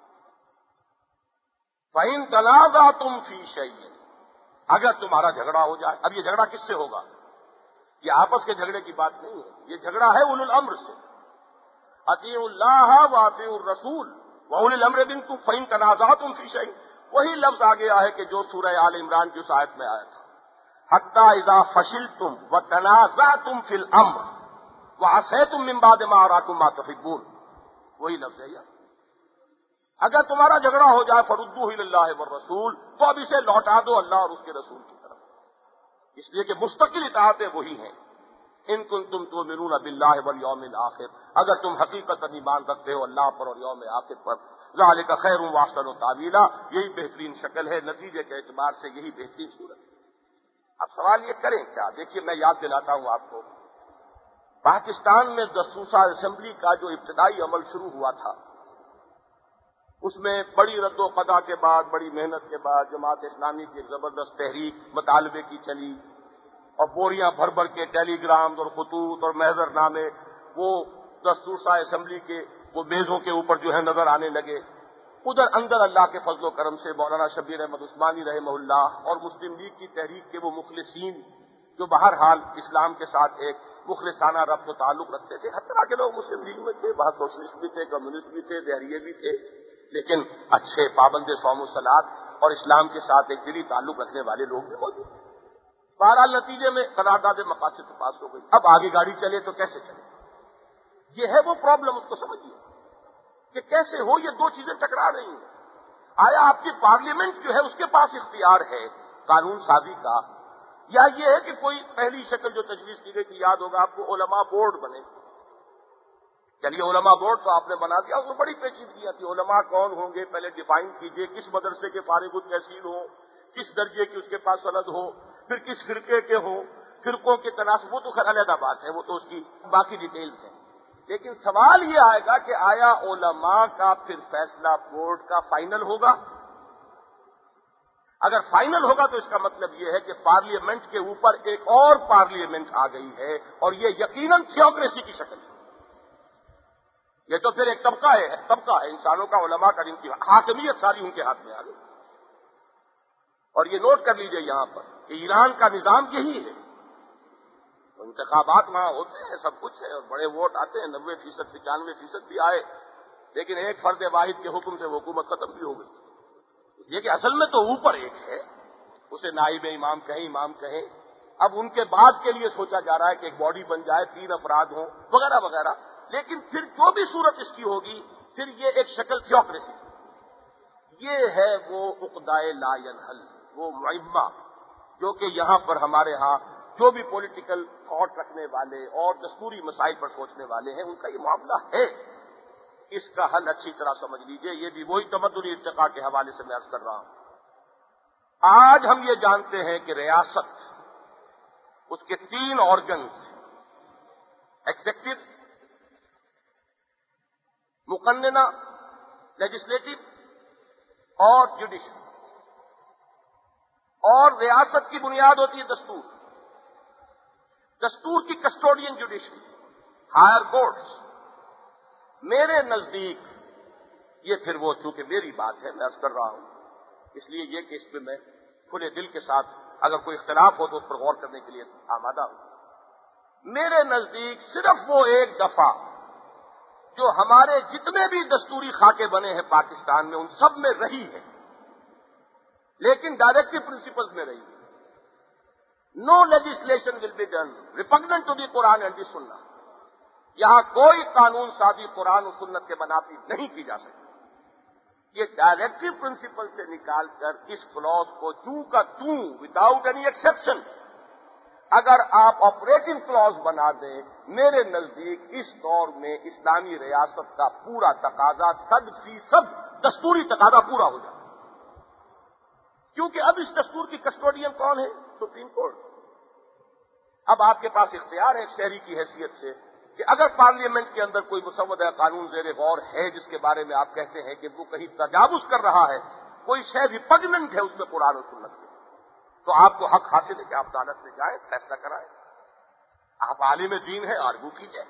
فَإِن تَنَازَعْتُمْ فِي شَيْءٍ، اگر تمہارا جھگڑا ہو جائے. اب یہ جھگڑا کس سے ہوگا؟ یہ آپس کے جھگڑے کی بات نہیں ہے، یہ جھگڑا ہے اولو الامر سے. اطیعوا اللہ واطیعوا الرسول واولی الامر منکم فإن تنازعتم فی شیء. وہی لفظ آ گیا ہے کہ جو سورہ آل عمران کی اس آیت میں آیا تھا، حتی اذا فشلتم وتنازعتم فی الامر وعصیتم من بعد ما اراکم ما تحبون. وہی لفظ ہے یہ. اگر تمہارا جھگڑا ہو جائے فردوہ الی اللہ والرسول، تو اب اسے لوٹا دو اللہ اور اس کے رسول کی طرف، اس لیے کہ مستقل اطاعتیں وہی ہیں. ان کنتم تؤمنون باللہ والیوم الآخر، اگر تم حقیقت ایمان رکھتے ہو اللہ پر اور یوم آخر پر. ذالک خیر واحسن تاویلا، یہی بہترین شکل ہے، نتیجے کے اعتبار سے یہی بہترین صورت ہے. اب سوال یہ کریں کیا؟ دیکھیے میں یاد دلاتا ہوں آپ کو، پاکستان میں دسوسا اسمبلی کا جو ابتدائی عمل شروع ہوا تھا، اس میں بڑی رد و قضا کے بعد، بڑی محنت کے بعد جماعت اسلامی کی زبردست تحریک مطالبے کی چلی اور بوریاں بھر بھر کے ٹیلی گرام اور خطوط اور محضر نامے وہ دستور اسمبلی کے وہ میزوں کے اوپر جو ہے نظر آنے لگے. ادھر اندر اللہ کے فضل و کرم سے مولانا شبیر احمد عثمانی رحمہ اللہ اور مسلم لیگ کی تحریک کے وہ مخلصین جو بہرحال اسلام کے ساتھ ایک مخلصانہ ربط و تعلق رکھتے تھے، ہر طرح کے لوگ مسلم لیگ میں تھے، بہت سوشلسٹ بھی تھے، کمیونسٹ بھی تھے، دہریے بھی تھے، لیکن اچھے پابند صوم و صلاۃ اور اسلام کے ساتھ ایک دلی تعلق رکھنے والے لوگ بھی موجود تھے. بہرحال نتیجے میں قرارداد مقاصد کے پاس ہو گئی. اب آگے گاڑی چلے تو کیسے چلے؟ یہ ہے وہ پرابلم، اس کو سمجھیے کہ کیسے ہو یہ دو چیزیں ٹکرا رہی ہیں. آیا آپ کی پارلیمنٹ جو ہے اس کے پاس اختیار ہے قانون سازی کا، یا یہ ہے کہ کوئی پہلی شکل جو تجویز کی گئی تھی، یاد ہوگا آپ کو، علماء بورڈ بنے. چلیے علماء بورڈ تو آپ نے بنا دیا، اس میں بڑی پیچیدگیاں تھی. علماء کون ہوں گے پہلے ڈیفائن کیجئے، کس مدرسے کے فارغ التحصیل ہوں، کس درجے کی اس کے پاس سند ہو، پھر کس فرقے کے ہوں، فرقوں کے تناسب، وہ تو خیر علیحدہ بات ہے، وہ تو اس کی باقی ڈیٹیلز ہیں. لیکن سوال یہ آئے گا کہ آیا علماء کا پھر فیصلہ بورڈ کا فائنل ہوگا؟ اگر فائنل ہوگا تو اس کا مطلب یہ ہے کہ پارلیمنٹ کے اوپر ایک اور پارلیمنٹ آ گئی ہے، اور یہ یقیناً تھیوکریسی کی شکل ہے. یہ تو پھر ایک طبقہ ہے طبقہ ہے انسانوں کا، علماء کا، جن کی حاکمیت ساری ان کے ہاتھ میں آ گئی۔ اور یہ نوٹ کر لیجئے یہاں پر کہ ایران کا نظام یہی ہے، انتخابات وہاں ہوتے ہیں، سب کچھ ہے، اور بڑے ووٹ آتے ہیں، نبے فیصد پچانوے فیصد بھی آئے، لیکن ایک فرد واحد کے حکم سے وہ حکومت ختم بھی ہو گئی۔ یہ کہ اصل میں تو اوپر ایک ہے، اسے نائب امام کہیں، امام کہیں، اب ان کے بعد کے لیے سوچا جا رہا ہے کہ ایک باڈی بن جائے، تین افراد ہوں وغیرہ وغیرہ، لیکن پھر جو بھی صورت اس کی ہوگی پھر یہ ایک شکل تھیوکریسی، یہ ہے وہ عقدۂ لا ینحل، وہ معمہ جو کہ یہاں پر ہمارے ہاں جو بھی پولیٹیکل تھاٹ رکھنے والے اور دستوری مسائل پر سوچنے والے ہیں ان کا یہ معاملہ ہے۔ اس کا حل اچھی طرح سمجھ لیجئے، یہ بھی وہی تمدنی ارتقاء کے حوالے سے میں عرض کر رہا ہوں۔ آج ہم یہ جانتے ہیں کہ ریاست، اس کے تین آرگنز، ایگزیکٹو، مقننہ لیجسلیٹو اور جوڈیشل، اور ریاست کی بنیاد ہوتی ہے دستور، دستور کی کسٹوڈین جوڈیشل، ہائر کورٹس۔ میرے نزدیک یہ پھر وہ چونکہ میری بات ہے میں عرض کر رہا ہوں، اس لیے یہ کہ اس پہ میں کھلے دل کے ساتھ اگر کوئی اختلاف ہو تو اس پر غور کرنے کے لیے آمادہ ہوں۔ میرے نزدیک صرف وہ ایک دفعہ جو ہمارے جتنے بھی دستوری خاکے بنے ہیں پاکستان میں ان سب میں رہی ہے، لیکن ڈائریکٹو پرنسپلز میں رہی ہے۔ No legislation will be done repugnant to the Quran and the Sunnah, یہاں کوئی قانون سازی قرآن و سنت کے منافی نہیں کی جا سکتی۔ یہ ڈائریکٹو پرنسپل سے نکال کر اس کلوز کو چوں کا توں وداؤٹ اینی ایکسیپشن اگر آپ آپریٹنگ کلوز بنا دیں، میرے نزدیک اس دور میں اسلامی ریاست کا پورا تقاضا صد فیصد دستوری تقاضا پورا ہو جائے، کیونکہ اب اس دستور کی کسٹوڈین کون ہے؟ Supreme Court. اب آپ کے پاس اختیار ہے ایک شہری کی حیثیت سے کہ اگر پارلیمنٹ کے اندر کوئی مسودہ قانون زیر غور ہے جس کے بارے میں آپ کہتے ہیں کہ وہ کہیں تجاوز کر رہا ہے، کوئی شے ریپگننٹ ہے اس میں قرآن و سنت میں، تو آپ کو حق حاصل ہے کہ آپ عدالت میں جائیں، فیصلہ کرائیں۔ آپ عالم دین ہیں، آرگو کیجئے۔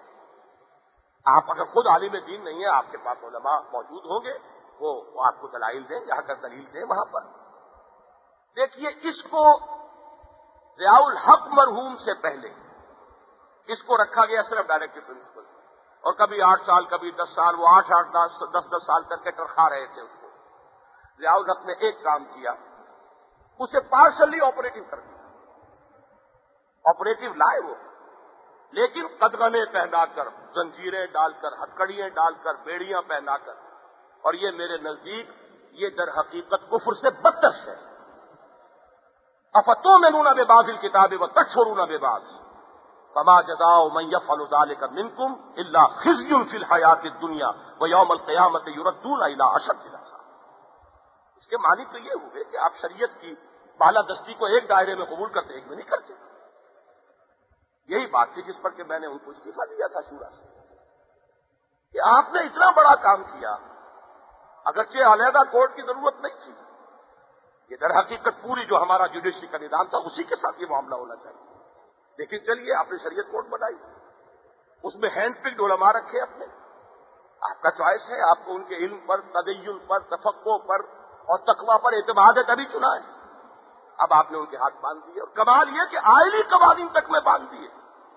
آپ اگر خود عالم دین نہیں ہیں، آپ کے پاس علماء موجود ہوں گے، وہ آپ کو دلائل دیں، جہاں کر دلیل دیں وہاں پر۔ دیکھیے اس کو ضیاء الحق مرحوم سے پہلے اس کو رکھا گیا صرف ڈائریکٹو پرنسپل، اور کبھی آٹھ سال کبھی دس سال، وہ آٹھ آٹھ دس دس دس سال کر کے ٹرخا رہے تھے اس کو۔ ضیاء الحق نے ایک کام کیا، اسے پارشلی آپریٹو کر دیا، آپریٹو لائے وہ، لیکن قدغنیں پہنا کر، زنجیریں ڈال کر، ہتکڑیاں ڈال کر، بیڑیاں پہنا کر، اور یہ میرے نزدیک یہ در حقیقت کفر سے بدتر ہے۔ افتؤمنون ببعض الکتاب وتکفرون ببعض فما جزاء من يفعل ذلك منكم الا خزي في الحياة الدنيا ويوم القيامة يردون الى اشد العذاب۔ اس کے معنی تو یہ ہوئے کہ آپ شریعت کی بالادستی کو ایک دائرے میں قبول کرتے ایک میں نہیں کرتے۔ یہی بات تھی جس پر کہ میں نے ان کو استعفیٰ دیا تھا شورا سے، کہ آپ نے اتنا بڑا کام کیا، اگرچہ علیحدہ کورٹ کی ضرورت نہیں تھی، یہ در حقیقت پوری جو ہمارا جوڈیشری کا نظام تھا اسی کے ساتھ یہ معاملہ ہونا چاہیے، لیکن چلیے آپ نے شریعت کورٹ بنائی، اس میں ہینڈ پکڈ علماء رکھے اپنے، آپ کا چوائس ہے، آپ کو ان کے علم پر، تدین پر، تفقہ پر اور تقویٰ پر اعتماد ہے تبھی چنا ہے۔ اب آپ نے ان کے ہاتھ باندھ دیے، اور کمال یہ کہ آئلی قوانین تک میں باندھ دیے۔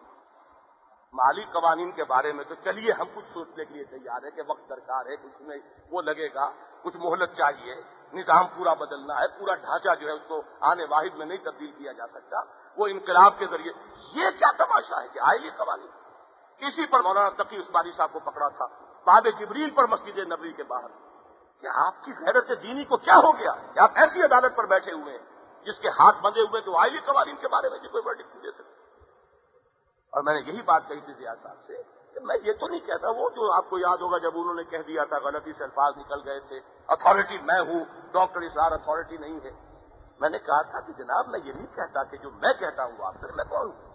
مالی قوانین کے بارے میں تو چلیے ہم کچھ سوچنے کے لیے تیار ہے کہ وقت درکار ہے، کچھ میں وہ لگے گا، کچھ مہلت چاہیے، نظام پورا بدلنا ہے، پورا ڈھانچہ جو ہے اس کو آنے واحد میں نہیں تبدیل کیا جا سکتا، وہ انقلاب کے ذریعے۔ یہ کیا تماشا ہے کہ آئلی قوانین؟ اسی پر مولانا تقی عثمانی صاحب کو پکڑا تھا باب جبریل پر مسجد نبوی کے باہر کہ آپ کی غیرت دینی کو کیا ہو گیا کہ آپ ایسی عدالت پر بیٹھے ہوئے ہیں جس کے ہاتھ بندھے ہوئے تو آئلی قوانین کے بارے میں بھی کوئی ورڈکٹ نہیں دے سکتے۔ اور میں نے یہی بات کہی تھی ضیاء صاحب سے کہ میں یہ تو نہیں کہتا، وہ جو آپ کو یاد ہوگا جب انہوں نے کہہ دیا تھا غلطی سے الفاظ نکل گئے تھے، اتھارٹی میں ہوں، ڈاکٹر اسرار اتھارٹی نہیں ہے، میں نے کہا تھا کہ جناب میں یہ نہیں کہتا کہ جو میں کہتا ہوں آپ سے، میں کون ہوں؟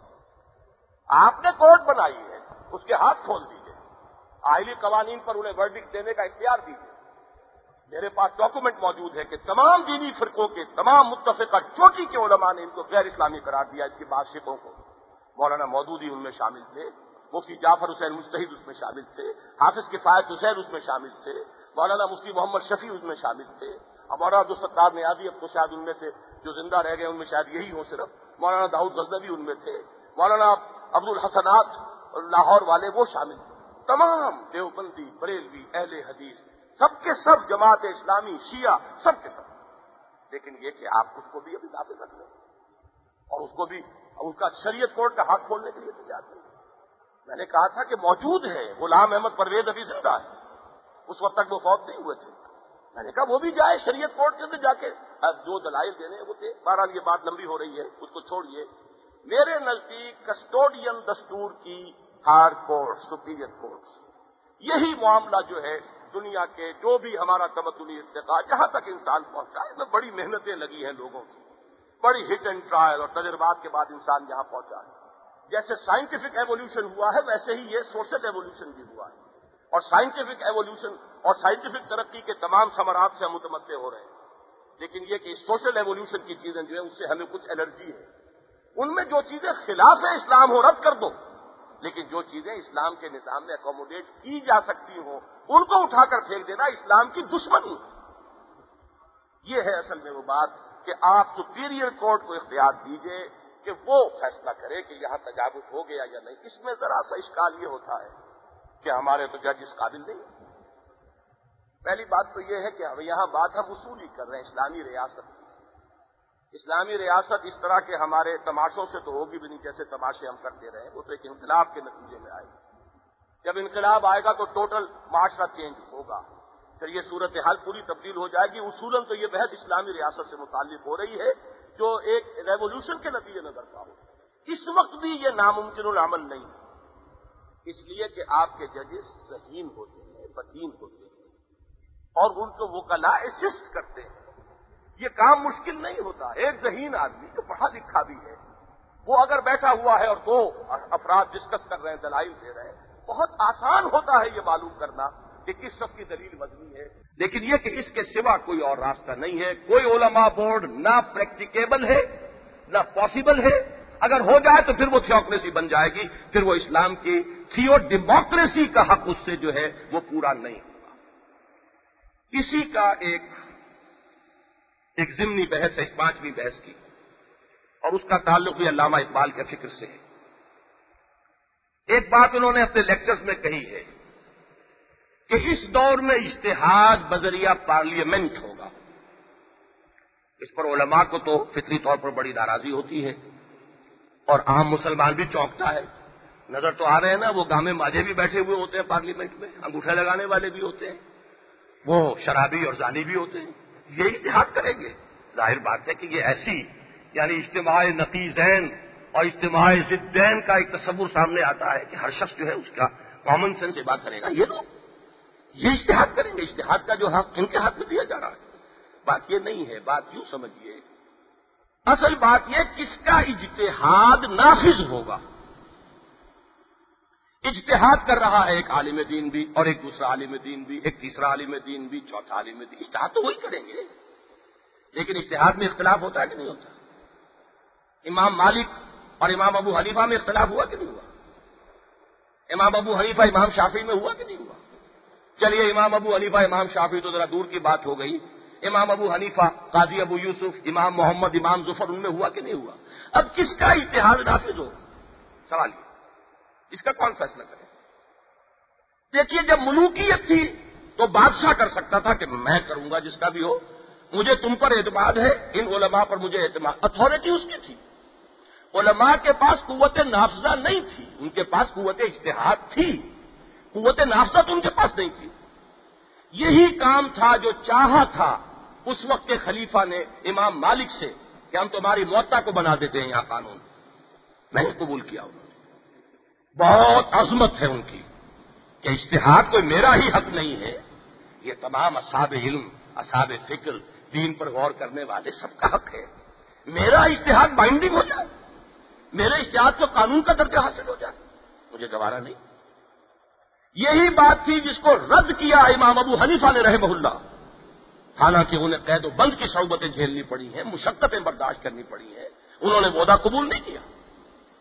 آپ نے کورٹ بنائی ہے، اس کے ہاتھ کھول دیجیے، آئلی قوانین پر انہیں ورڈکٹ دینے کا اختیار دیجیے۔ میرے پاس ڈاکومنٹ موجود ہے کہ تمام دینی فرقوں کے تمام متفقہ چوٹی کے علماء نے ان کو غیر اسلامی قرار دیا، اس کی بادشاہوں کو، مولانا مودودی ان میں شامل تھے، مفتی جعفر حسین مجتہد اس میں شامل تھے، حافظ کفایت حسین اس میں شامل تھے، مولانا مفتی محمد شفیع اس میں شامل تھے، اور مولانا عبدالستار نیازی اب تو شاید ان میں سے جو زندہ رہ گئے ان میں شاید یہی ہو صرف، مولانا داؤد غزنوی ان میں تھے، مولانا عبد الحسنات لاہور والے وہ شامل تھے، تمام دیوبندی، بریلوی، اہل حدیث، سب کے سب، جماعت اسلامی، شیعہ، سب کے سب۔ لیکن یہ کہ آپ اس کو بھی ابھی دعوے رکھ لیں اور اس کو بھی اس کا شریعت کورٹ کا ہاتھ کھولنے کے لیے تیار نہیں۔ میں نے کہا تھا کہ موجود ہے، غلام احمد پرویز ابھی زندہ ہے، اس وقت تک وہ فوت نہیں ہوئے تھے۔ میں نے کہا وہ بھی جائے شریعت کورٹ کے اندر جا کے اب جو دلائل دینے ہیں وہ دے۔ بہرحال یہ بات لمبی ہو رہی ہے، اس کو چھوڑیے۔ میرے نزدیک کسٹوڈین دستور کی ہار کورٹ، سپیریئر کورٹ، یہی معاملہ جو ہے دنیا کے جو بھی ہمارا تمدنی ارتقاء جہاں تک انسان پہنچا ہے، اس میں بڑی محنتیں لگی ہیں لوگوں کی، بڑی ہٹ اینڈ ٹرائل اور تجربات کے بعد انسان یہاں پہنچا ہے۔ جیسے سائنٹیفک ایوولوشن ہوا ہے ویسے ہی یہ سوشل ایوولوشن بھی ہوا ہے، اور سائنٹیفک ایوولوشن اور سائنٹیفک ترقی کے تمام ثمرات سے ہم متمتع ہو رہے ہیں۔ لیکن یہ کہ سوشل ایوولوشن کی چیزیں جو ہے اس سے ہمیں کچھ الرجی ہے، ان میں جو چیزیں خلاف اسلام ہو رد کر دو، لیکن جو چیزیں اسلام کے نظام میں اکوموڈیٹ کی جا سکتی ہوں ان کو اٹھا کر پھینک دینا اسلام کی دشمنی۔ یہ ہے اصل میں وہ بات کہ آپ سپیریئر کورٹ کو اختیار دیجئے کہ وہ فیصلہ کرے کہ یہاں تجاوز ہو گیا یا نہیں۔ اس میں ذرا سا اشکال یہ ہوتا ہے کہ ہمارے تو جج اس قابل نہیں۔ پہلی بات تو یہ ہے کہ ہم یہاں بات ہم اصولی کر رہے ہیں اسلامی ریاست۔ اسلامی ریاست اس طرح کے ہمارے تماشوں سے تو ہوگی بھی نہیں جیسے تماشے ہم کرتے رہے، وہ تو ایک انقلاب کے نتیجے میں آئے گی۔ جب انقلاب آئے گا تو ٹوٹل معاشرہ چینج ہوگا، پھر یہ صورتحال پوری تبدیل ہو جائے گی۔ اصولاً تو یہ بحث اسلامی ریاست سے متعلق ہو رہی ہے جو ایک ریولوشن کے نتیجے میں برپا ہو۔ اس وقت بھی یہ ناممکن العمل نہیں ہے، اس لیے کہ آپ کے ججز ذہین ہوتے ہیں، بدین ہوتے ہیں، اور ان کو وکلاء اسسٹ کرتے ہیں۔ یہ کام مشکل نہیں ہوتا۔ ایک ذہین آدمی جو پڑھا لکھا بھی ہے، وہ اگر بیٹھا ہوا ہے اور دو افراد ڈسکس کر رہے ہیں، دلائل دے رہے ہیں، بہت آسان ہوتا ہے یہ معلوم کرنا کہ کس شخص کی دلیل مبنی ہے۔ لیکن یہ کہ اس کے سوا کوئی اور راستہ نہیں ہے۔ کوئی علماء بورڈ نہ پریکٹیکیبل ہے نہ پاسبل ہے۔ اگر ہو جائے تو پھر وہ تھیوکریسی بن جائے گی، پھر وہ اسلام کی تھیو ڈیموکریسی کا حق اس سے جو ہے وہ پورا نہیں ہوگا۔ اسی کا ایک ایک ضمنی بحث ہے اس پانچویں بحث کی، اور اس کا تعلق بھی علامہ اقبال کے فکر سے ہے۔ ایک بات انہوں نے اپنے لیکچرز میں کہی ہے کہ اس دور میں اجتہاد بذریعہ پارلیمنٹ ہوگا۔ اس پر علماء کو تو فطری طور پر بڑی ناراضی ہوتی ہے، اور عام مسلمان بھی چونکتا ہے۔ نظر تو آ رہے ہیں نا، وہ گامے ماجھے بھی بیٹھے ہوئے ہوتے ہیں پارلیمنٹ میں، انگوٹھے لگانے والے بھی ہوتے ہیں، وہ شرابی اور زانی بھی ہوتے ہیں، یہ اجتہاد کریں گے۔ ظاہر بات ہے کہ یہ ایسی یعنی اجتماع نقیضین اور اجتماع ضدین کا ایک تصور سامنے آتا ہے کہ ہر شخص جو ہے اس کا کامن سینس سے بات کرے گا، یہ لوگ یہ اجتہاد کریں گے۔ اجتہاد کا جو حق ان کے ہاتھ میں دیا جا رہا ہے، بات یہ نہیں ہے۔ بات یوں سمجھیے، اصل بات یہ کس کا اجتہاد نافذ ہوگا۔ اجتہاد کر رہا ہے ایک عالم دین بھی، اور ایک دوسرا عالم دین بھی، ایک تیسرا عالم دین بھی، چوتھا عالم دین۔ اجتہاد تو وہی کریں گے، لیکن اجتہاد میں اختلاف ہوتا ہے کہ نہیں ہوتا؟ امام مالک اور امام ابو حنیفہ میں اختلاف ہوا کہ نہیں ہوا؟ امام ابو حنیفہ امام شافعی میں ہوا کہ نہیں ہوا؟ چلیے امام ابو حنیفہ امام شافعی تو ذرا دور کی بات ہو گئی، امام ابو حنیفہ قاضی ابو یوسف امام محمد امام ظفر ان میں ہوا کہ نہیں ہوا؟ اب کس کا اجتہاد نافذ ہو؟ سوال یہ، اس کا کون فیصلہ کرے؟ دیکھیے جب ملوکیت تھی تو بادشاہ کر سکتا تھا کہ میں کروں گا جس کا بھی ہو، مجھے تم پر اعتماد ہے، ان علماء پر مجھے اعتماد، اتھارٹی اس کی تھی۔ علماء کے پاس قوت نافذہ نہیں تھی، ان کے پاس قوت اجتہاد تھی، قوت نافذہ تو ان کے پاس نہیں تھی۔ یہی کام تھا جو چاہا تھا اس وقت کے خلیفہ نے امام مالک سے کہ ہم تمہاری موطا کو بنا دیتے ہیں یہاں قانون، نہیں قبول کیا انہوں نے۔ بہت عظمت ہے ان کی کہ اجتہاد کوئی میرا ہی حق نہیں ہے، یہ تمام اصحاب علم، اصحاب فکر، دین پر غور کرنے والے سب کا حق ہے۔ میرا اجتہاد بائنڈنگ ہو جائے، میرے اجتہاد کو قانون کا درجہ حاصل ہو جائے، مجھے گوارا نہیں۔ یہی بات تھی جس کو رد کیا امام ابو حنیفہ نے رحمہ اللہ، حالانکہ انہیں قید و بند کی صعوبتیں جھیلنی پڑی ہیں، مشقتیں برداشت کرنی پڑی ہیں، انہوں نے وعدہ قبول نہیں کیا۔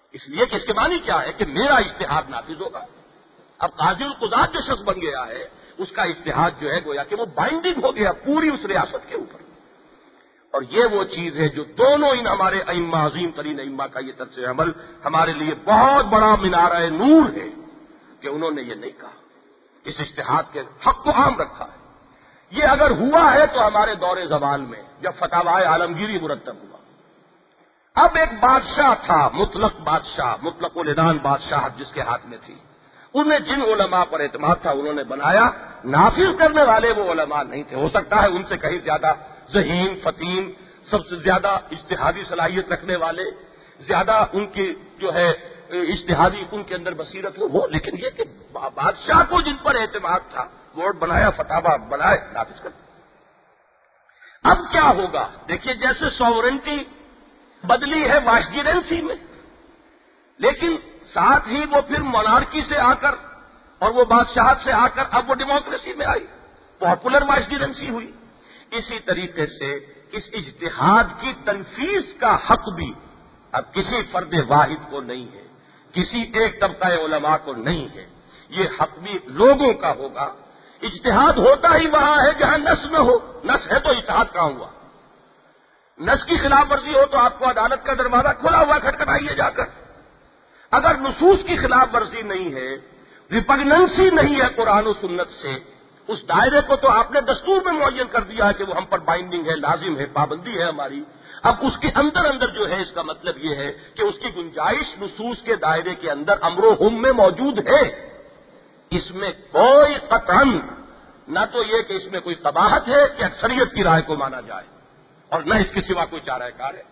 اس لیے کہ اس کے معنی کیا ہے کہ میرا اجتہاد نافذ ہوگا. اب قاضی القضات جو شخص بن گیا ہے اس کا اجتہاد جو ہے گویا کہ وہ بائنڈنگ ہو گیا پوری اس ریاست کے اوپر. اور یہ وہ چیز ہے جو دونوں ان ہمارے ائمہ عظیم ترین ائمہ کا یہ طرز عمل ہمارے لیے بہت بڑا مینارہ نور ہے کہ انہوں نے یہ نہیں کہا, اس اجتہاد کے حق کو عام رکھا ہے. یہ اگر ہوا ہے تو ہمارے دور زوال میں جب فتاوی عالمگیری مرتب ہوا. اب ایک بادشاہ تھا, مطلق بادشاہ, مطلق العنان بادشاہ جس کے ہاتھ میں تھی, انہیں جن علماء پر اعتماد تھا انہوں نے بنایا. نافذ کرنے والے وہ علماء نہیں تھے. ہو سکتا ہے ان سے کہیں زیادہ ذہین, فطین, سب سے زیادہ اجتہادی صلاحیت رکھنے والے, زیادہ ان کی جو ہے اجتہادی ان کے اندر بصیرت ہو وہ, لیکن یہ کہ بادشاہ کو جن پر اعتماد تھا ووٹ بنایا, فتاوا بنائے, نافذ کر. اب کیا ہوگا دیکھیے, جیسے سوورنٹی بدلی ہے وائسجرنسی میں, لیکن ساتھ ہی وہ پھر مونارکی سے آ کر اور وہ بادشاہت سے آ کر اب وہ ڈیموکریسی میں آئی, پاپولر وائسجرنسی ہوئی. اسی طریقے سے اس اجتہاد کی تنفیذ کا حق بھی اب کسی فرد واحد کو نہیں ہے, کسی ایک طبقہ علماء کو نہیں ہے. یہ حق بھی لوگوں کا ہوگا. اجتہاد ہوتا ہی وہاں ہے جہاں نص نہ ہو. نص ہے تو اجتہاد کہاں ہوا؟ نص کی خلاف ورزی ہو تو آپ کو عدالت کا دروازہ کھلا ہوا کھٹکھٹائیے جا کر. اگر نصوص کی خلاف ورزی نہیں ہے, ریپگننسی نہیں ہے قرآن و سنت سے, اس دائرے کو تو آپ نے دستور میں معین کر دیا ہے کہ وہ ہم پر بائنڈنگ ہے, لازم ہے, پابندی ہے ہماری. اب اس کے اندر اندر جو ہے اس کا مطلب یہ ہے کہ اس کی گنجائش نصوص کے دائرے کے اندر امر و حکم میں موجود ہے. اس میں کوئی قطعاً نہ تو یہ کہ اس میں کوئی قباحت ہے کہ اکثریت کی رائے کو مانا جائے, اور نہ اس کے سوا کوئی چارہ کار ہے.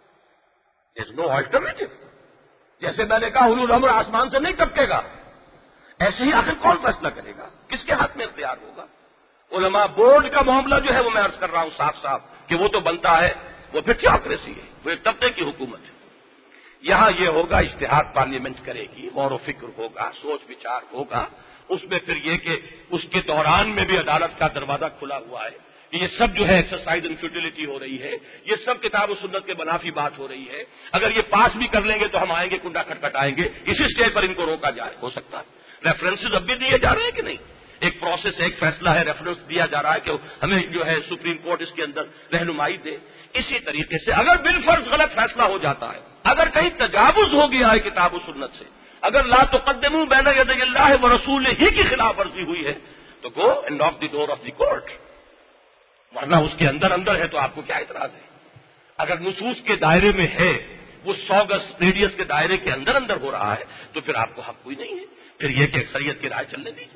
There is no alternative. جیسے میں نے کہا حلول امر آسمان سے نہیں ٹپکے گا, ایسے ہی آخر کون فیصلہ کرے گا, کس کے ہاتھ میں اختیار ہوگا؟ علماء بورڈ کا معاملہ جو ہے وہ میں عرض کر رہا ہوں صاف صاف کہ وہ تو بنتا ہے, وہ پھر تھیوکریسی ہے, وہ ایک طبقے کی حکومت ہے. یہاں یہ ہوگا اجتہاد پارلیمنٹ کرے گی, غور و فکر ہوگا, سوچ وچار ہوگا. اس میں پھر یہ کہ اس کے دوران میں بھی عدالت کا دروازہ کھلا ہوا ہے. یہ سب جو ہے ایکسرسائز ان فیوٹیلٹی ہو رہی ہے, یہ سب کتاب و سنت کے منافی بات ہو رہی ہے. اگر یہ پاس بھی کر لیں گے تو ہم آئیں گے کنڈا کھٹکھٹائیں گے, اسی اسٹیج پر ان کو روکا جائے. ہو سکتا ہے ریفرنسز اب بھی دیے جا رہے ہیں کہ نہیں, ایک پروسیس, ایک فیصلہ ہے, ریفرنس دیا جا رہا ہے کہ ہمیں جو ہے سپریم کورٹ اس کے اندر رہنمائی دے. اسی طریقے سے اگر بالفرض غلط فیصلہ ہو جاتا ہے, اگر کہیں تجاوز ہو گیا ہے کتاب و سنت سے, اگر لا تقدموا بین یدی اللہ و رسولہ ہی کی خلاف ورزی ہوئی ہے تو گو اینڈ ناک دی ڈور آف دی کورٹ, ورنہ اس کے اندر اندر ہے تو آپ کو کیا اعتراض ہے؟ اگر نصوص کے دائرے میں ہے, وہ سو گز ریڈیس کے دائرے کے اندر اندر ہو رہا ہے تو پھر آپ کو حق کوئی نہیں ہے. پھر یہ کہ اکثریت کی رائے چلنے دیجیے.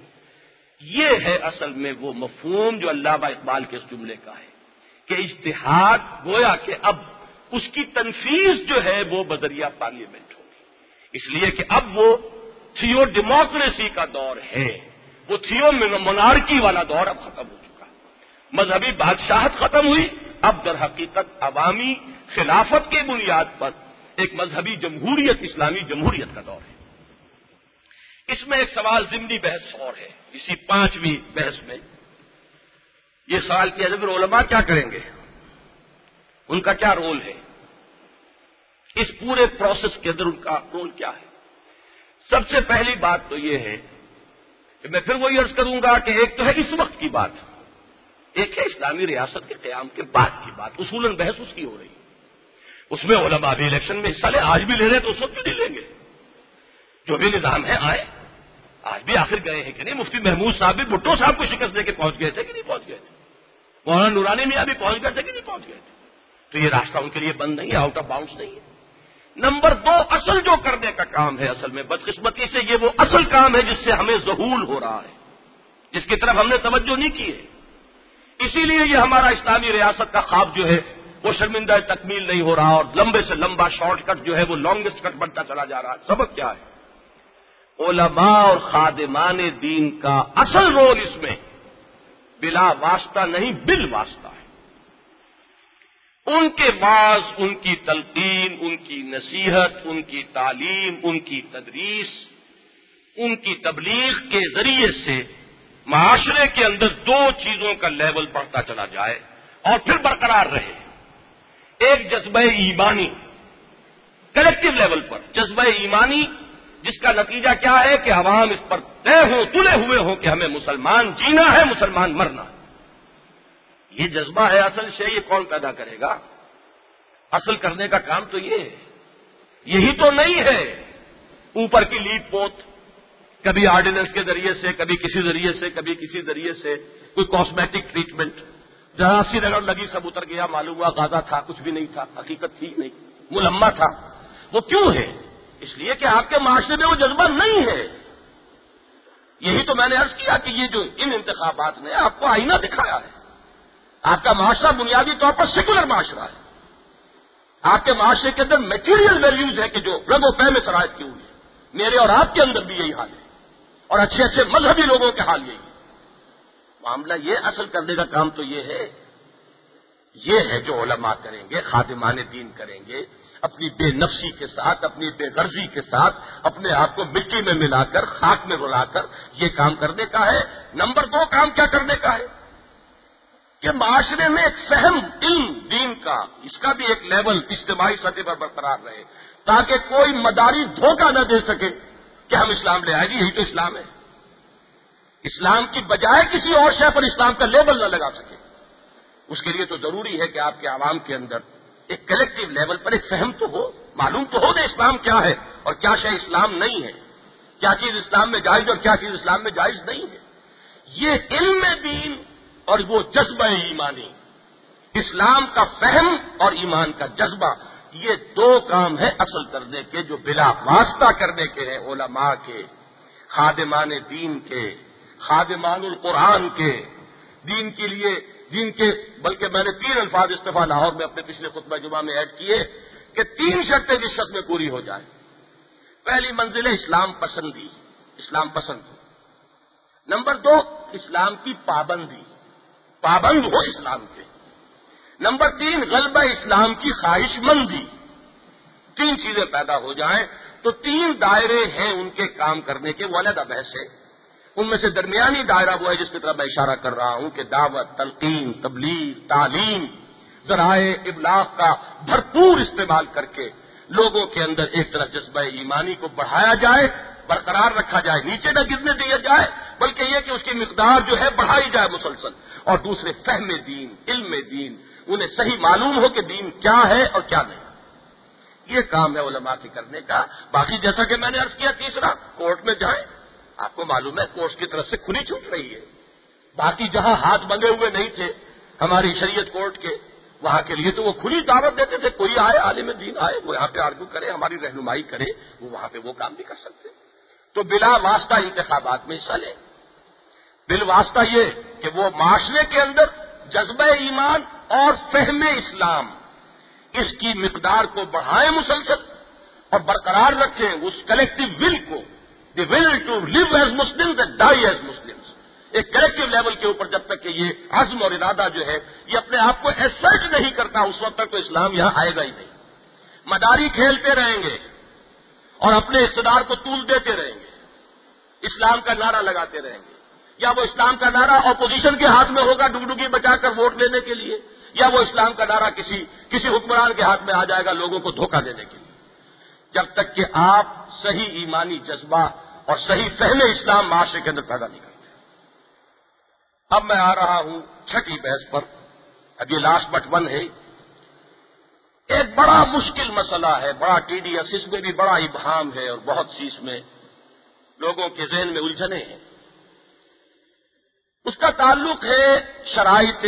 یہ ہے اصل میں وہ مفہوم جو علامہ اقبال کے اس جملے کا ہے کہ اجتہاد گویا کہ اب اس کی تنفیذ جو ہے وہ بذریعہ پارلیمنٹ ہوگی. اس لیے کہ اب وہ تھیو ڈیموکریسی کا دور ہے, وہ تھیو مونارکی والا دور اب ختم ہو چکا. مذہبی بادشاہت ختم ہوئی, اب در حقیقت عوامی خلافت کی بنیاد پر ایک مذہبی جمہوریت, اسلامی جمہوریت کا دور ہے. اس میں ایک سوال ضمنی بحث اور ہے اسی پانچویں بحث میں. یہ سوال کیا جائے علماء کیا کریں گے, ان کا کیا رول ہے, اس پورے پروسیس کے اندر ان کا رول کیا ہے. سب سے پہلی بات تو یہ ہے کہ میں پھر وہی عرض کروں گا کہ ایک تو ہے اس وقت کی بات, ایک ہے اسلامی ریاست کے قیام کے بعد کی بات. اصولاً بحث اس کی ہو رہی ہے, اس میں علماء بھی الیکشن میں حصہ لے, آج بھی لے رہے تو اس وقت بھی لیں گے. جو بھی نظام ہے آئے, آج بھی آخر گئے ہیں کہ نہیں. مفتی محمود صاحب بھی بھٹو صاحب کو شکست دے کے پہنچ گئے تھے کہ نہیں پہنچ گئے تھے, مولانا نورانی میاں بھی پہنچ گئے تھے کہ نہیں پہنچ گئے تھے. تو یہ راستہ ان کے لیے بند نہیں ہے, آؤٹ آف باؤنڈس نہیں ہے. نمبر دو, اصل جو کرنے کا کام ہے, اصل میں بدقسمتی سے یہ وہ اصل کام ہے جس سے ہمیں ظہول ہو رہا ہے, جس کی طرف ہم نے توجہ نہیں کی ہے. اسی لیے یہ ہمارا اسلامی ریاست کا خواب جو ہے وہ شرمندہ تکمیل نہیں ہو رہا, اور لمبے سے لمبا شارٹ کٹ جو ہے وہ لانگسٹ کٹ بنتا چلا جا رہا ہے. سبب کیا ہے؟ علماء اور خادمان دین کا اصل رول اس میں بلا واسطہ نہیں, بال واسطہ ہے. ان کے بعض, ان کی تلقین, ان کی نصیحت, ان کی تعلیم, ان کی تدریس, ان کی تبلیغ کے ذریعے سے معاشرے کے اندر دو چیزوں کا لیول بڑھتا چلا جائے اور پھر برقرار رہے. ایک جذبہ ایمانی کلیکٹو لیول پر جذبہ ایمانی، جس کا نتیجہ کیا ہے کہ عوام اس پر طے ہوں، تلے ہوئے ہوں کہ ہمیں مسلمان جینا ہے، مسلمان مرنا ہے۔ یہ جذبہ ہے اصل شے، یہ کون پیدا کرے گا؟ اصل کرنے کا کام تو یہ ہے، یہی تو نہیں ہے اوپر کی لیپ پوت، کبھی آرڈیننس کے ذریعے سے، کبھی کسی ذریعے سے، کبھی کسی ذریعے سے، کوئی کاسمیٹک ٹریٹمنٹ، جہاں سی رگڑ لگی سب اتر گیا، معلوم ہوا غازہ تھا، کچھ بھی نہیں تھا، حقیقت تھی نہیں، ملمہ تھا۔ وہ کیوں ہے؟ اس لیے کہ آپ کے معاشرے میں وہ جذبہ نہیں ہے۔ یہی تو میں نے عرض کیا کہ یہ جو ان انتخابات نے آپ کو آئینہ دکھایا ہے۔ آپ کا معاشرہ بنیادی طور پر سیکولر معاشرہ ہے۔ آپ کے معاشرے کے اندر میٹیریل ویلیوز ہے کہ جو رگ و پے میں شرائط کی ہوئی ہے۔ میرے اور آپ کے اندر بھی یہی حال ہے، اور اچھے اچھے مذہبی لوگوں کے حال یہی ہے۔ معاملہ یہ اصل کرنے کا کام تو یہ ہے، یہ ہے جو علماء کریں گے، خادمان دین کریں گے، اپنی بے نفسی کے ساتھ، اپنی بے غرضی کے ساتھ، اپنے آپ کو مٹی میں ملا کر، خاک میں رلا کر یہ کام کرنے کا ہے۔ نمبر دو کام کیا کرنے کا ہے کہ معاشرے میں ایک فہم علم دین کا، اس کا بھی ایک لیول اجتماعی سطح پر برقرار رہے، تاکہ کوئی مداری دھوکہ نہ دے سکے کہ ہم اسلام لے آئے گی، یہی تو اسلام ہے۔ اسلام کی بجائے کسی اور شے پر اسلام کا لیبل نہ لگا سکے۔ اس کے لیے تو ضروری ہے کہ آپ کے عوام کے اندر ایک کلیکٹو لیول پر ایک فہم تو ہو، معلوم تو ہو کہ اسلام کیا ہے اور کیا شے اسلام نہیں ہے، کیا چیز اسلام میں جائز اور کیا چیز اسلام میں جائز نہیں ہے۔ یہ علم دین اور وہ جذبہ ایمانی، اسلام کا فہم اور ایمان کا جذبہ، یہ دو کام ہیں اصل کرنے کے، جو بلا واسطہ کرنے کے ہیں علماء کے، خادمان دین کے، خادمان القرآن کے، دین کے لیے دین کے بلکہ میں نے تین الفاظ استفا لاہور میں اپنے پچھلے خطبہ جمعہ میں ایڈ کیے کہ تین شرطیں جس شخص میں پوری ہو جائیں۔ پہلی منزل ہے اسلام پسندی، اسلام پسند ہو۔ نمبر دو، اسلام کی پابندی، پابند ہو اسلام کے۔ نمبر تین، غلبہ اسلام کی خواہش مندی۔ تین چیزیں پیدا ہو جائیں تو تین دائرے ہیں ان کے کام کرنے کے، وہ علیحدہ بحث ہے۔ ان میں سے درمیانی دائرہ وہ ہے جس کی طرف میں اشارہ کر رہا ہوں کہ دعوت، تلقین، تبلیغ، تعلیم، ذرائع ابلاغ کا بھرپور استعمال کر کے لوگوں کے اندر ایک طرف جذبہ ایمانی کو بڑھایا جائے، برقرار رکھا جائے، نیچے نہ گرنے دیا جائے، بلکہ یہ کہ اس کی مقدار جو ہے بڑھائی جائے مسلسل۔ اور دوسرے فہم دین، علم دین، انہیں صحیح معلوم ہو کہ دین کیا ہے اور کیا نہیں۔ یہ کام ہے علماء کے کرنے کا۔ باقی جیسا کہ میں نے عرض کیا، تیسرا، کورٹ میں جائیں، آپ کو معلوم ہے کورٹ کی طرف سے کھلی چھوٹ رہی ہے۔ باقی جہاں ہاتھ بندھے ہوئے نہیں تھے ہماری شریعت کورٹ کے، وہاں کے لیے تو وہ کھلی دعوت دیتے تھے، کوئی آئے، عالم دین آئے، وہ یہاں پہ آرگو کرے، ہماری رہنمائی کرے، وہ وہاں پہ وہ کام بھی کر سکتے۔ تو بلا واسطہ انتخابات میں حصہ لیں، بالواسطہ یہ کہ وہ معاشرے کے اندر جذبہ ایمان اور فہم اسلام، اس کی مقدار کو بڑھائیں مسلسل اور برقرار رکھیں اس کلیکٹو ول کو، the will to live as Muslims and die as Muslims. ایک کلیکٹو لیول کے اوپر جب تک کہ یہ عزم اور ارادہ جو ہے یہ اپنے آپ کو ایسرٹ نہیں کرتا، اس وقت تک تو اسلام یہاں آئے گا ہی نہیں۔ مداری کھیلتے رہیں گے اور اپنے اقتدار کو طول دیتے رہیں گے، اسلام کا نعرہ لگاتے رہیں گے، یا وہ اسلام کا نعرہ اپوزیشن کے ہاتھ میں ہوگا ڈگڈگی بچا کر ووٹ لینے کے لیے، یا وہ اسلام کا نعرہ کسی کسی حکمران کے ہاتھ میں آ جائے گا لوگوں کو دھوکہ دینے کے لیے۔ جب تک کہ آپ صحیح ایمانی جذبہ اور صحیح فہم اسلام معاشرے کے اندر پیدا نہیں کرتے۔ اب میں آ رہا ہوں چھٹی بحث پر، اب یہ لاسٹ بٹ ون ہے۔ ایک بڑا مشکل مسئلہ ہے، بڑا ٹیڈیس، اس میں بھی بڑا ابہام ہے اور بہت سی اس میں لوگوں کے ذہن میں الجھنیں ہیں۔ اس کا تعلق ہے شرائط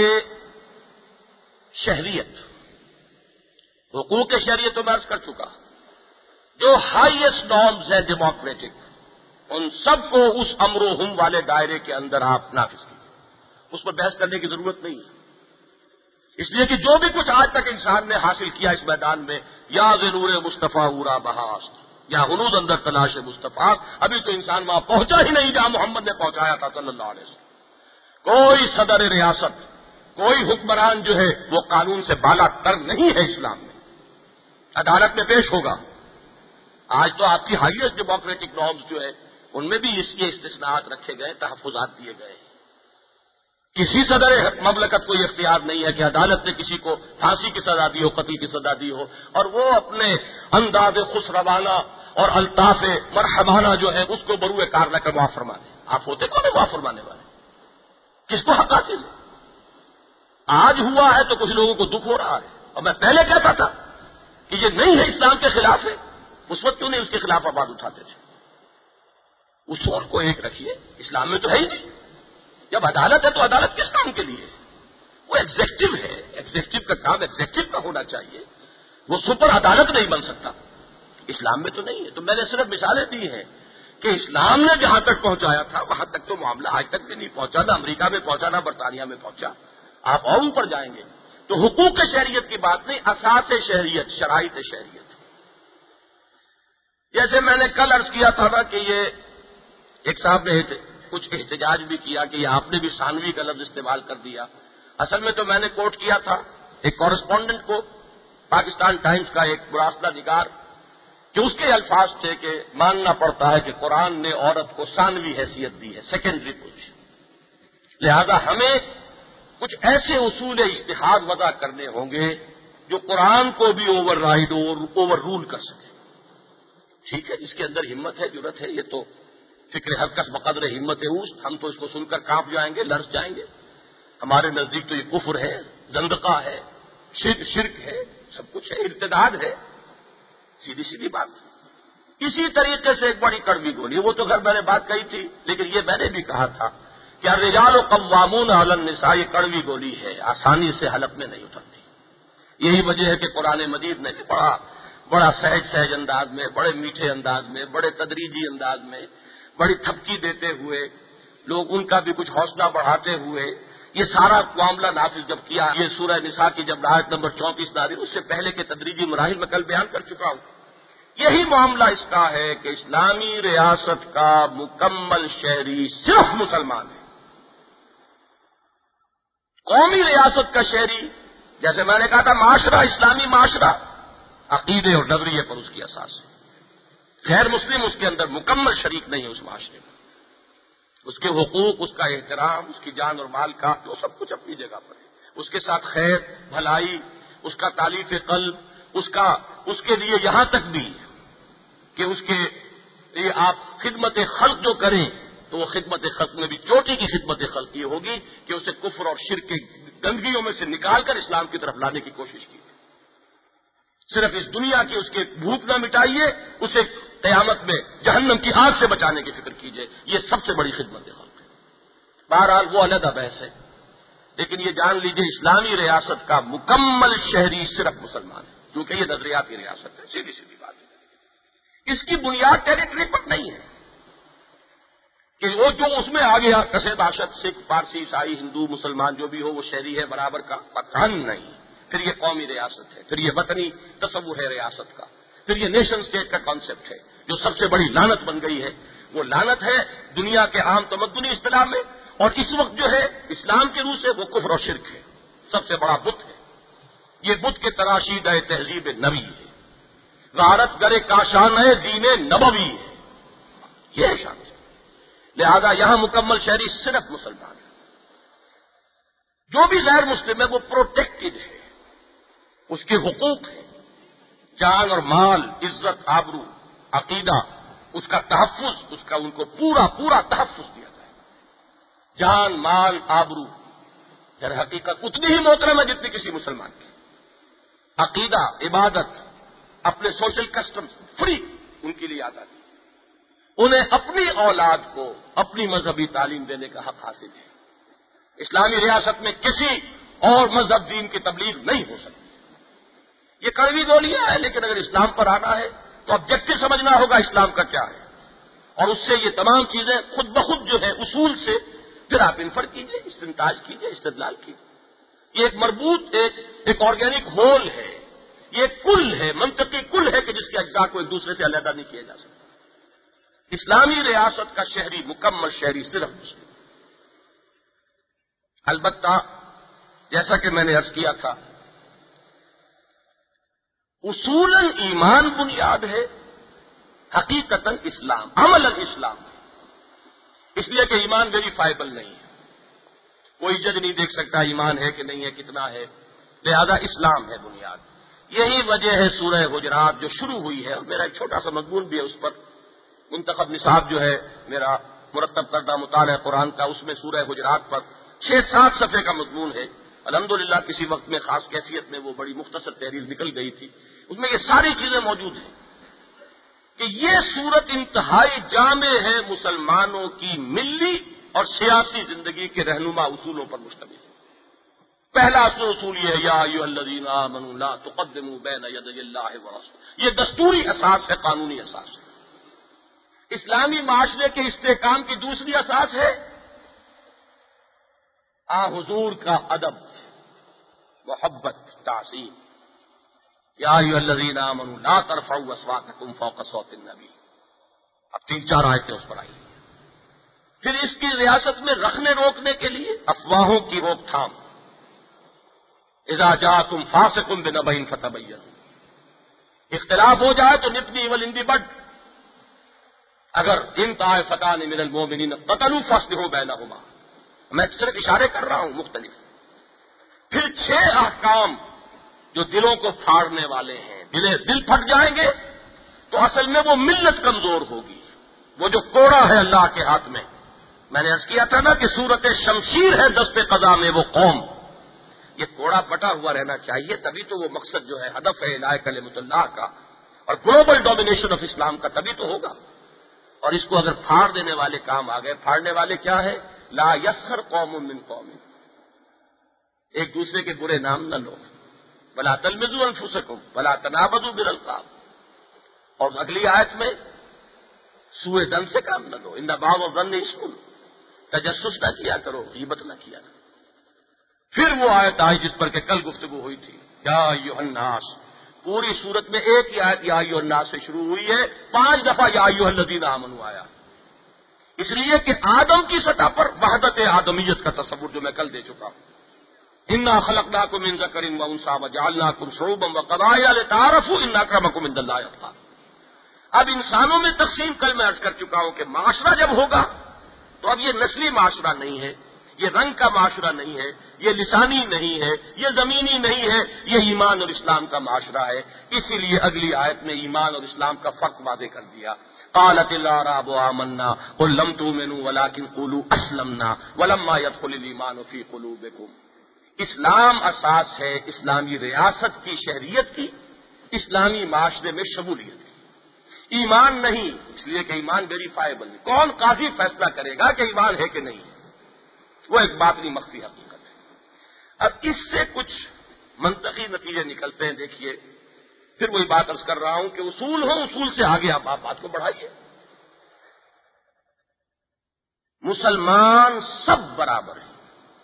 شہریت، حقوق شہریت تو میں عرض کر چکا، جو ہائیسٹ نارمز ہیں ڈیموکریٹک، ان سب کو اس امر و ہم والے دائرے کے اندر آپ نافذ کیجیے، اس پر بحث کرنے کی ضرورت نہیں ہے۔ اس لیے کہ جو بھی کچھ آج تک انسان نے حاصل کیا اس میدان میں، یا ضرور مصطفیٰ اورا بہاست، یا ہنوز اندر تلاش مصطفیٰ، ابھی تو انسان وہاں پہنچا ہی نہیں جہاں محمد نے پہنچایا تھا صلی اللہ علیہ وسلم۔ کوئی صدر ریاست، کوئی حکمران جو ہے وہ قانون سے بالا تر نہیں ہے اسلام میں، عدالت میں پیش ہوگا۔ آج تو آپ کی ہائیسٹ ڈیموکریٹک نارمز جو ہے ان میں بھی اس کے استثناءات رکھے گئے، تحفظات دیے گئے کسی صدر مملکت کو یہ اختیار نہیں ہے کہ عدالت نے کسی کو پھانسی کی سزا دی ہو، قتل کی سزا دی ہو، اور وہ اپنے انداز خسروانہ اور الطاف مرحمانہ جو ہے اس کو بروئے کار نہ کر معاف فرما دیں۔ آپ ہوتے کون ہیں معاف فرمانے والے؟ کس کو حق حاصل ہے؟ آج ہوا ہے تو کچھ لوگوں کو دکھ ہو رہا ہے، اور میں پہلے کہتا تھا کہ یہ نہیں ہے اسلام کے خلاف ہے، اس وقت کیوں نہیں اس کے خلاف آواز اٹھاتے تھے؟ اصول کو ایک رکھیے، اسلام میں تو ہے ہی نہیں۔ جب عدالت ہے تو عدالت کس کام کے لیے ہے؟ وہ ایگزیکٹو ہے، ایگزیکٹو کا کام ایگزیکٹو کا ہونا چاہیے، وہ سپر عدالت نہیں بن سکتا۔ اسلام میں تو نہیں ہے۔ تو میں نے صرف مثالیں دی ہیں کہ اسلام نے جہاں تک پہنچایا تھا وہاں تک تو معاملہ آج تک بھی نہیں پہنچا، نہ امریکہ میں پہنچا نہ برطانیہ میں پہنچا۔ آپ اور اوپر جائیں گے تو حقوق شہریت کی بات نہیں، اساس شہریت، شرائط شہریت۔ جیسے میں نے کل عرض کیا تھا نا کہ یہ ایک صاحب نے کچھ احتجاج بھی کیا کہ یہ آپ نے بھی ثانوی کا لفظ استعمال کر دیا۔ اصل میں تو میں نے کوٹ کیا تھا ایک کورسپونڈنٹ کو، پاکستان ٹائمز کا ایک مراسلہ نگار، کہ اس کے الفاظ تھے کہ ماننا پڑتا ہے کہ قرآن نے عورت کو ثانوی حیثیت دی ہے، سیکنڈری کچھ، لہذا ہمیں کچھ ایسے اصول اجتہاد وضع کرنے ہوں گے جو قرآن کو بھی اوور رائڈ اور اوور رول کر سکے۔ ٹھیک ہے، جس کے اندر ہمت ہے، جرت ہے، یہ تو فکر ہر کس بقدر ہمت اوست، ہم تو اس کو سن کر کانپ جائیں گے، لرز جائیں گے۔ ہمارے نزدیک تو یہ کفر ہے، زندقہ ہے، شرک شرک ہے، سب کچھ ہے، ارتداد ہے، سیدھی سیدھی بات۔ اسی طریقے سے ایک بڑی کڑوی گولی، وہ تو خیر میں نے بات کہی تھی، لیکن یہ میں نے بھی کہا تھا کہ الرجال قوامون علی النساء، یہ کڑوی گولی ہے، آسانی سے حلق میں نہیں اترتی۔ یہی وجہ ہے کہ قرآن مجید نے بڑا بڑا سہج سہج انداز میں، بڑے میٹھے انداز میں، بڑے تدریجی انداز میں، بڑی تھپکی دیتے ہوئے، لوگ ان کا بھی کچھ حوصلہ بڑھاتے ہوئے یہ سارا معاملہ نافذ جب کیا۔ یہ سورہ نساء کی جب آیت نمبر چونتیس نازل، اس سے پہلے کے تدریجی مراحل میں کل بیان کر چکا ہوں۔ یہی معاملہ اس کا ہے کہ اسلامی ریاست کا مکمل شہری صرف مسلمان ہے۔ قومی ریاست کا شہری، جیسے میں نے کہا تھا، معاشرہ، اسلامی معاشرہ عقیدے اور نظریے پر اس کی اساس ہے۔ غیر مسلم اس کے اندر مکمل شریک نہیں ہے اس معاشرے میں۔ اس کے حقوق، اس کا احترام، اس کی جان اور مال کا جو سب کچھ اپنی جگہ پر ہے، اس کے ساتھ خیر، بھلائی، اس کا تالیف قلب، اس کا اس کے لیے یہاں تک بھی کہ اس کے لیے آپ خدمت خلق جو کریں تو وہ خدمت خلق میں بھی چوٹی کی خدمت خلق یہ ہوگی کہ اسے کفر اور شرک کی گندگیوں میں سے نکال کر اسلام کی طرف لانے کی کوشش کی۔ صرف اس دنیا کی اس کے بھوک نہ مٹائیے، اسے قیامت میں جہنم کی آگ سے بچانے کی فکر کیجیے، یہ سب سے بڑی خدمت خلق ہے۔ بہرحال وہ علیحدہ بحث ہے، لیکن یہ جان لیجیے اسلامی ریاست کا مکمل شہری صرف مسلمان ہے، کیونکہ یہ نظریاتی ریاست ہے، سیدھی سیدھی بات ہے۔ اس کی بنیاد ٹیریٹری پر نہیں ہے کہ وہ جو اس میں آ گیا کسے باشد، سکھ، پارسی، عیسائی، ہندو، مسلمان جو بھی ہو وہ شہری ہے برابر کا، پتہ نہیں۔ پھر یہ قومی ریاست ہے، پھر یہ وطنی تصور ہے ریاست کا، پھر یہ نیشن اسٹیٹ کا کانسیپٹ ہے جو سب سے بڑی لعنت بن گئی ہے۔ وہ لعنت ہے دنیا کے عام تمدنی اصطلاح میں، اور اس وقت جو ہے اسلام کے روح سے وہ کفر اور شرک ہے، سب سے بڑا بت ہے۔ یہ بت کے تراشیدہ تہذیب نبی ہے، غارت گرے کاشان ہے دین نبوی ہے، یہ شان ہے۔ لہذا یہاں مکمل شہری صرف مسلمان ہے، جو بھی غیر مسلم ہے وہ پروٹیکٹڈ ہے، اس کے حقوق ہیں، جان اور مال، عزت، آبرو، عقیدہ، اس کا تحفظ، اس کا ان کو پورا پورا تحفظ دیا جائے۔ جان، مال، آبرو در حقیقت اتنی ہی محترم ہے جتنی کسی مسلمان کی۔ عقیدہ، عبادت، اپنے سوشل کسٹم فری ان کے لیے آزادی۔ انہیں اپنی اولاد کو اپنی مذہبی تعلیم دینے کا حق حاصل ہے۔ اسلامی ریاست میں کسی اور مذہب دین کی تبلیغ نہیں ہو سکتی۔ یہ کڑوی گولیاں ہے، لیکن اگر اسلام پر آنا ہے تو آبجیکٹو سمجھنا ہوگا اسلام کا کیا ہے، اور اس سے یہ تمام چیزیں خود بخود جو ہے اصول سے پھر آپ انفر کیجئے، استنتاج کیجئے، استدلال کیجئے۔ یہ ایک مربوط ایک ایک آرگینک ہول ہے، یہ ایک کل ہے، منطقی کل ہے کہ جس کے اجزاء کو ایک دوسرے سے علیحدہ نہیں کیا جا سکتا۔ اسلامی ریاست کا شہری مکمل شہری صرف مسلم۔ البتہ جیسا کہ میں نے عرض کیا تھا، اصولاً ایمان بنیاد ہے، حقیقتاً اسلام، عملاً اسلام ہے، اس لیے کہ ایمان ویریفائبل نہیں ہے۔ کوئی جج نہیں دیکھ سکتا ایمان ہے کہ نہیں ہے، کتنا ہے، لہذا اسلام ہے بنیاد۔ یہی وجہ ہے سورہ حجرات جو شروع ہوئی ہے، اور میرا ایک چھوٹا سا مضمون بھی ہے اس پر، منتخب نصاب جو ہے میرا مرتب کردہ مطالعہ قرآن کا، اس میں سورہ حجرات پر چھ سات صفحے کا مضمون ہے۔ الحمدللہ کسی وقت میں خاص کیفیت میں وہ بڑی مختصر تحریر نکل گئی تھی، اس میں یہ ساری چیزیں موجود ہیں کہ یہ صورت انتہائی جامع ہے، مسلمانوں کی ملی اور سیاسی زندگی کے رہنما اصولوں پر مشتمل ہے۔ پہلا اصل اصول یہ ہے یا ایھا الذین آمنوا لا تقدموا بین یدی اللہ ورسولہ، یہ دستوری اساس ہے، قانونی اساس ہے۔ اسلامی معاشرے کے استحکام کی دوسری اساس ہے آ حضور کا ادب، محبت، تعظیم۔ یا ایھا الذین آمنوا لا ترفعوا اصواتکم فوق صوت النبی، اب تین چار آیتیں اس پر آئی ہیں۔ پھر اس کی ریاست میں رکھنے روکنے کے لیے افواہوں کی روک تھام، اذا جاءکم فاسق بنبأ فتبینوا، اختلاف ہو جائے تو نبنی ولندی بڈ، اگر ان طائفتان من المؤمنین قتلوا فاصلحوا بینہما، میں صرف اشارے کر رہا ہوں مختلف۔ پھر چھ احکام جو دلوں کو پھاڑنے والے ہیں، دلیں دل پھٹ جائیں گے تو اصل میں وہ ملت کمزور ہوگی، وہ جو کوڑا ہے اللہ کے ہاتھ میں، میں نے عرض کیا تھا نا کہ صورت شمشیر ہے دست قضا میں وہ قوم، یہ کوڑا بٹا ہوا رہنا چاہیے، تبھی تو وہ مقصد جو ہے ہدف ہے الہ کلمۃ اللہ کا اور گلوبل ڈومینیشن آف اسلام کا تبھی تو ہوگا۔ اور اس کو اگر پھاڑ دینے والے کام آ گئے، پھاڑنے والے کیا ہے؟ لا یسخر قوم من قوم، ایک دوسرے کے برے نام نہ لو، ولا تلمزوا انفسکم ولا تنابزوا بالالقاب، اور اگلی آیت میں سوء ظن سے کام نہ لو، ان بعض الظن اسم، تجسس نہ کیا کرو، غیبت نہ کیا کرو۔ پھر وہ آیت آئی جس پر کہ کل گفتگو ہوئی تھی، یا ایھا الناس، پوری صورت میں ایک ہی آیت یا ایھا الناس سے شروع ہوئی ہے، پانچ دفعہ یا ایھا الذین آمنوا آیا، اس لیے کہ آدم کی سطح پر وحدت آدمیت کا تصور جو میں کل دے چکا ہوں، انا خلقناکم من ذکر و انثی وجعلناکم شعوبا وقبائل لتعارفوا ان اکرمکم عند اللہ اتقاکم۔ اب انسانوں میں تقسیم کل میں عرض کر چکا ہوں کہ معاشرہ جب ہوگا تو اب یہ نسلی معاشرہ نہیں ہے، یہ رنگ کا معاشرہ نہیں ہے، یہ لسانی نہیں ہے، یہ زمینی نہیں ہے، یہ ایمان اور اسلام کا معاشرہ ہے۔ اسی لیے اگلی آیت میں ایمان اور اسلام کا فرق واضح کر دیا۔ قالت الاعراب آمنا قل لم تؤمنوا ولكن قولوا اسلمنا ولما يدخل الايمان في قلوبكم۔ اسلام اساس ہے اسلامی ریاست کی، شہریت کی، اسلامی معاشرے میں شمولیت کی، ایمان نہیں، اس لیے کہ ایمان ویریفائیبل نہیں، کون قاضی فیصلہ کرے گا کہ ایمان ہے کہ نہیں، وہ ایک باطنی مخفی حقیقت ہے۔ اب اس سے کچھ منطقی نتیجے نکلتے ہیں، دیکھیے پھر وہی بات عرض کر رہا ہوں کہ اصول ہو، اصول سے آگے آپ بات کو بڑھائیے۔ مسلمان سب برابر ہیں،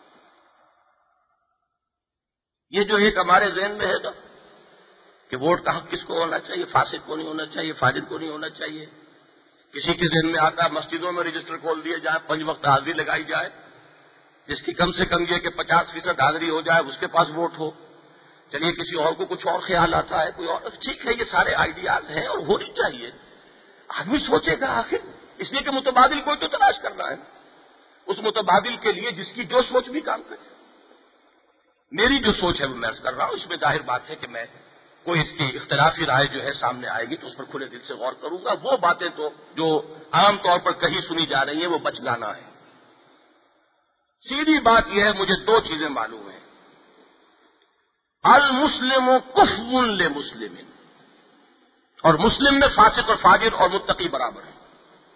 یہ جو ایک ہمارے ذہن میں ہے نا کہ ووٹ کا حق کس کو ہونا چاہیے، فاسق کو نہیں ہونا چاہیے، فاجر کو نہیں ہونا چاہیے، کسی کے ذہن میں آتا ہے مسجدوں میں رجسٹر کھول دیے جائے، پنج وقت حاضری لگائی جائے، جس کی کم سے کم یہ کہ پچاس فیصد حاضری ہو جائے اس کے پاس ووٹ ہو۔ چلیے کسی اور کو کچھ اور خیال آتا ہے، کوئی اور، ٹھیک ہے، یہ سارے آئیڈیاز ہیں اور ہونی چاہیے۔ آدمی سوچے گا آخر، اس لیے کہ متبادل کوئی تو تلاش کرنا ہے، اس متبادل کے لیے جس کی جو سوچ بھی کام کرے۔ میری جو سوچ ہے وہ میں عرض کر رہا ہوں، اس میں ظاہر بات ہے کہ میں کوئی اس کی اختلافی رائے جو ہے سامنے آئے گی تو اس پر کھلے دل سے غور کروں گا۔ وہ باتیں تو جو عام طور پر کہیں سنی جا رہی ہیں وہ بچ جانا ہے۔ سیدھی بات یہ ہے، مجھے دو چیزیں معلوم ہیں، المسلم کفو لمسلم، اور مسلم میں فاسق اور فاجر اور متقی برابر ہیں۔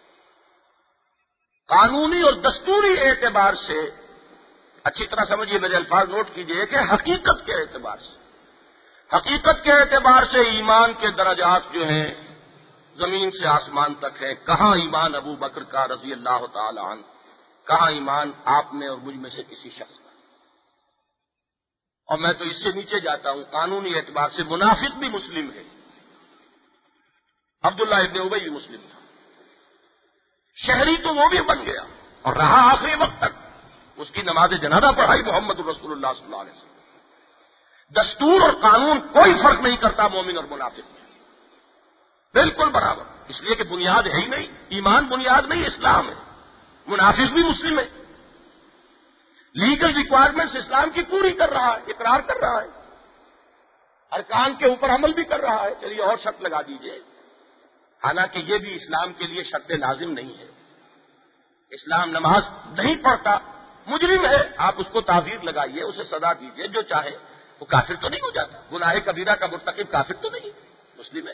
قانونی اور دستوری اعتبار سے اچھی طرح سمجھیے، میرے الفاظ نوٹ کیجئے کہ حقیقت کے اعتبار سے حقیقت کے اعتبار سے ایمان کے درجات جو ہیں زمین سے آسمان تک ہے۔ کہاں ایمان ابو بکر کا رضی اللہ تعالی عنہ، کہاں ایمان آپ میں اور مجھ میں سے کسی شخص کا، اور میں تو اس سے نیچے جاتا ہوں، قانونی اعتبار سے منافق بھی مسلم ہے، عبداللہ ابن ابی بھی مسلم تھا، شہری تو وہ بھی بن گیا اور رہا آخری وقت تک، اس کی نماز جنازہ پڑھائی محمد رسول اللہ صلی اللہ علیہ وسلم۔ دستور اور قانون کوئی فرق نہیں کرتا مومن اور منافق میں، بالکل برابر، اس لیے کہ بنیاد ہے ہی نہیں، ایمان بنیاد نہیں، اسلام ہے، منافق بھی مسلم ہے۔ لیگل ریکوائرمنٹس اسلام کی پوری کر رہا ہے، اقرار کر رہا ہے، ارکان کے اوپر عمل بھی کر رہا ہے. چلیے اور شرط لگا دیجئے، حالانکہ یہ بھی اسلام کے لیے شرط لازم نہیں ہے. اسلام نماز نہیں پڑھتا، مجرم ہے، آپ اس کو تعزیر لگائیے، اسے سزا دیجئے جو چاہے، وہ کافر تو نہیں ہو جاتا. گناہ کبیرہ کا مرتکب کافر تو نہیں، مسلم ہے.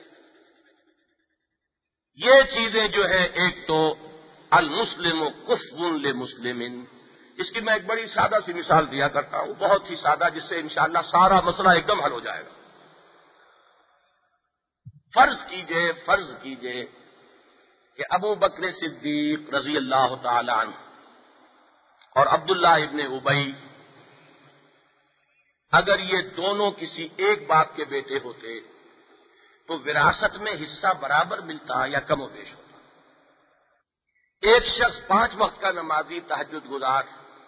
یہ چیزیں جو ہے، ایک تو المسلم کفو لمسلم، اس کی میں ایک بڑی سادہ سی مثال دیا کرتا ہوں، بہت ہی سادہ، جس سے انشاءاللہ سارا مسئلہ ایک دم حل ہو جائے گا. فرض کیجئے فرض کیجئے کہ ابو بکر صدیق رضی اللہ تعالی عنہ اور عبداللہ ابن ابی، اگر یہ دونوں کسی ایک باپ کے بیٹے ہوتے تو وراثت میں حصہ برابر ملتا یا کم و بیش ہوتا. ایک شخص پانچ وقت کا نمازی تہجد گزار،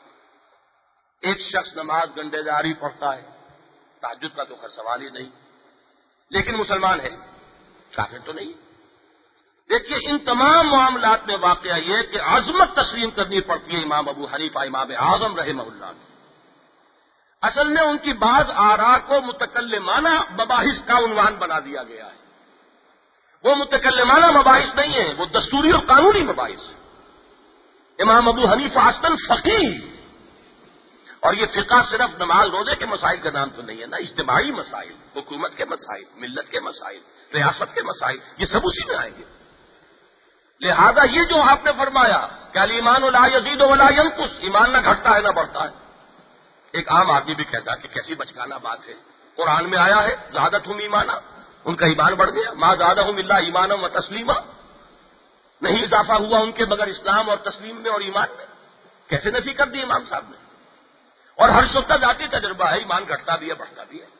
ایک شخص نماز گنڈے داری پڑھتا ہے، تہجد کا تو خیر سوال ہی نہیں، لیکن مسلمان ہے، کافر تو نہیں. دیکھیے ان تمام معاملات میں واقعہ یہ کہ عظمت تسلیم کرنی پڑتی ہے امام ابو حنیفہ امام اعظم رحمہ اللہ نے. اصل میں ان کی بعض آراء کو متکلمانہ مباحث کا عنوان بنا دیا گیا ہے. وہ متکلمانہ مباحث نہیں ہیں، وہ دستوری اور قانونی مباحث ہیں. امام ابو حنیفہ اصلاً فقیہ، اور یہ فقہ صرف نماز روزے کے مسائل کا نام تو نہیں ہے نا، اجتماعی مسائل، حکومت کے مسائل، ملت کے مسائل، ریاست کے مسائل، یہ سب اسی میں آئیں گے. لہذا یہ جو آپ نے فرمایا کہ الایمان لا یزید ولا ینقص، ایمان نہ گھٹتا ہے نہ بڑھتا ہے، ایک عام آدمی بھی کہتا ہے کہ کیسی بچکانہ بات ہے. قرآن میں آیا ہے زادتہم ایمانا، ان کا ایمان بڑھ گیا. ما زادہم الا ایمانا و تسلیما، نہیں اضافہ ہوا ان کے مگر اسلام اور تسلیم میں اور ایمان میں. کیسے نفی کر دی امام صاحب نے؟ اور ہر شخص کا ذاتی تجربہ ہے، ایمان گھٹتا بھی ہے بڑھتا بھی ہے.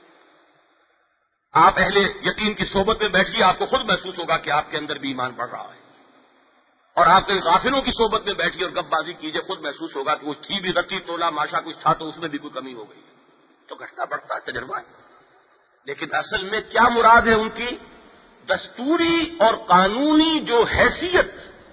آپ اہل یقین کی صحبت میں بیٹھیے، آپ کو خود محسوس ہوگا کہ آپ کے اندر بھی ایمان بڑھ رہا ہے. اور آپ کئی غافلوں کی صحبت میں بیٹھیے اور گپ بازی کیجیے، خود محسوس ہوگا کہ وہ تھی بھی رتی تولا ماشا کچھ تھا تو اس میں بھی کوئی کمی ہو گئی. تو گھٹتا بڑھتا تجربہ ہے. لیکن اصل میں کیا مراد ہے ان کی؟ دستوری اور قانونی جو حیثیت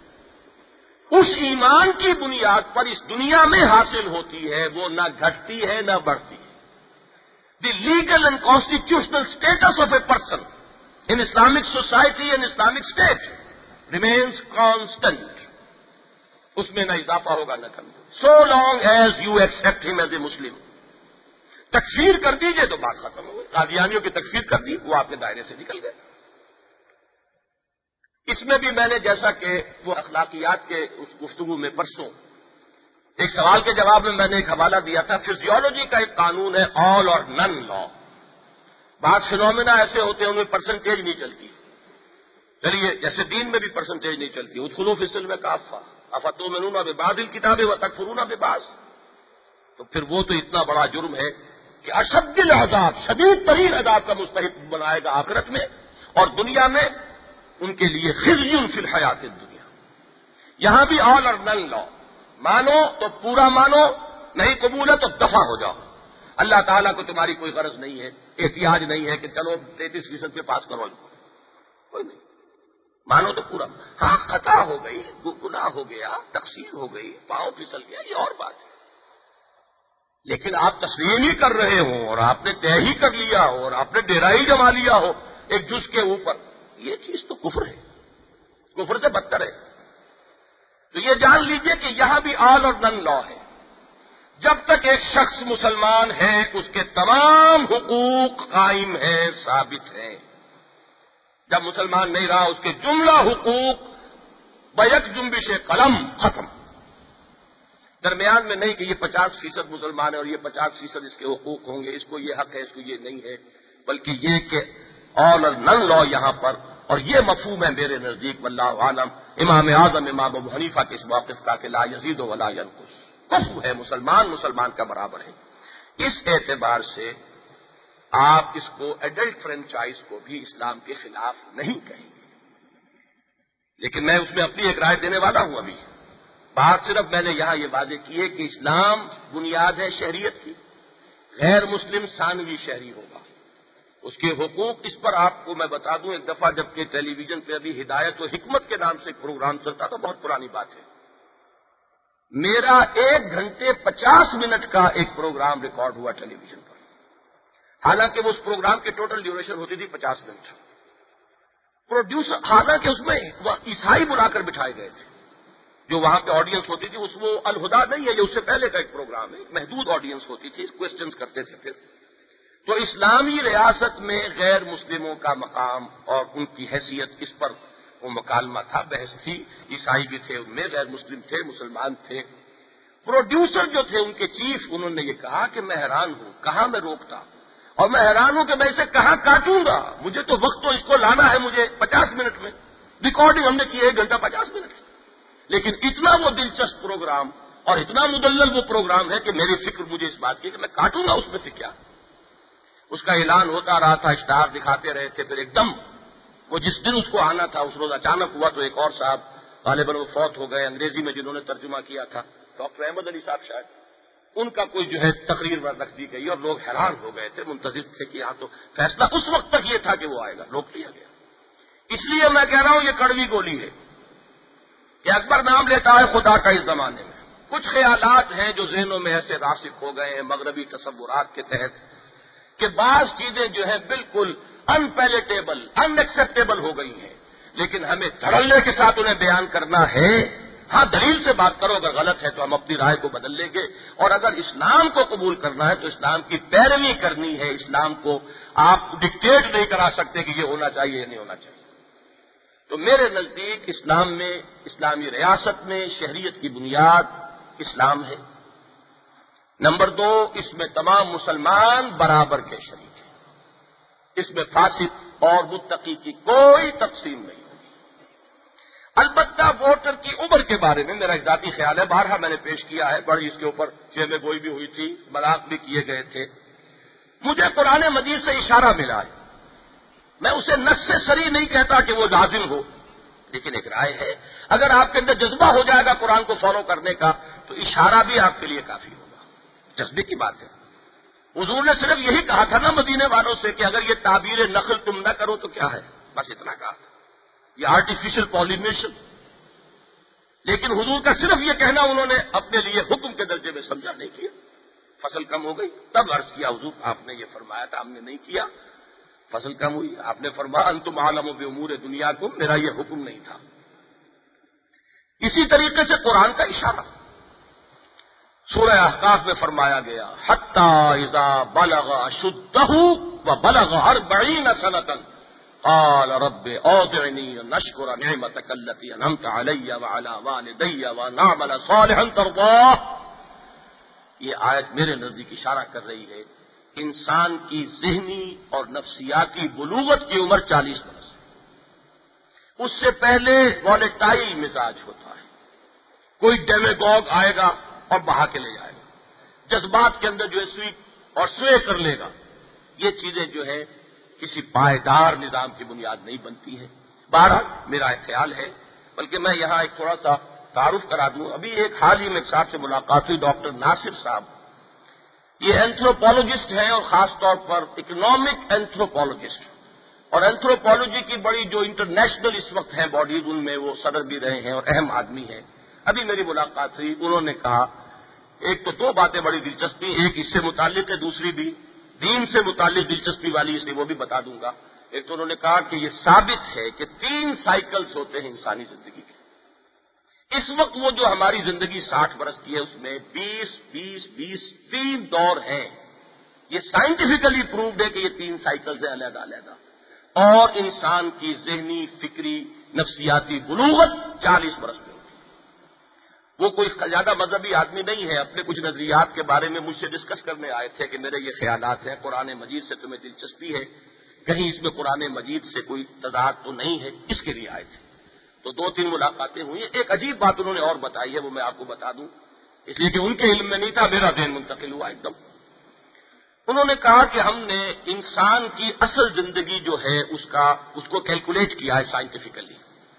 اس ایمان کی بنیاد پر اس دنیا میں حاصل ہوتی ہے، وہ نہ گھٹتی ہے نہ بڑھتی ہے. The legal and constitutional status of a person in Islamic society and Islamic state remains constant, اس میں نہ اضافہ ہوگا نہ کمی. So long as you accept him as a Muslim. تکفیر کر دیجئے تو بات ختم ہو گئی. قادیانیوں کی تکفیر کر دی، وہ آپ کے دائرے سے نکل گئے. اس میں بھی میں نے جیسا کہ وہ اخلاقیات کے اس گفتگو میں پرسوں ایک سوال کے جواب میں میں نے ایک حوالہ دیا تھا، فزیولوجی کا ایک قانون ہے آل اور نن لا. بعض فنومینا ایسے ہوتے ہیں ان میں پرسنٹیج نہیں چلتی. چلیے جیسے دین میں بھی پرسنٹیج نہیں چلتی. ادخلوا فی السلم کافہ افتؤمنون ببعض الکتاب وتکفرون ببعض. تو پھر وہ تو اتنا بڑا جرم ہے کہ اشد العذاب، شدید ترین عذاب کا مستحق بنائے گا آخرت میں، اور دنیا میں ان کے لیے خزی فی الحیات الدنیا. یہاں بھی آل اور نن لا، مانو تو پورا مانو، نہیں قبول ہے تو دفع ہو جاؤ. اللہ تعالیٰ کو تمہاری کوئی غرض نہیں ہے، احتیاج نہیں ہے کہ چلو تینتیس فیصد پہ پاس کرو ان کو، کوئی نہیں. مانو تو پورا. ہاں خطا ہو گئی، گناہ ہو گیا، تقصیر ہو گئی، پاؤں پھسل گیا، یہ اور بات ہے. لیکن آپ تسلیم ہی کر رہے ہو اور آپ نے طے ہی کر لیا ہو اور آپ نے ڈیرا ہی جما لیا ہو ایک جز کے اوپر، یہ چیز تو کفر ہے، کفر سے بدتر ہے. تو یہ جان لیجئے کہ یہاں بھی آل اور نن لا ہے. جب تک ایک شخص مسلمان ہے اس کے تمام حقوق قائم ہیں، ثابت ہیں. جب مسلمان نہیں رہا اس کے جملہ حقوق بیک جنبش قلم ختم. درمیان میں نہیں کہ یہ پچاس فیصد مسلمان ہے اور یہ پچاس فیصد اس کے حقوق ہوں گے، اس کو یہ حق ہے اس کو یہ نہیں ہے، بلکہ یہ کہ آل اور نن لا یہاں پر. اور یہ مفہوم ہے میرے نزدیک واللہ عالم امام اعظم امام ابو حنیفہ کے اس موقف کا کہ لا یزید ولا ینقص. کفر ہے، مسلمان مسلمان کا برابر ہے. اس اعتبار سے آپ اس کو ایڈلٹ فرنچائز کو بھی اسلام کے خلاف نہیں کہیں گے. لیکن میں اس میں اپنی ایک رائے دینے والا ہوں. ابھی بات صرف میں نے یہاں یہ واضح کی ہے کہ اسلام بنیاد ہے شہریت کی، غیر مسلم ثانوی شہری ہوگا. اس کے حقوق اس پر آپ کو میں بتا دوں، ایک دفعہ جبکہ ٹیلی ویژن پہ ابھی ہدایت و حکمت کے نام سے ایک پروگرام چلتا تھا، بہت پرانی بات ہے. میرا ایک گھنٹے پچاس منٹ کا ایک پروگرام ریکارڈ ہوا ٹیلی ویژن پر، حالانکہ وہ اس پروگرام کی ٹوٹل ڈیوریشن ہوتی تھی پچاس منٹ۔ پروڈیوسر حالانکہ اس میں وہ عیسائی بلا کر بٹھائے گئے تھے، جو وہاں پہ آڈینس ہوتی تھی اس وہ الہدا نہیں ہے، یہ اس سے پہلے کا ایک پروگرام ہے، محدود آڈینس ہوتی تھی، کوسچنز کرتے تھے پھر۔ تو اسلامی ریاست میں غیر مسلموں کا مقام اور ان کی حیثیت، اس پر وہ مکالمہ تھا، بحث تھی، عیسائی بھی تھے ان میں، غیر مسلم تھے، مسلمان تھے۔ پروڈیوسر جو تھے ان کے چیف، انہوں نے یہ کہا کہ میں حیران ہوں، کہاں میں روکتا، اور میں حیران ہوں کہ میں اسے کہاں کاٹوں گا، مجھے تو وقت تو اس کو لانا ہے مجھے پچاس منٹ میں، ریکارڈنگ ہم نے کی ایک گھنٹہ پچاس منٹ، لیکن اتنا وہ دلچسپ پروگرام اور اتنا مدلل وہ پروگرام ہے کہ میری فکر مجھے اس بات کی کہ میں کاٹوں گا اس میں سے کیا۔ اس کا اعلان ہوتا رہا تھا، اسٹار دکھاتے رہے تھے، پھر ایک دم وہ جس دن اس کو آنا تھا اس روز اچانک ہوا تو ایک اور صاحب غالباً وہ فوت ہو گئے، انگریزی میں جنہوں نے ترجمہ کیا تھا، ڈاکٹر احمد علی صاحب شاید، ان کا کوئی جو ہے تقریر رکھ دی گئی اور لوگ حیران ہو گئے تھے، منتظر تھے کہ یہاں تو فیصلہ اس وقت تک یہ تھا کہ وہ آئے گا، روک لیا گیا۔ اس لیے میں کہہ رہا ہوں یہ کڑوی گولی ہے کہ اکبر نام لیتا ہے خدا کا اس زمانے میں۔ کچھ خیالات ہیں جو ذہنوں میں ایسے راسخ ہو گئے ہیں مغربی تصورات کے تحت کہ بعض چیزیں جو ہیں بالکل ان پیلیٹیبل، ان ایکسیپٹیبل ہو گئی ہیں، لیکن ہمیں دھڑلے کے ساتھ انہیں بیان کرنا ہے۔ ہاں دلیل سے بات کرو، اگر غلط ہے تو ہم اپنی رائے کو بدل لیں گے، اور اگر اسلام کو قبول کرنا ہے تو اسلام کی پیروی کرنی ہے، اسلام کو آپ ڈکٹیٹ نہیں کرا سکتے کہ یہ ہونا چاہیے یا نہیں ہونا چاہیے۔ تو میرے نزدیک اسلام میں، اسلامی ریاست میں شہریت کی بنیاد اسلام ہے۔ نمبر دو، اس میں تمام مسلمان برابر کے شریک ہیں، اس میں فاسق اور متقی کی کوئی تقسیم نہیں ہوگی۔ البتہ ووٹر کی عمر کے بارے میں میرا ذاتی خیال ہے، بارہا میں نے پیش کیا ہے، بڑی اس کے اوپر چیمے گوئی بھی ہوئی تھی، مذاق بھی کیے گئے تھے۔ مجھے قرآن مجید سے اشارہ ملا ہے، میں اسے نص سے صریح نہیں کہتا کہ وہ لازم ہو، لیکن ایک رائے ہے، اگر آپ کے اندر جذبہ ہو جائے گا قرآن کو فالو کرنے کا تو اشارہ بھی آپ کے لیے کافی ہوگا، جذبے کی بات ہے۔ حضور نے صرف یہی کہا تھا نا مدینے والوں سے کہ اگر یہ تعبیر نخل تم نہ کرو تو کیا ہے، بس اتنا کہا، یہ آرٹیفیشل پالینیشن، لیکن حضور کا صرف یہ کہنا انہوں نے اپنے لیے حکم کے درجے میں سمجھا نہیں کیا۔ فصل کم ہو گئی تب عرض کیا حضور آپ نے یہ فرمایا تھا، ہم نے نہیں کیا، فصل کم ہوئی، آپ نے فرمایا انتم عالم بامور دنیاکم، میرا یہ حکم نہیں تھا۔ اسی طریقے سے قرآن کا اشارہ سورہ احقاف میں فرمایا گیا، حتی اذا بلغ اشدہ وبلغ اربعین سنۃ قال رب اوزعنی ان اشکر نعمتک التی انعمت علی وعلی والدی وان اعمل صالحا ترضاہ۔ یہ آیت میرے نزدیک اشارہ کر رہی ہے انسان کی ذہنی اور نفسیاتی بلوغت کی عمر چالیس برس ہے، اس سے پہلے والیٹائل مزاج ہوتا ہے، کوئی ڈیمیگوگ آئے گا اور بہا کے لے جائے گا، جذبات کے اندر جو ہے سوئی اور سوئے کر لے گا، یہ چیزیں جو ہے کسی پائیدار نظام کی بنیاد نہیں بنتی ہیں۔ بہرحال میرا ایک خیال ہے، بلکہ میں یہاں ایک تھوڑا سا تعارف کرا دوں، ابھی ایک حال ہی میں ایک صاحب سے ملاقات ہوئی، ڈاکٹر ناصر صاحب، یہ اینتھروپولوجسٹ ہیں اور خاص طور پر اکنامک اینتھروپولوجسٹ، اور اینتھروپولوجی کی بڑی جو انٹرنیشنل اس وقت ہیں باڈیز، ان میں وہ صدر بھی رہے ہیں اور اہم آدمی ہیں۔ ابھی میری ملاقات ہوئی، انہوں نے کہا ایک تو دو باتیں بڑی دلچسپی، ایک اس سے متعلق ہے، دوسری بھی دین سے متعلق دلچسپی والی، اس لیے وہ بھی بتا دوں گا۔ ایک تو انہوں نے کہا کہ یہ ثابت ہے کہ تین سائیکلز ہوتے ہیں انسانی زندگی کے، اس وقت وہ جو ہماری زندگی ساٹھ برس کی ہے اس میں بیس بیس بیس تین دور ہیں، یہ سائنٹیفکلی پرووڈ ہے کہ یہ تین سائیکلز ہیں علیحدہ علیحدہ، اور انسان کی ذہنی، فکری، نفسیاتی بلوغت چالیس برس میں ہوتی ہے۔ وہ کوئی زیادہ مذہبی آدمی نہیں ہے، اپنے کچھ نظریات کے بارے میں مجھ سے ڈسکس کرنے آئے تھے کہ میرے یہ خیالات ہیں، قرآن مجید سے تمہیں دلچسپی ہے، کہیں اس میں قرآن مجید سے کوئی تضاد تو نہیں ہے، اس کے لیے آئے تھے۔ تو دو تین ملاقاتیں ہوئی، ایک عجیب بات انہوں نے اور بتائی ہے، وہ میں آپ کو بتا دوں، اس لیے کہ ان کے علم میں نہیں تھا، میرا ذہن منتقل ہوا ایک دم۔ انہوں نے کہا کہ ہم نے انسان کی اصل زندگی جو ہے اس کا اس کو کیلکولیٹ کیا ہے سائنٹیفکلی،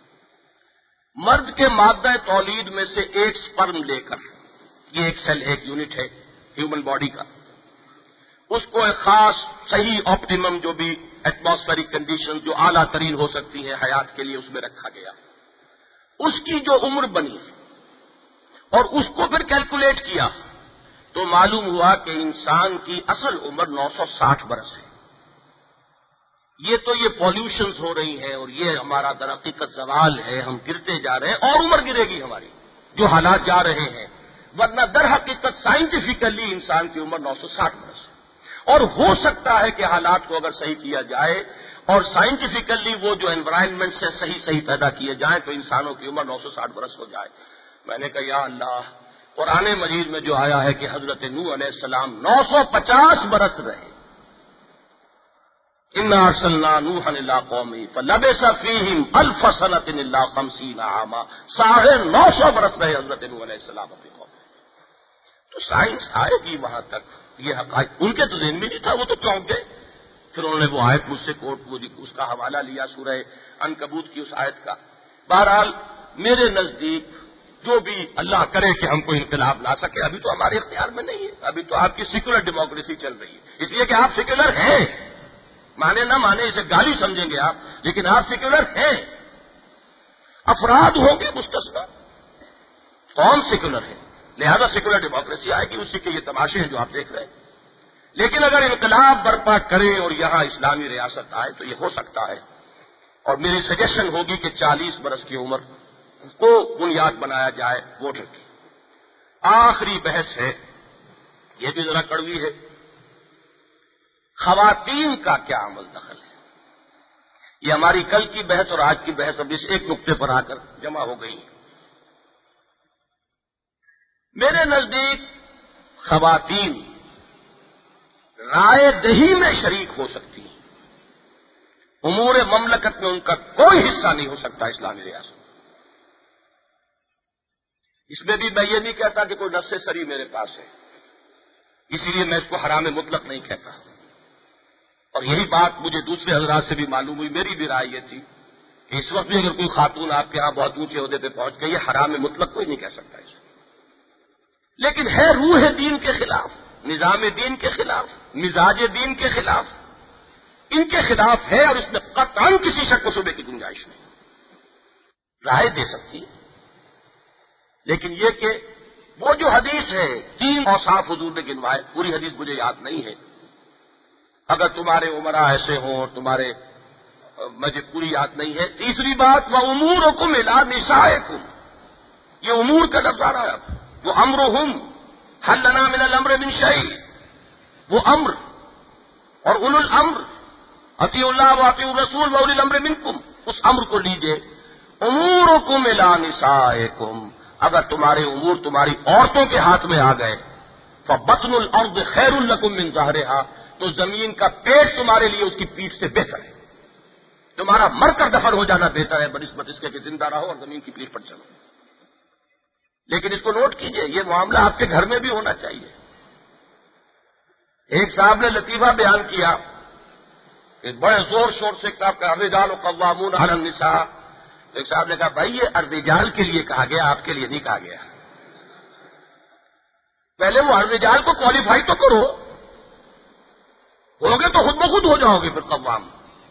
مرد کے مادہ تولید میں سے ایک سپرم لے کر، یہ ایک سیل ایک یونٹ ہے ہیومن باڈی کا، اس کو ایک خاص صحیح آپٹیمم جو بھی ایٹماسفیرک کنڈیشن جو اعلیٰ ترین ہو سکتی ہیں حیات کے لیے اس میں رکھا گیا، اس کی جو عمر بنی اور اس کو پھر کیلکولیٹ کیا تو معلوم ہوا کہ انسان کی اصل عمر نو سو ساٹھ برس ہے. یہ تو یہ پالیوشنز ہو رہی ہیں اور یہ ہمارا در حقیقت زوال ہے، ہم گرتے جا رہے ہیں اور عمر گرے گی ہماری جو حالات جا رہے ہیں، ورنہ در حقیقت سائنٹیفکلی انسان کی عمر نو سو ساٹھ برس ہے. اور ہو سکتا ہے کہ حالات کو اگر صحیح کیا جائے اور سائنٹیفکلی وہ جو انوائرمنٹ سے صحیح صحیح پیدا کیے جائیں تو انسانوں کی عمر نو سو ساٹھ برس ہو جائے. میں نے کہا یا اللہ، قرآن مجید میں جو آیا ہے کہ حضرت نوح علیہ السلام نو سو پچاس برس رہے. انا ارسلنا نوحا الی قومه فلبث فیہم الف سنۃ الا خمسین عاما، ساڑھے نو سو برس رہے حضرت نوح علیہ السلام اپنی قوم. تو سائنس آئے گی وہاں تک، یہ حقائق ان کے تو ذہن میں نہیں تھا، وہ تو چونک گئے. پھر انہوں نے وہ آیت مجھ سے کوٹ وہ اس کا حوالہ لیا سورہ عنکبوت کی اس آیت کا. بہرحال میرے نزدیک جو بھی اللہ کرے کہ ہم کو انقلاب لا سکے، ابھی تو ہمارے اختیار میں نہیں ہے. ابھی تو آپ کی سیکولر ڈیموکریسی چل رہی ہے، اس لیے کہ آپ سیکولر ہیں، مانے نہ مانے اسے گالی سمجھیں گے آپ، لیکن آپ سیکولر ہیں. افراد ہوں گے مستثنی، قوم سیکولر ہے، لہذا سیکولر ڈیموکریسی آئے گی. اسی کے یہ تماشے ہیں جو آپ دیکھ رہے ہیں. لیکن اگر انقلاب برپا کریں اور یہاں اسلامی ریاست آئے تو یہ ہو سکتا ہے. اور میری سجیشن ہوگی کہ چالیس برس کی عمر کو بنیاد بنایا جائے ووٹر کی. آخری بحث ہے، یہ بھی ذرا کڑوی ہے، خواتین کا کیا عمل دخل ہے. یہ ہماری کل کی بحث اور آج کی بحث اب اس ایک نقطے پر آ کر جمع ہو گئی ہے. میرے نزدیک خواتین رائے دہی میں شریک ہو سکتی ہیں، امور مملکت میں ان کا کوئی حصہ نہیں ہو سکتا اسلامی ریاست. اس میں بھی میں یہ نہیں کہتا کہ کوئی نص سری میرے پاس ہے، اسی لیے میں اس کو حرام مطلق نہیں کہتا. اور یہی بات مجھے دوسرے حضرات سے بھی معلوم ہوئی. میری بھی رائے یہ تھی کہ اس وقت بھی اگر کوئی خاتون آپ کے ہاں بہت اونچے عہدے پہ پہنچ گئی ہے، حرام مطلق کوئی نہیں کہہ سکتا اس کو. لیکن ہے روح دین کے خلاف، نظام دین کے خلاف، مزاج دین کے خلاف، ان کے خلاف ہے اور اس میں قطعاً کسی شک و شبے کی گنجائش نہیں. رائے دے سکتی ہے، لیکن یہ کہ وہ جو حدیث ہے تین اوصاف حضور نے گنوائے، پوری حدیث مجھے یاد نہیں ہے، اگر تمہارے عمرا ایسے ہوں اور تمہارے مجھے پوری یاد نہیں ہے. تیسری بات وہ امورکم الی نسائکم، یہ امور کا لفظ آ رہا ہے، وہ امرہم حل لنا من الامر من شیء، وہ امر اور اولو الامر اطیعوا اللہ واطیعوا الرسول واولی الامر منکم، اس امر کو لیجئے. امورکم الی نسائکم، اگر تمہارے امور تمہاری عورتوں کے ہاتھ میں آ گئے، فبطن الارض خیر لکم من ظہرها، تو زمین کا پیٹ تمہارے لیے اس کی پیٹھ سے بہتر ہے. تمہارا مر کر دفن ہو جانا بہتر ہے بنسبت اس کے کہ زندہ رہو اور زمین کی پیٹھ پر چلو. لیکن اس کو نوٹ کیجئے، یہ معاملہ آپ کے گھر میں بھی ہونا چاہیے. ایک صاحب نے لطیفہ بیان کیا، ایک بڑے زور شور سے ایک صاحب کا الرجال قوامون علی النساء. ایک صاحب نے کہا بھائی یہ الرجال کے لیے کہا گیا، آپ کے لیے نہیں کہا گیا. پہلے وہ الرجال کو کوالیفائی تو کرو، ہوگے تو خود بخود ہو جاؤ گے پھر قوام.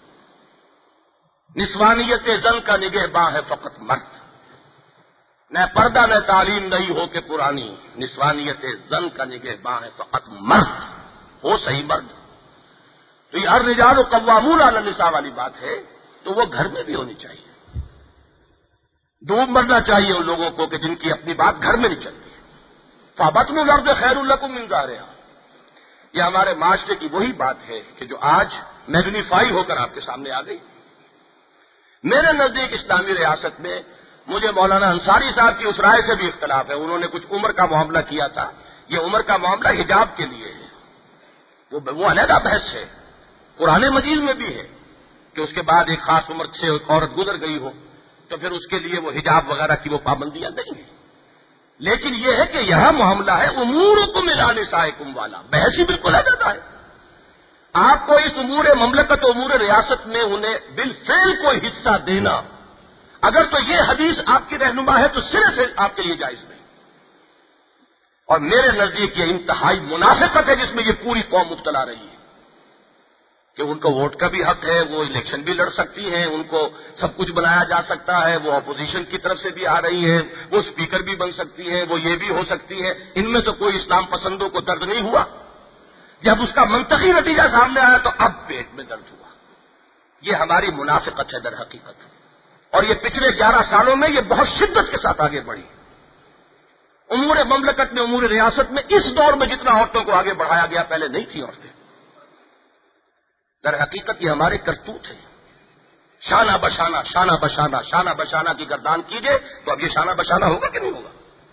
نسوانیت زن کا نگہباں ہے فقط مرد، نہ پردہ نہ تعلیم نہیں ہو کے پرانی. نسوانیت زن کا نگہباں ہے فقط مرد، ہو صحیح مرد. تو یہ الرجال قوامون علی النساء والی بات ہے، تو وہ گھر میں بھی ہونی چاہیے. ڈوب مرنا چاہیے ان لوگوں کو کہ جن کی اپنی بات گھر میں نہیں چلتی. فبطن الارض خیر لکم من ظہرها، یہ ہمارے معاشرے کی وہی بات ہے کہ جو آج میگنیفائی ہو کر آپ کے سامنے آ گئی. میرے نزدیک اسلامی ریاست میں مجھے مولانا انصاری صاحب کی اس رائے سے بھی اختلاف ہے. انہوں نے کچھ عمر کا معاملہ کیا تھا، یہ عمر کا معاملہ حجاب کے لیے ہے، وہ وہ علیحدہ بحث ہے. قرآن مجید میں بھی ہے کہ اس کے بعد ایک خاص عمر سے ایک عورت گزر گئی ہو تو پھر اس کے لیے وہ حجاب وغیرہ کی وہ پابندیاں نہیں ہیں. لیکن یہ ہے کہ یہاں معاملہ ہے امورکم الی نسائکم والا، بحث ہی بالکل علیحدہ ہے. آپ کو اس امور مملکت و امور ریاست میں انہیں بالفعل کوئی حصہ دینا، اگر تو یہ حدیث آپ کی رہنما ہے تو سرے سے آپ کے لیے جائز نہیں. اور میرے نزدیک یہ انتہائی منافقت ہے جس میں یہ پوری قوم مبتلا رہی ہے. کہ ان کو ووٹ کا بھی حق ہے، وہ الیکشن بھی لڑ سکتی ہیں، ان کو سب کچھ بنایا جا سکتا ہے، وہ اپوزیشن کی طرف سے بھی آ رہی ہیں، وہ اسپیکر بھی بن سکتی ہیں، وہ یہ بھی ہو سکتی ہے، ان میں تو کوئی اسلام پسندوں کو درد نہیں ہوا۔ جب اس کا منطقی نتیجہ سامنے آیا تو اب پیٹ میں درد ہوا۔ یہ ہماری منافقت ہے در حقیقت، اور یہ پچھلے گیارہ سالوں میں یہ بہت شدت کے ساتھ آگے بڑھی۔ امور مملکت میں، امور ریاست میں اس دور میں جتنا عورتوں کو آگے بڑھایا گیا پہلے نہیں تھی عورتیں۔ در حقیقت یہ ہمارے کرتوت ہے۔ شانہ بشانہ شانہ بشانہ شانہ بشانہ کی گردان کیجئے تو اب یہ شانہ بشانہ ہوگا کہ نہیں ہوگا؟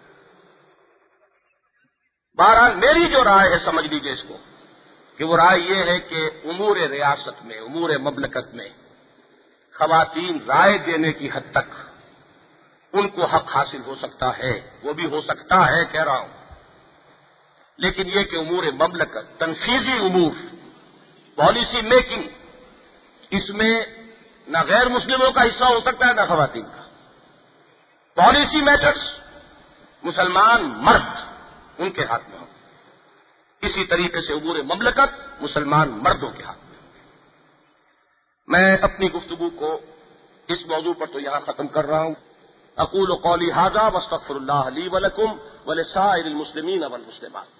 بہرحال میری جو رائے ہے سمجھ لیجئے اس کو، کہ وہ رائے یہ ہے کہ امور ریاست میں، امور مملکت میں خواتین رائے دینے کی حد تک ان کو حق حاصل ہو سکتا ہے، وہ بھی ہو سکتا ہے کہہ رہا ہوں، لیکن یہ کہ امور مملکت، تنفیذی امور، پالیسی میکنگ، اس میں نہ غیر مسلموں کا حصہ ہو سکتا ہے نہ خواتین کا۔ پالیسی میٹرز مسلمان مرد ان کے ہاتھ میں ہو، اسی طریقے سے امور مملکت مسلمان مردوں کے ہاتھ میں۔ میں اپنی گفتگو کو اس موضوع پر تو یہاں ختم کر رہا ہوں۔ اقول قولی ھذا واستغفر اللہ لی ولکم ولسائر المسلمین والمسلمات۔